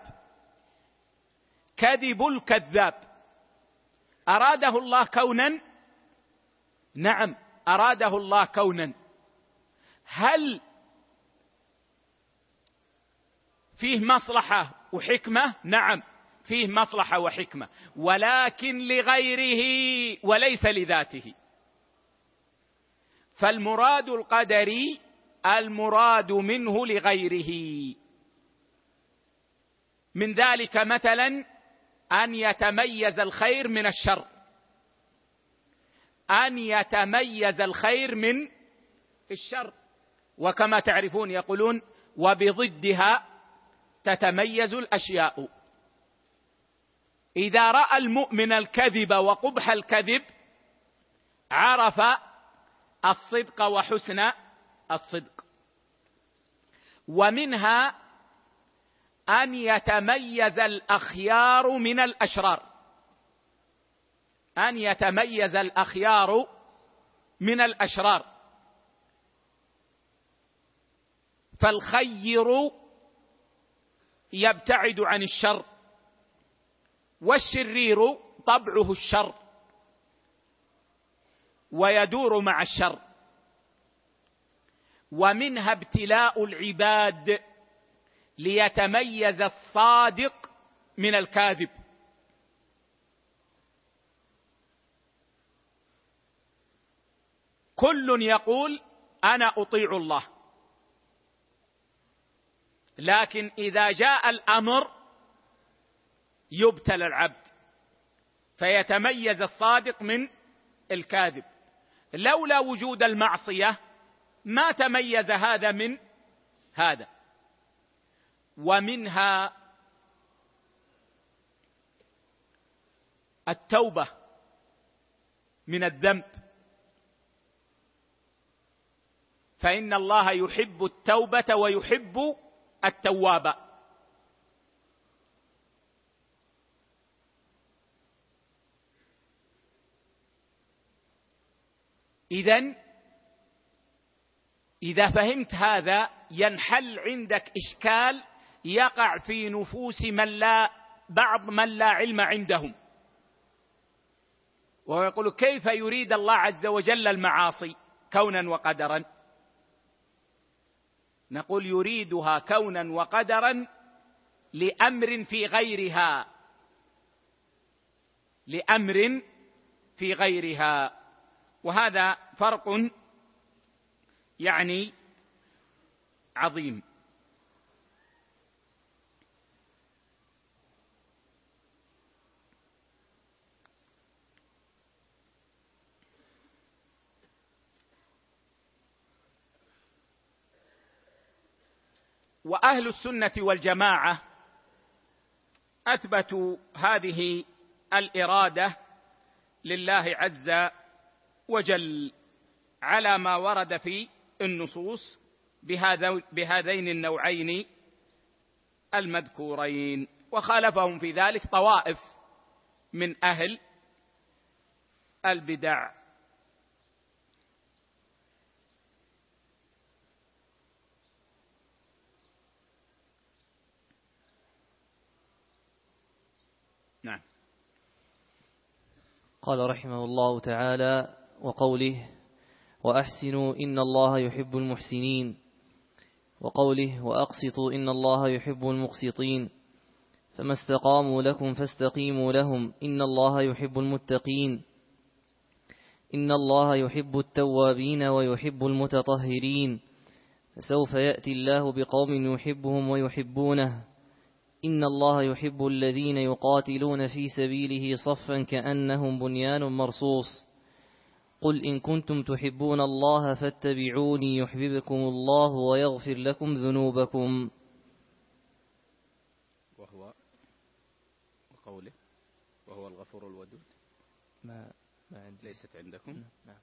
كذب الكذاب أراده الله كونا؟ نعم أراده الله كونا. هل فيه مصلحة وحكمة؟ نعم فيه مصلحة وحكمة، ولكن لغيره وليس لذاته. فالمراد القدري المراد منه لغيره. من ذلك مثلا أن يتميز الخير من الشر، أن يتميز الخير من الشر، وكما تعرفون يقولون وبضدها تتميز الأشياء. إذا رأى المؤمن الكذب وقبح الكذب عرف الصدق وحسن الصدق. ومنها أن يتميز الأخيار من الأشرار، أن يتميز الأخيار من الأشرار. فالخير يبتعد عن الشر، والشرير طبعه الشر ويدور مع الشر. ومنها ابتلاء العباد ليتميز الصادق من الكاذب. كل يقول أنا أطيع الله، لكن إذا جاء الأمر يبتلى العبد فيتميز الصادق من الكاذب. لولا وجود المعصية ما تميز هذا من هذا. ومنها التوبة من الذنب، فإن الله يحب التوبة ويحب التواب. إذن إذا فهمت هذا ينحل عندك إشكال يقع في نفوس من لا بعض من لا علم عندهم، وهو يقول كيف يريد الله عز وجل المعاصي كونا وقدرا؟ نقول يريدها كونا وقدرا لأمر في غيرها، لأمر في غيرها. وهذا فرق يعني عظيم. وأهل السنة والجماعة أثبتوا هذه الإرادة لله عز وجل على ما ورد في النصوص بهذين النوعين المذكورين، وخالفهم في ذلك طوائف من أهل البدع. نعم. قال رحمه الله تعالى: وقوله: وأحسنوا إن الله يحب المحسنين، وقوله: وأقسطوا إن الله يحب المقسطين، فما استقاموا لكم فاستقيموا لهم إن الله يحب المتقين، إن الله يحب التوابين ويحب المتطهرين، فسوف يأتي الله بقوم يحبهم ويحبونه، إن الله يحب الذين يقاتلون في سبيله صفا كأنهم بنيان مرصوص، قل إن كنتم تحبون الله فاتبعوني يحببكم الله ويغفر لكم ذنوبكم. وهو وقوله وهو الغفور الودود ما ما عندي. ليست عندكم؟ نعم.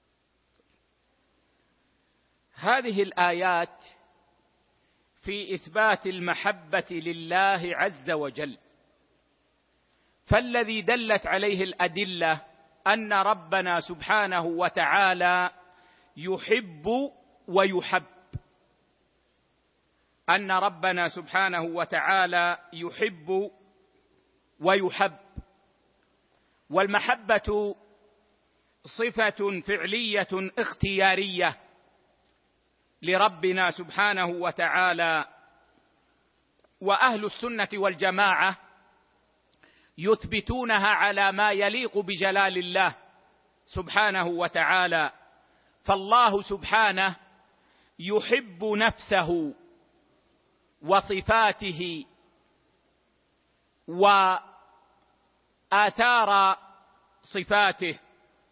هذه الآيات في إثبات المحبة لله عز وجل، فالذي دلت عليه الأدلة أن ربنا سبحانه وتعالى يحب ويحب، أن ربنا سبحانه وتعالى يحب ويحب، والمحبة صفة فعلية اختيارية لربنا سبحانه وتعالى، وأهل السنة والجماعة يثبتونها على ما يليق بجلال الله سبحانه وتعالى، فالله سبحانه يحب نفسه وصفاته وآثار صفاته،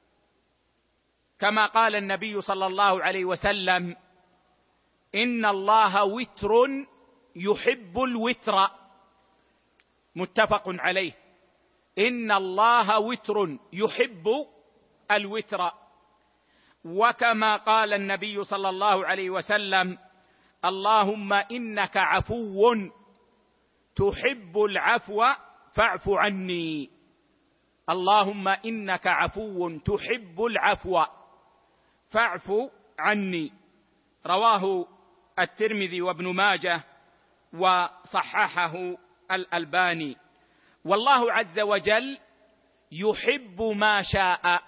كما قال النبي صلى الله عليه وسلم: إن الله وتر يحب الوتر، متفق عليه. إن الله وتر يحب الوتر. وكما قال النبي صلى الله عليه وسلم: اللهم إنك عفو تحب العفو فاعف عني. اللهم إنك عفو تحب العفو فاعف عني. رواه الترمذي وابن ماجه وصححه الألباني. والله عز وجل يحب ما شاء،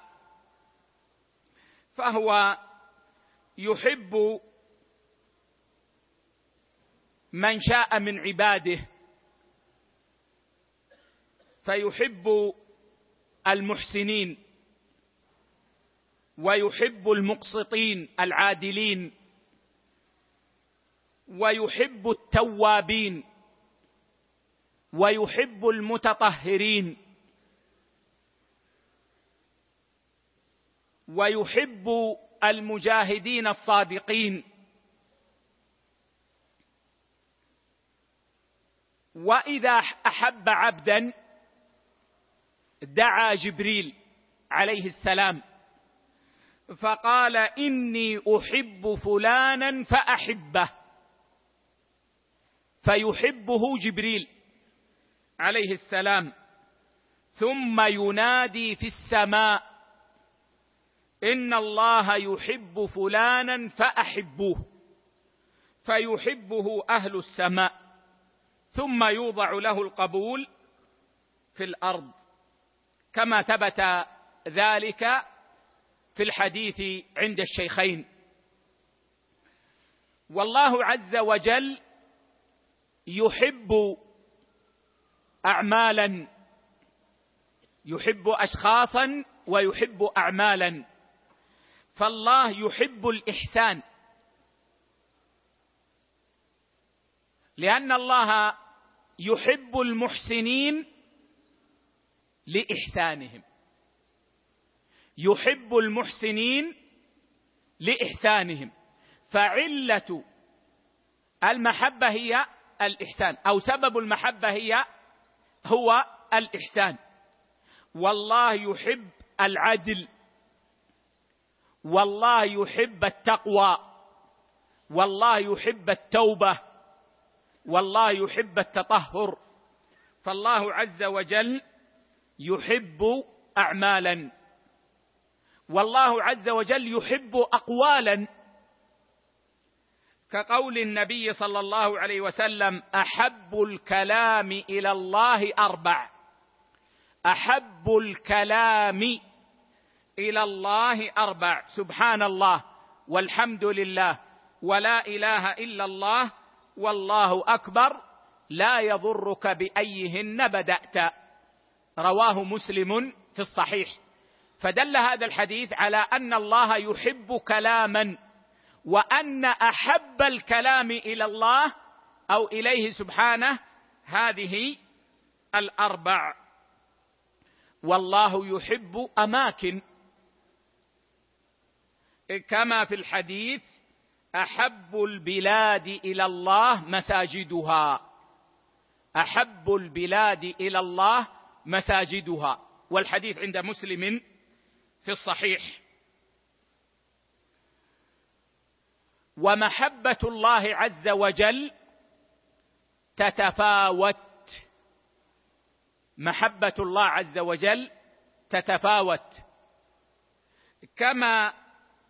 فهو يحب من شاء من عباده، فيحب المحسنين ويحب المقسطين العادلين ويحب التوابين ويحب المتطهرين ويحب المجاهدين الصادقين. وإذا أحب عبدا دعا جبريل عليه السلام فقال: إني أحب فلانا فأحبه، فيحبه جبريل عليه السلام، ثم ينادي في السماء: إن الله يحب فلانا فأحبوه، فيحبه أهل السماء، ثم يوضع له القبول في الأرض، كما ثبت ذلك في الحديث عند الشيخين. والله عز وجل يحب أعمالا، يحب أشخاصا ويحب أعمالا، فالله يحب الإحسان، لأن الله يحب المحسنين لإحسانهم، يحب المحسنين لإحسانهم. فعلة المحبة هي الإحسان، أو سبب المحبة هي هو الإحسان. والله يحب العدل، والله يحب التقوى، والله يحب التوبة، والله يحب التطهر. فالله عز وجل يحب أعمالا، والله عز وجل يحب أقوالا، كقول النبي صلى الله عليه وسلم: أحب الكلام إلى الله أربع. أحب الكلام إلى الله أربع: سبحان الله، والحمد لله، ولا إله إلا الله، والله أكبر، لا يضرك بأيهن بدأت. رواه مسلم في الصحيح. فدل هذا الحديث على أن الله يحب كلاما، وأن أحب الكلام إلى الله أو إليه سبحانه هذه الأربع. والله يحب أماكن، كما في الحديث: أحب البلاد إلى الله مساجدها. أحب البلاد إلى الله مساجدها، والحديث عند مسلم في الصحيح. ومحبة الله عز وجل تتفاوت، محبة الله عز وجل تتفاوت، كما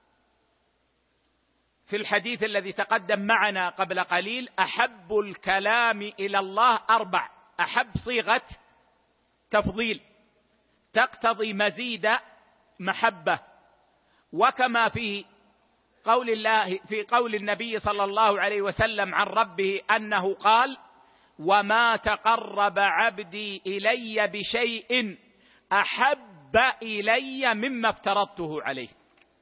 في الحديث الذي تقدم معنا قبل قليل: أحب الكلام إلى الله أربع. أحب صيغة تفضيل تقتضي مزيد محبة، وكما في قول الله في قول النبي صلى الله عليه وسلم عن ربه أنه قال: وما تقرب عبدي إلي بشيء أحب إلي مما افترضته عليه.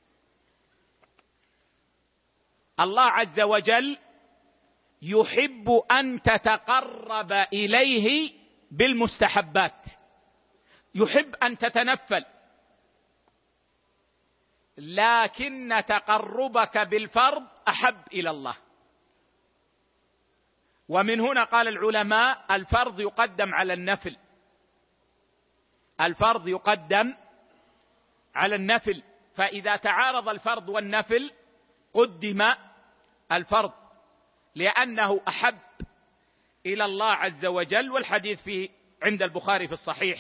الله عز وجل يحب أن تتقرب إليه بالمستحبات، يحب أن تتنفل، لكن تقربك بالفرض أحب إلى الله. ومن هنا قال العلماء: الفرض يقدم على النفل، الفرض يقدم على النفل، فإذا تعارض الفرض والنفل قدم الفرض لأنه أحب إلى الله عز وجل، والحديث في عند البخاري في الصحيح.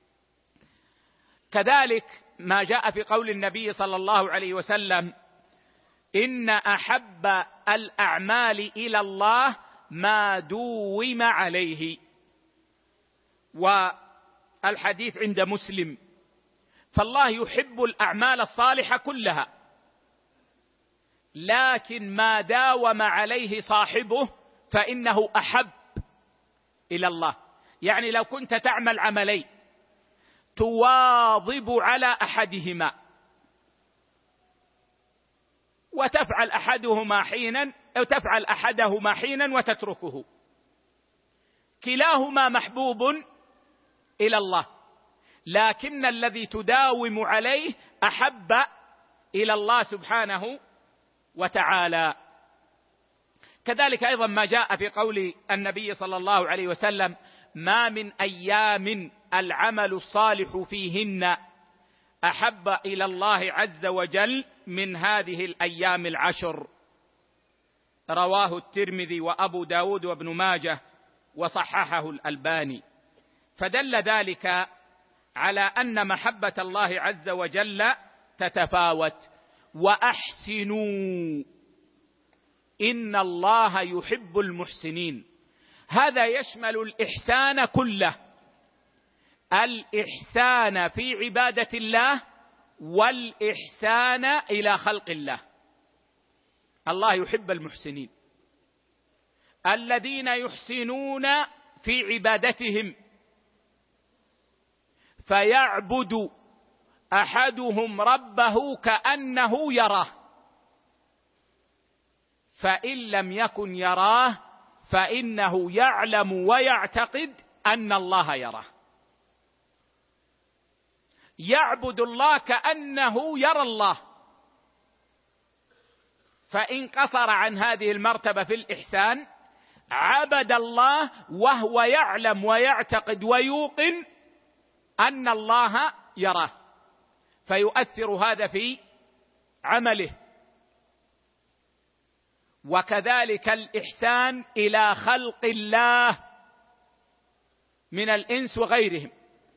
كذلك ما جاء في قول النبي صلى الله عليه وسلم: إن أحب الأعمال إلى الله ما دوم عليه، والحديث عند مسلم. فالله يحب الأعمال الصالحة كلها، لكن ما داوم عليه صاحبه فإنه أحب إلى الله. يعني لو كنت تعمل عملين تواظب على أحدهما وتفعل أحدهما حينا أو تفعل أحدهما حينا وتتركه، كلاهما محبوب إلى الله، لكن الذي تداوم عليه أحب إلى الله سبحانه وتعالى. كذلك أيضا ما جاء في قول النبي صلى الله عليه وسلم: ما من أيام العمل الصالح فيهن أحب إلى الله عز وجل من هذه الأيام العشر. رواه الترمذي وأبو داود وابن ماجه وصححه الألباني. فدل ذلك على أن محبة الله عز وجل تتفاوت. وأحسنوا إن الله يحب المحسنين، هذا يشمل الإحسان كله، الإحسان في عبادة الله والإحسان إلى خلق الله. الله يحب المحسنين الذين يحسنون في عبادتهم، فيعبد أحدهم ربه كأنه يراه، فإن لم يكن يراه فإنه يعلم ويعتقد أن الله يراه. يعبد الله كأنه يرى الله، فإن قصر عن هذه المرتبة في الإحسان عبد الله وهو يعلم ويعتقد ويوقن أن الله يراه، فيؤثر هذا في عمله. وكذلك الإحسان إلى خلق الله من الإنس وغيرهم،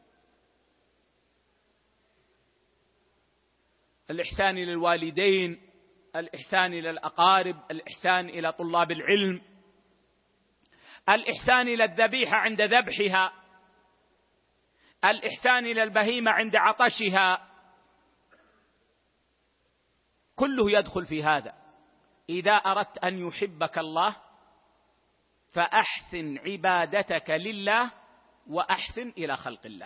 الإحسان إلى الوالدين، الإحسان إلى الأقارب، الإحسان إلى طلاب العلم، الإحسان إلى الذبيحة عند ذبحها، الإحسان إلى البهيمة عند عطشها، كله يدخل في هذا. إذا أردت أن يحبك الله فأحسن عبادتك لله وأحسن إلى خلق الله.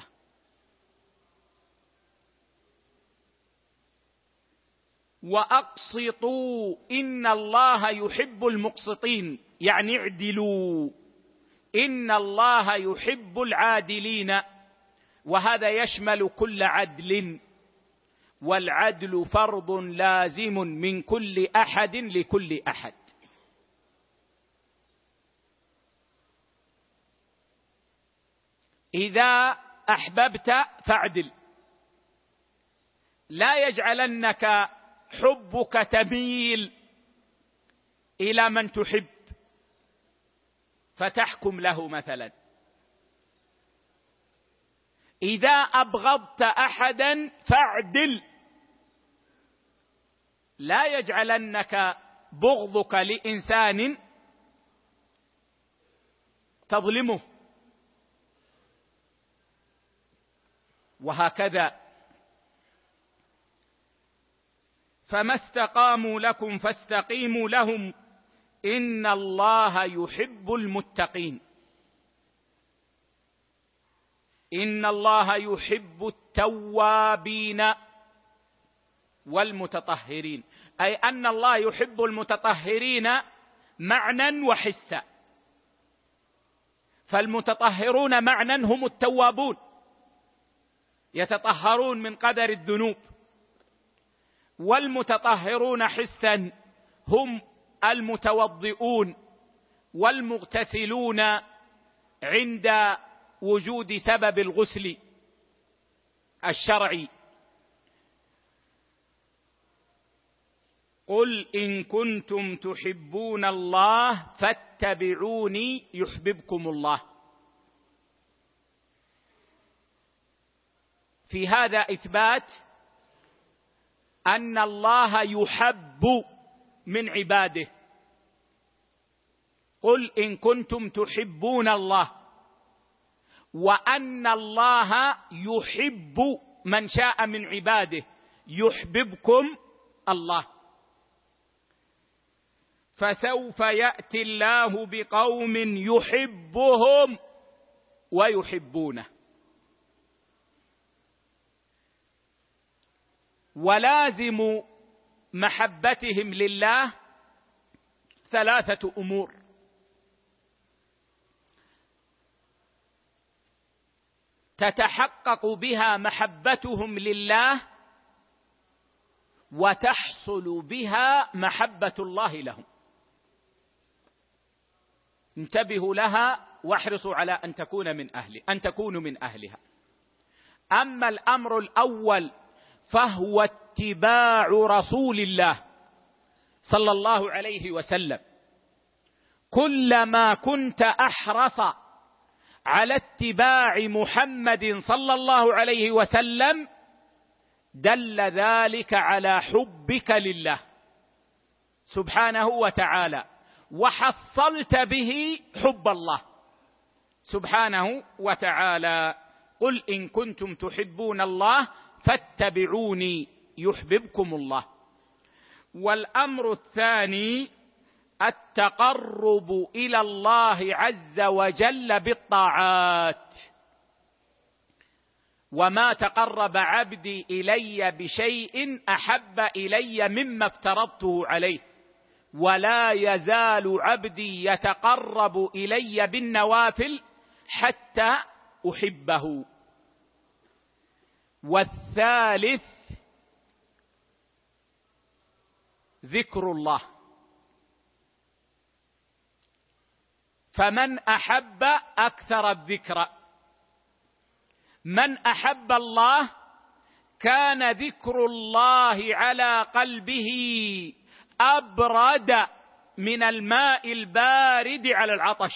وأقسطوا إن الله يحب المقسطين، يعني اعدلوا، إن الله يحب العادلين، وهذا يشمل كل عدل، والعدل فرض لازم من كل أحد لكل أحد. إذا أحببت فاعدل، لا يجعلنك حبك تميل إلى من تحب فتحكم له مثلا. إذا أبغضت أحدا فاعدل، لا يجعلنك بغضك لإنسان تظلمه، وهكذا. فما استقاموا لكم فاستقيموا لهم إن الله يحب المتقين. إن الله يحب التوابين والمتطهرين، أي أن الله يحب المتطهرين معنى وحسا. فالمتطهرون معنى هم التوابون، يتطهرون من قدر الذنوب، والمتطهرون حسا هم المتوضئون والمغتسلون عند وجود سبب الغسل الشرعي. قل إن كنتم تحبون الله فاتبعوني يحببكم الله. في هذا إثبات أن الله يحب من عباده. قل إن كنتم تحبون الله، وأن الله يحب من شاء من عباده، يحببكم الله. فسوف يأتي الله بقوم يحبهم ويحبونه. ولازم محبتهم لله ثلاثة أمور: تتحقق بها محبتهم لله، وتحصل بها محبة الله لهم. انتبهوا لها واحرصوا على أن تكون من أهل أن تكونوا من أهلها. أما الأمر الأول فهو اتباع رسول الله صلى الله عليه وسلم. كلما كنت أحرص على اتباع محمد صلى الله عليه وسلم دل ذلك على حبك لله سبحانه وتعالى، وحصلت به حب الله سبحانه وتعالى. قل إن كنتم تحبون الله فاتبعوني يحببكم الله. والأمر الثاني التقرب إلى الله عز وجل بالطاعات. وما تقرب عبدي إلي بشيء أحب إلي مما افترضته عليه، ولا يزال عبدي يتقرب إلي بالنوافل حتى أحبه. والثالث ذكر الله فمن أحب أكثر الذكر. من أحب الله كان ذكر الله على قلبه أبرد من الماء البارد على العطش،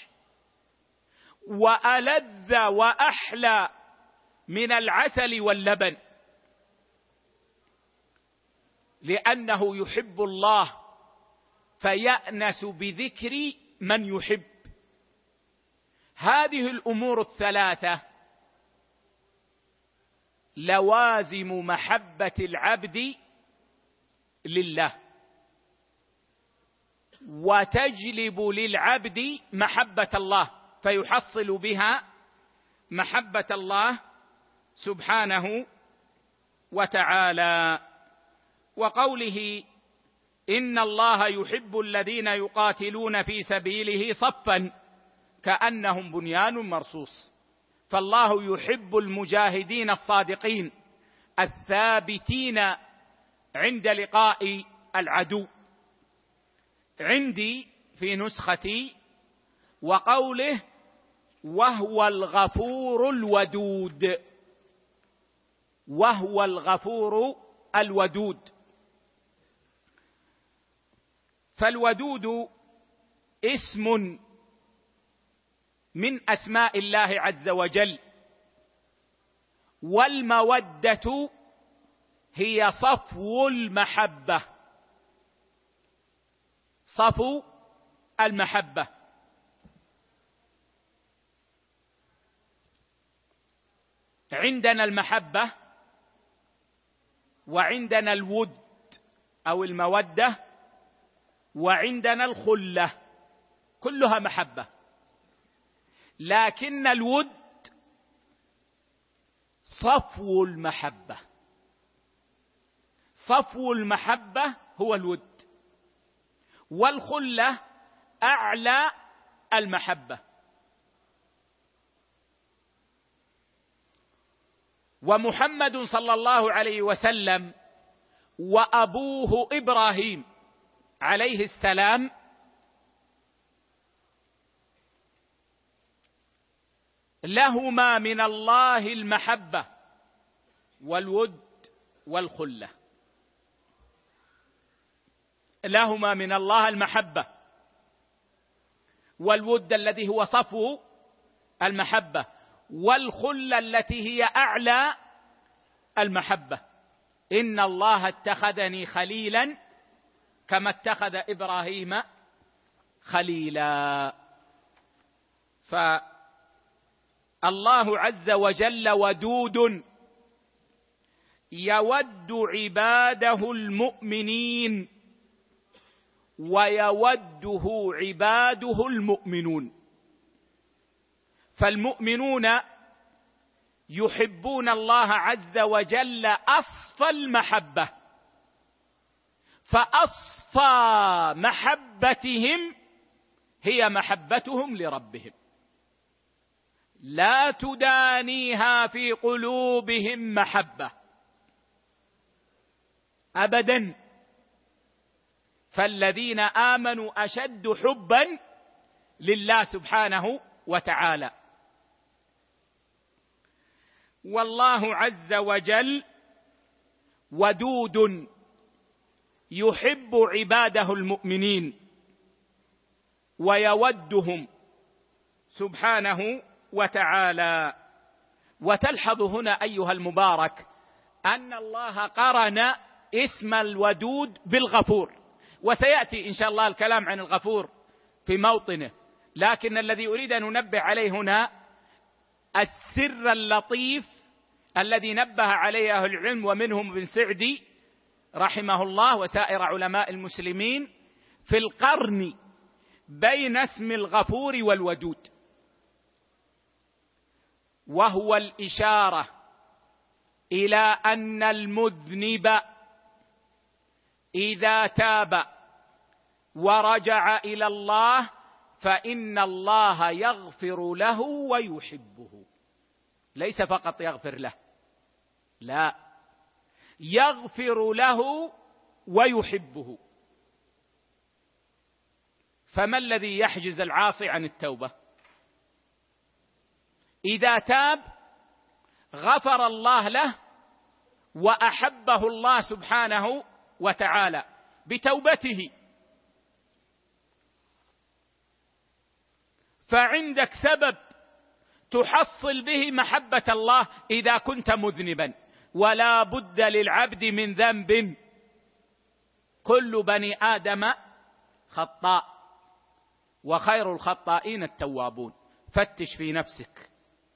وألذ وأحلى من العسل واللبن، لأنه يحب الله فيأنس بذكر من يحب. هذه الأمور الثلاثة لوازم محبة العبد لله، وتجلب للعبد محبة الله، فيحصل بها محبة الله سبحانه وتعالى. وقوله إن الله يحب الذين يقاتلون في سبيله صفا كأنهم بنيان مرصوص، فالله يحب المجاهدين الصادقين الثابتين عند لقاء العدو. عندي في نسختي وقوله وهو الغفور الودود، وهو الغفور الودود. فالودود اسم من أسماء الله عز وجل، والمودة هي صفو المحبة، صفو المحبة. عندنا المحبة وعندنا الود أو المودة وعندنا الخلة، كلها محبة، لكن الود صفو المحبة، صفو المحبة هو الود، والخلة أعلى المحبة. ومحمد صلى الله عليه وسلم وأبوه إبراهيم عليه السلام لهما من الله المحبة والود والخلة، لهما من الله المحبة والود الذي هو صفو المحبة، والخلة التي هي أعلى المحبة. إن الله اتخذني خليلا كما اتخذ إبراهيم خليلا. فالله عز وجل ودود يود عباده المؤمنين ويوده عباده المؤمنون. فالمؤمنون يحبون الله عز وجل أصفى المحبة، فأصفى محبتهم هي محبتهم لربهم، لا تدانيها في قلوبهم محبة أبدا. فالذين آمنوا أشد حبا لله سبحانه وتعالى. والله عز وجل ودود يحب عباده المؤمنين ويودهم سبحانه وتعالى. وتلحظ هنا أيها المبارك أن الله قرن اسم الودود بالغفور، وسيأتي إن شاء الله الكلام عن الغفور في موطنه، لكن الذي أريد أن ننبه عليه هنا السر اللطيف الذي نبه عليه أهل العلم، ومنهم ابن سعدي رحمه الله وسائر علماء المسلمين، في القرن بين اسم الغفور والودود، وهو الإشارة إلى أن المذنب إذا تاب ورجع إلى الله فإن الله يغفر له ويحبه. ليس فقط يغفر له، لا، يغفر له ويحبه. فما الذي يحجز العاصي عن التوبة؟ إذا تاب غفر الله له وأحبه الله سبحانه وتعالى بتوبته. فعندك سبب تحصل به محبة الله إذا كنت مذنبا، ولا بد للعبد من ذنب، كل بني آدم خطاء وخير الخطائين التوابون. فتش في نفسك،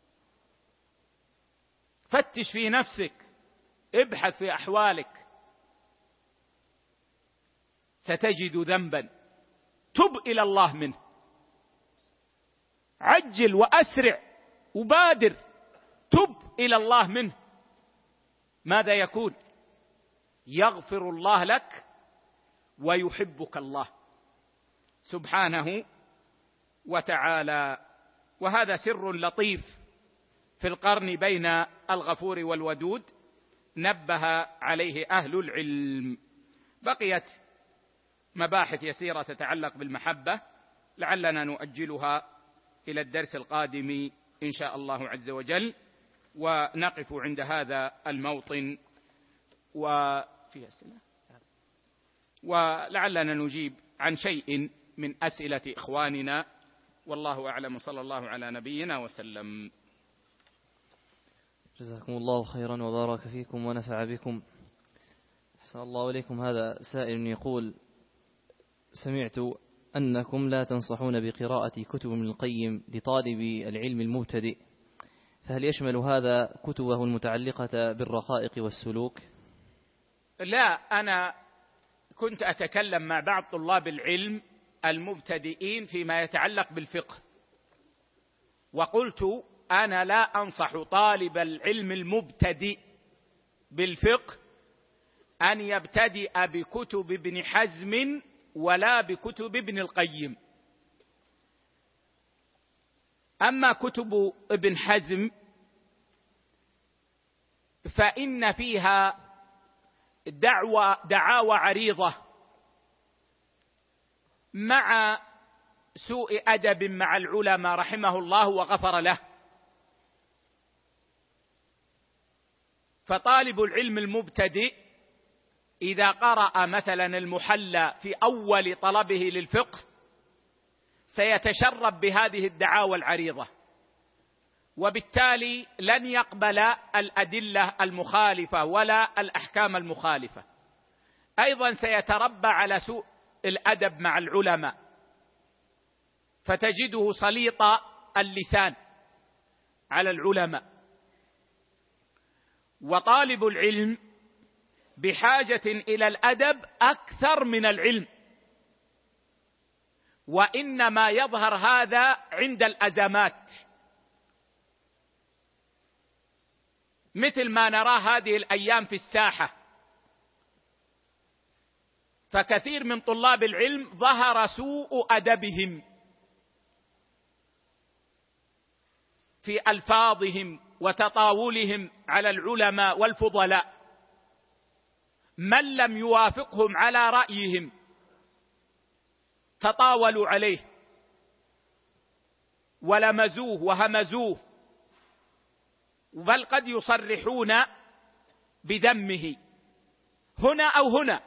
فتش في نفسك، ابحث في أحوالك، ستجد ذنبا تب إلى الله منه. عجل وأسرع وبادر، تب إلى الله منه. ماذا يكون؟ يغفر الله لك ويحبك الله سبحانه وتعالى. وهذا سر لطيف في القرن بين الغفور والودود نبه عليه أهل العلم. بقيت مباحث يسيرة تتعلق بالمحبة لعلنا نؤجلها إلى الدرس القادم إن شاء الله عز وجل، ونقف عند هذا الموطن. وفي أسئلة، ولعلنا نجيب عن شيء من أسئلة إخواننا، والله أعلم. صلى الله على نبينا وسلم. جزاكم الله خيرا وبارك فيكم ونفع بكم. أحسن الله إليكم. هذا سائل يقول: سمعت أنكم لا تنصحون بقراءة كتب ابن القيم لطالب العلم المبتدئ، فهل يشمل هذا كتبه المتعلقة بالرقائق والسلوك؟ لا، أنا كنت أتكلم مع بعض طلاب العلم المبتدئين فيما يتعلق بالفقه، وقلت أنا لا أنصح طالب العلم المبتدئ بالفقه أن يبتدئ بكتب ابن حزم ولا بكتب ابن القيم. أما كتب ابن حزم فإن فيها دعوى دعاوى عريضة مع سوء أدب مع العلماء رحمه الله وغفر له. فطالب العلم المبتدئ إذا قرأ مثلا المحلى في أول طلبه للفقه سيتشرب بهذه الدعاوى العريضة، وبالتالي لن يقبل الأدلة المخالفة ولا الأحكام المخالفة. أيضا سيتربى على سوء الأدب مع العلماء، فتجده سليط اللسان على العلماء. وطالب العلم بحاجة إلى الأدب أكثر من العلم، وإنما يظهر هذا عند الأزمات، مثل ما نراه هذه الأيام في الساحة. فكثير من طلاب العلم ظهر سوء أدبهم في ألفاظهم وتطاولهم على العلماء والفضلاء. من لم يوافقهم على رأيهم تطاولوا عليه ولمزوه وهمزوه، بل قد يصرحون بذمه هنا أو هنا.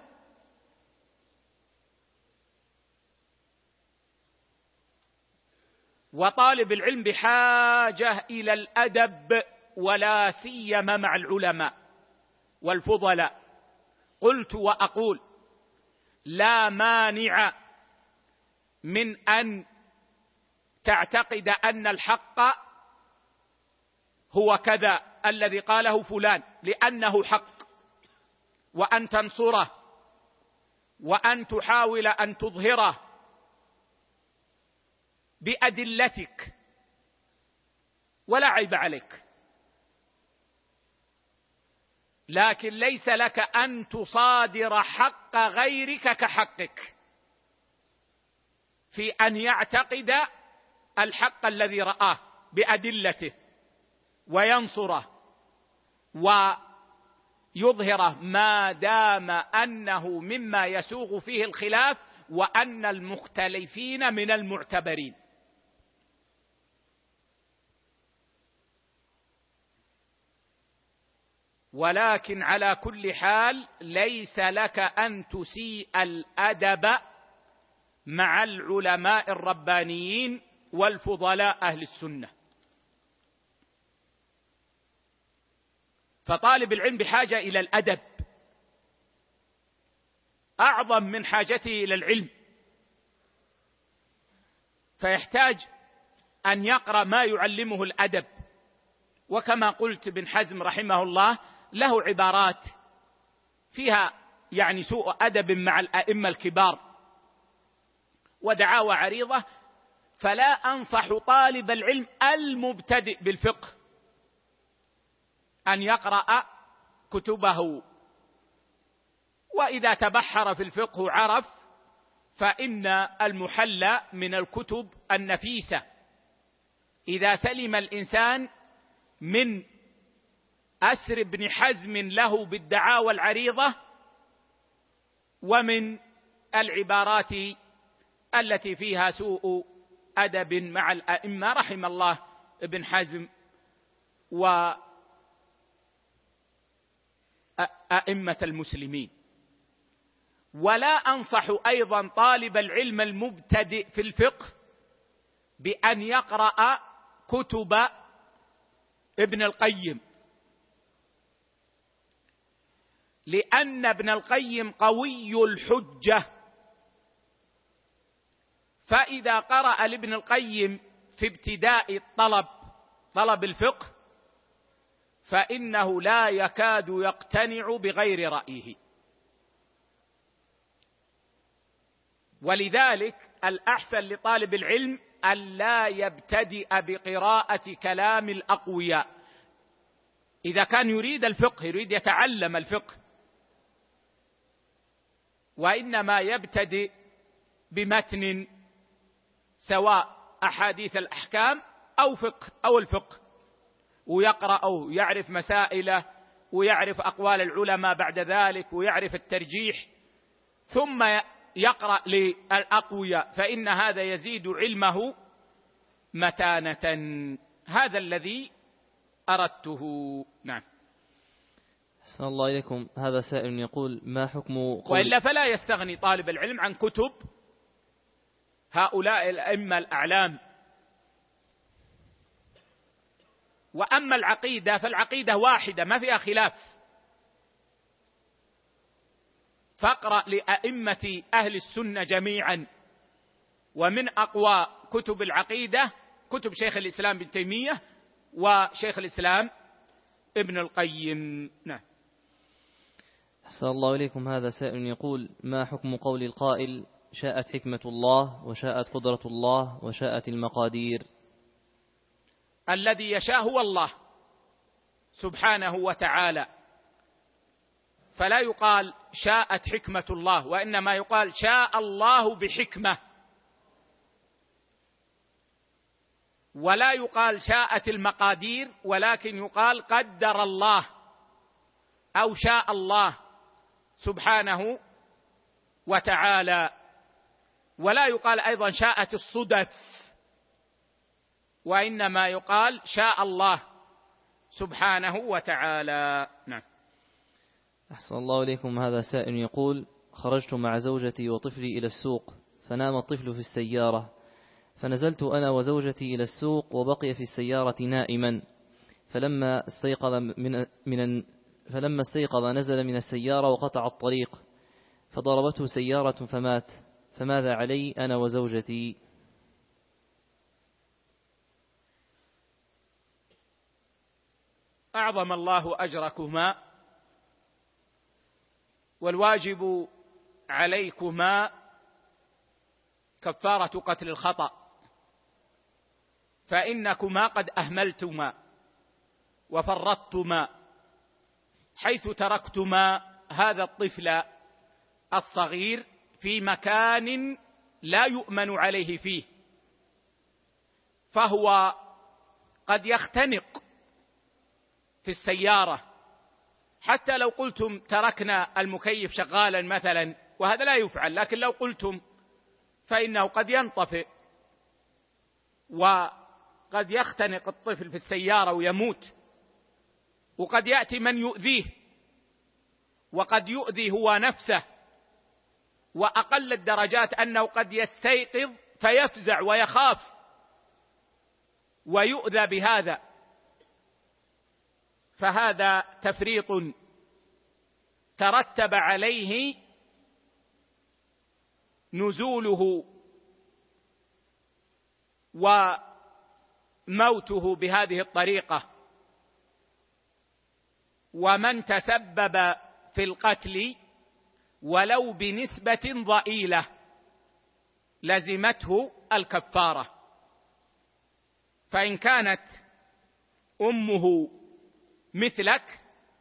وطالب العلم بحاجة إلى الأدب، ولا سيما مع العلماء والفضلاء. قلت وأقول: لا مانع من أن تعتقد أن الحق هو كذا الذي قاله فلان لأنه حق، وأن تنصره وأن تحاول أن تظهره بأدلتك، ولا عيب عليك. لكن ليس لك أن تصادر حق غيرك كحقك في أن يعتقد الحق الذي رآه بأدلته وينصره ويظهره، ما دام أنه مما يسوغ فيه الخلاف وأن المختلفين من المعتبرين. ولكن على كل حال ليس لك أن تسيء الأدب مع العلماء الربانيين والفضلاء أهل السنة. فطالب العلم بحاجة إلى الأدب أعظم من حاجته إلى العلم، فيحتاج أن يقرأ ما يعلمه الأدب. وكما قلت ابن حزم رحمه الله له عبارات فيها يعني سوء أدب مع الأئمة الكبار ودعاوى عريضة. فلا أنصح طالب العلم المبتدئ بالفقه أن يقرأ كتبه، وإذا تبحر في الفقه عرف، فإن المحلى من الكتب النفيسة إذا سلم الإنسان من أسر ابن حزم له بالدعاوى العريضة ومن العبارات التي فيها سوء أدب مع الأئمة رحم الله ابن حزم وأئمة المسلمين. ولا أنصح أيضا طالب العلم المبتدئ في الفقه بأن يقرأ كتب ابن القيم، لأن ابن القيم قوي الحجة، فإذا قرأ لابن القيم في ابتداء الطلب طلب الفقه فإنه لا يكاد يقتنع بغير رأيه. ولذلك الأحسن لطالب العلم ألا يبتدئ بقراءة كلام الأقوياء إذا كان يريد الفقه، يريد يتعلم الفقه، وإنما يبتدئ بمتن سواء أحاديث الأحكام أو فقه أو الفقه، ويقرأ أو يعرف مسائله ويعرف أقوال العلماء بعد ذلك ويعرف الترجيح، ثم يقرأ للأقوياء، فإن هذا يزيد علمه متانة. هذا الذي أردته. نعم. أحسن الله إليكم. هذا سائل يقول: ما حكم قول... وإلا فلا يستغني طالب العلم عن كتب هؤلاء الأئمة الأعلام. وأما العقيدة فالعقيدة واحدة ما فيها خلاف، فاقرأ لأئمة أهل السنة جميعا، ومن أقوى كتب العقيدة كتب شيخ الإسلام ابن تيمية وشيخ الإسلام ابن القيم. نعم. أحسن الله إليكم. هذا سائل يقول: ما حكم قول القائل: شاءت حكمة الله وشاءت قدرة الله وشاءت المقادير؟ الذي يشاء هو الله سبحانه وتعالى، فلا يقال شاءت حكمة الله، وإنما يقال شاء الله بحكمة، ولا يقال شاءت المقادير، ولكن يقال قدر الله أو شاء الله سبحانه وتعالى. ولا يقال أيضا شاءت الصدف، وإنما يقال شاء الله سبحانه وتعالى. نعم. أحسن الله إليكم. هذا سائل يقول: خرجت مع زوجتي وطفلي إلى السوق، فنام الطفل في السيارة، فنزلت أنا وزوجتي إلى السوق وبقي في السيارة نائما، فلما استيقظ من من فلما استيقظ نزل من السيارة وقطع الطريق، فضربته سيارة فمات، فماذا علي أنا وزوجتي؟ أعظم الله أجركما، والواجب عليكما كفارة قتل الخطأ، فإنكما قد أهملتما وفرطتما حيث تركتما هذا الطفل الصغير في مكان لا يؤمن عليه فيه، فهو قد يختنق في السيارة. حتى لو قلتم تركنا المكيف شغالا مثلا، وهذا لا يفعل، لكن لو قلتم فإنه قد ينطفئ، وقد يختنق الطفل في السيارة ويموت، وقد يأتي من يؤذيه، وقد يؤذي هو نفسه، وأقل الدرجات أنه قد يستيقظ فيفزع ويخاف ويؤذى بهذا. فهذا تفريط ترتب عليه نزوله وموته بهذه الطريقة. ومن تسبب في القتل ولو بنسبة ضئيلة لزمته الكفارة. فإن كانت أمه مثلك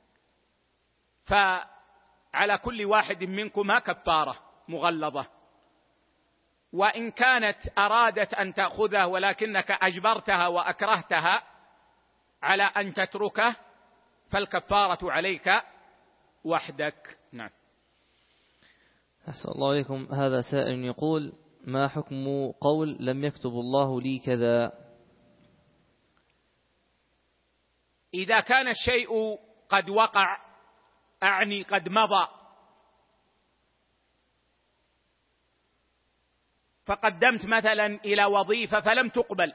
فعلى كل واحد منكما كفارة مغلظة، وإن كانت أرادت أن تأخذه ولكنك أجبرتها وأكرهتها على أن تتركه فالكفارة عليك وحدك. نعم. أحسن الله عليكم. هذا سائل يقول: ما حكم قول لم يكتب الله لي كذا؟ إذا كان الشيء قد وقع، أعني قد مضى، فقدمت مثلا إلى وظيفة فلم تقبل،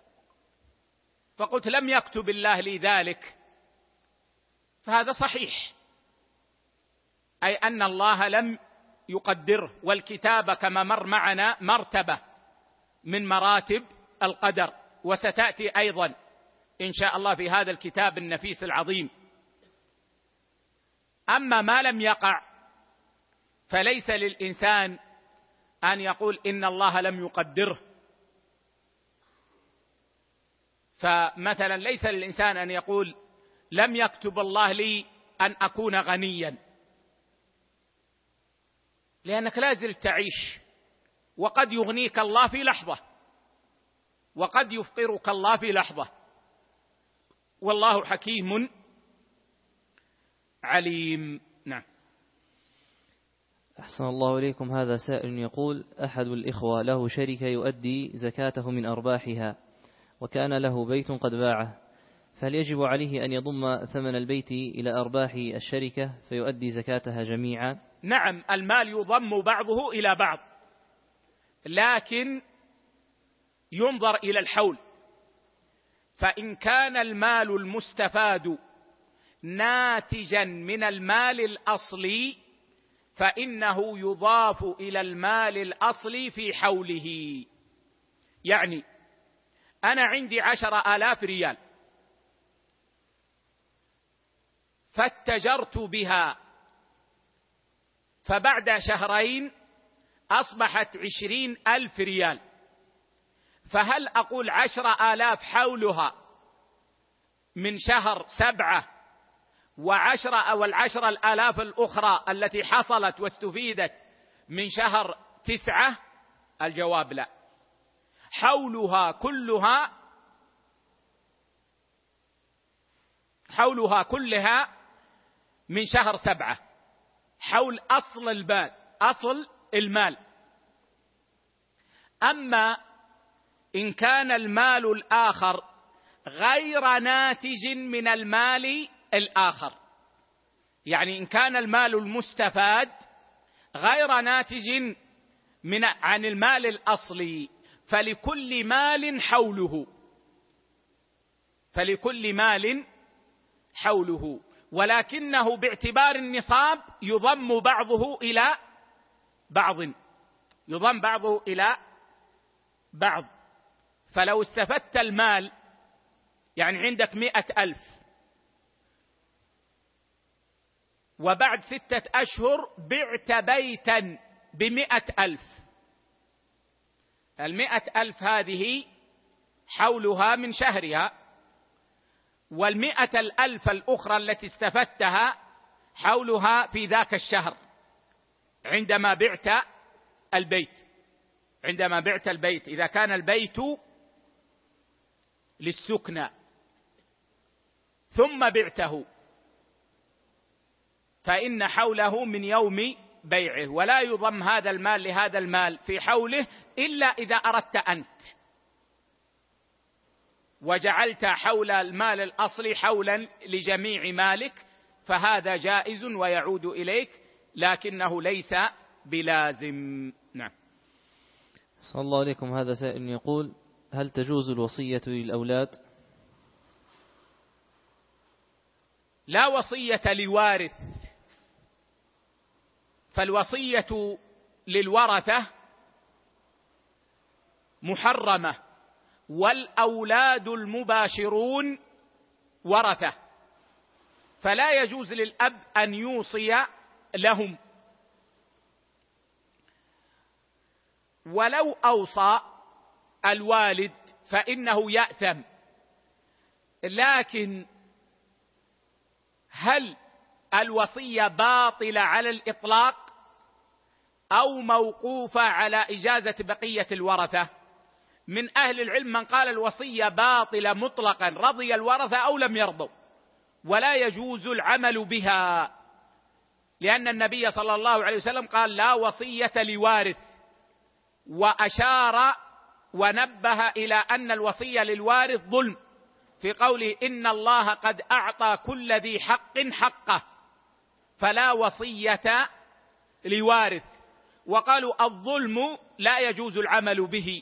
فقلت لم يكتب الله لي ذلك، فهذا صحيح، أي أن الله لم يقدره. والكتابة كما مر معنا مرتبة من مراتب القدر، وستأتي أيضا إن شاء الله في هذا الكتاب النفيس العظيم. أما ما لم يقع فليس للإنسان أن يقول إن الله لم يقدره. فمثلا ليس للإنسان أن يقول لم يكتب الله لي أن أكون غنيا، لأنك لازل تعيش، وقد يغنيك الله في لحظة، وقد يفقرك الله في لحظة، والله حكيم عليم. نعم. أحسن الله إليكم. هذا سائل يقول: أحد الإخوة له شركة يؤدي زكاته من أرباحها، وكان له بيت قد باعه، فهل يجب عليه أن يضم ثمن البيت إلى أرباح الشركة فيؤدي زكاتها جميعا؟ نعم، المال يضم بعضه إلى بعض، لكن ينظر إلى الحول. فإن كان المال المستفاد ناتجا من المال الأصلي فإنه يضاف إلى المال الأصلي في حوله. يعني أنا عندي عشر آلاف ريال فاتجرت بها، فبعد شهرين أصبحت عشرين ألف ريال، فهل أقول عشر آلاف حولها من شهر سبعة وعشرة أو العشر الآلاف الأخرى التي حصلت واستفيدت من شهر تسعة؟ الجواب لا، حولها كلها حولها كلها من شهر سبعة، حول أصل المال أصل المال. أما إن كان المال الآخر غير ناتج من المال الآخر، يعني إن كان المال المستفاد غير ناتج من عن المال الأصلي فلكل مال حوله فلكل مال حوله ولكنه باعتبار النصاب يضم بعضه إلى بعض يضم بعضه إلى بعض. فلو استفدت المال، يعني عندك مئة ألف وبعد ستة أشهر بعت بيتا بمئة ألف، المئة ألف هذه حولها من شهرها، والمئة الألف الأخرى التي استفدتها حولها في ذاك الشهر عندما بعت البيت عندما بعت البيت إذا كان البيت للسكنى ثم بعته فإن حوله من يوم بيعه، ولا يضم هذا المال لهذا المال في حوله إلا إذا أردت أنت وجعلت حول المال الأصلي حولا لجميع مالك، فهذا جائز ويعود إليك، لكنه ليس بلازم. نعم. صلى الله عليكم. هذا سائل يقول: هل تجوز الوصية للأولاد؟ لا وصية لوارث، فالوصية للورثة محرمة، والأولاد المباشرون ورثة، فلا يجوز للأب أن يوصي لهم، ولو أوصى الوالد فإنه يأثم. لكن هل الوصية باطلة على الإطلاق أو موقوفة على إجازة بقية الورثة؟ من أهل العلم من قال الوصية باطلة مطلقا، رضي الورثة أو لم يرضوا، ولا يجوز العمل بها، لأن النبي صلى الله عليه وسلم قال: لا وصية لوارث، وأشار ونبه إلى أن الوصية للوارث ظلم في قوله: إن الله قد أعطى كل ذي حق حقه، فلا وصية لوارث. وقالوا الظلم لا يجوز العمل به.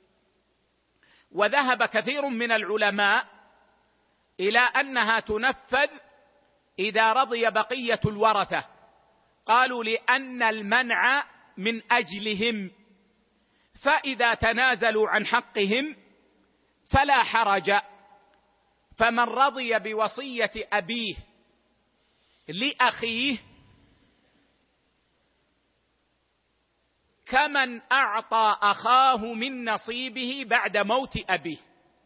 وذهب كثير من العلماء إلى أنها تنفذ إذا رضي بقية الورثة، قالوا لأن المنع من أجلهم، فإذا تنازلوا عن حقهم فلا حرج. فمن رضي بوصية أبيه لأخيه كمن أعطى أخاه من نصيبه بعد موت أبيه.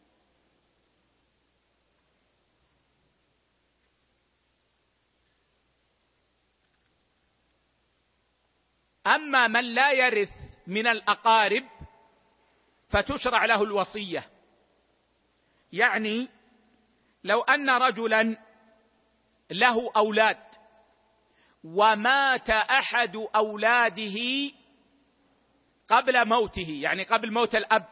أما من لا يرث من الأقارب فتشرع له الوصية. يعني لو أن رجلا له أولاد ومات أحد أولاده قبل موته، يعني قبل موت الأب،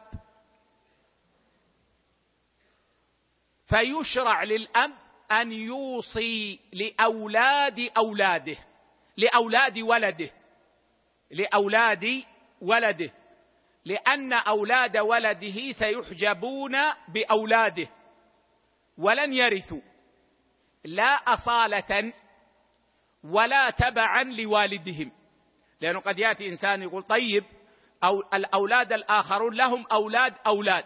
فيشرع للأب أن يوصي لأولاد أولاده، لأولاد ولده، لأولاد ولده، لأن أولاد ولده سيحجبون بأولاده ولن يرثوا، لا أصالة ولا تبعا لوالدهم. لأنه قد يأتي إنسان يقول: طيب أو الأولاد الآخرون لهم أولاد أولاد،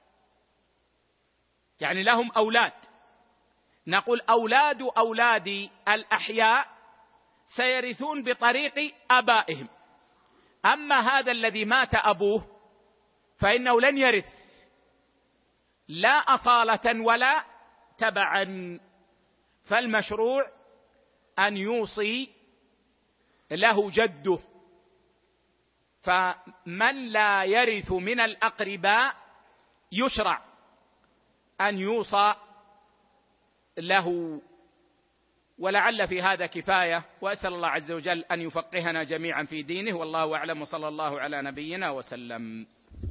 يعني لهم أولاد، نقول أولاد أولاد الأحياء سيرثون بطريق آبائهم، أما هذا الذي مات أبوه فإنه لن يرث لا أصالة ولا تبعا. فالمشروع أن يوصي له جده. فمن لا يرث من الأقرباء يشرع أن يوصى له. ولعل في هذا كفاية، وأسأل الله عز وجل أن يفقهنا جميعا في دينه، والله أعلم، وصلى الله على نبينا وسلم.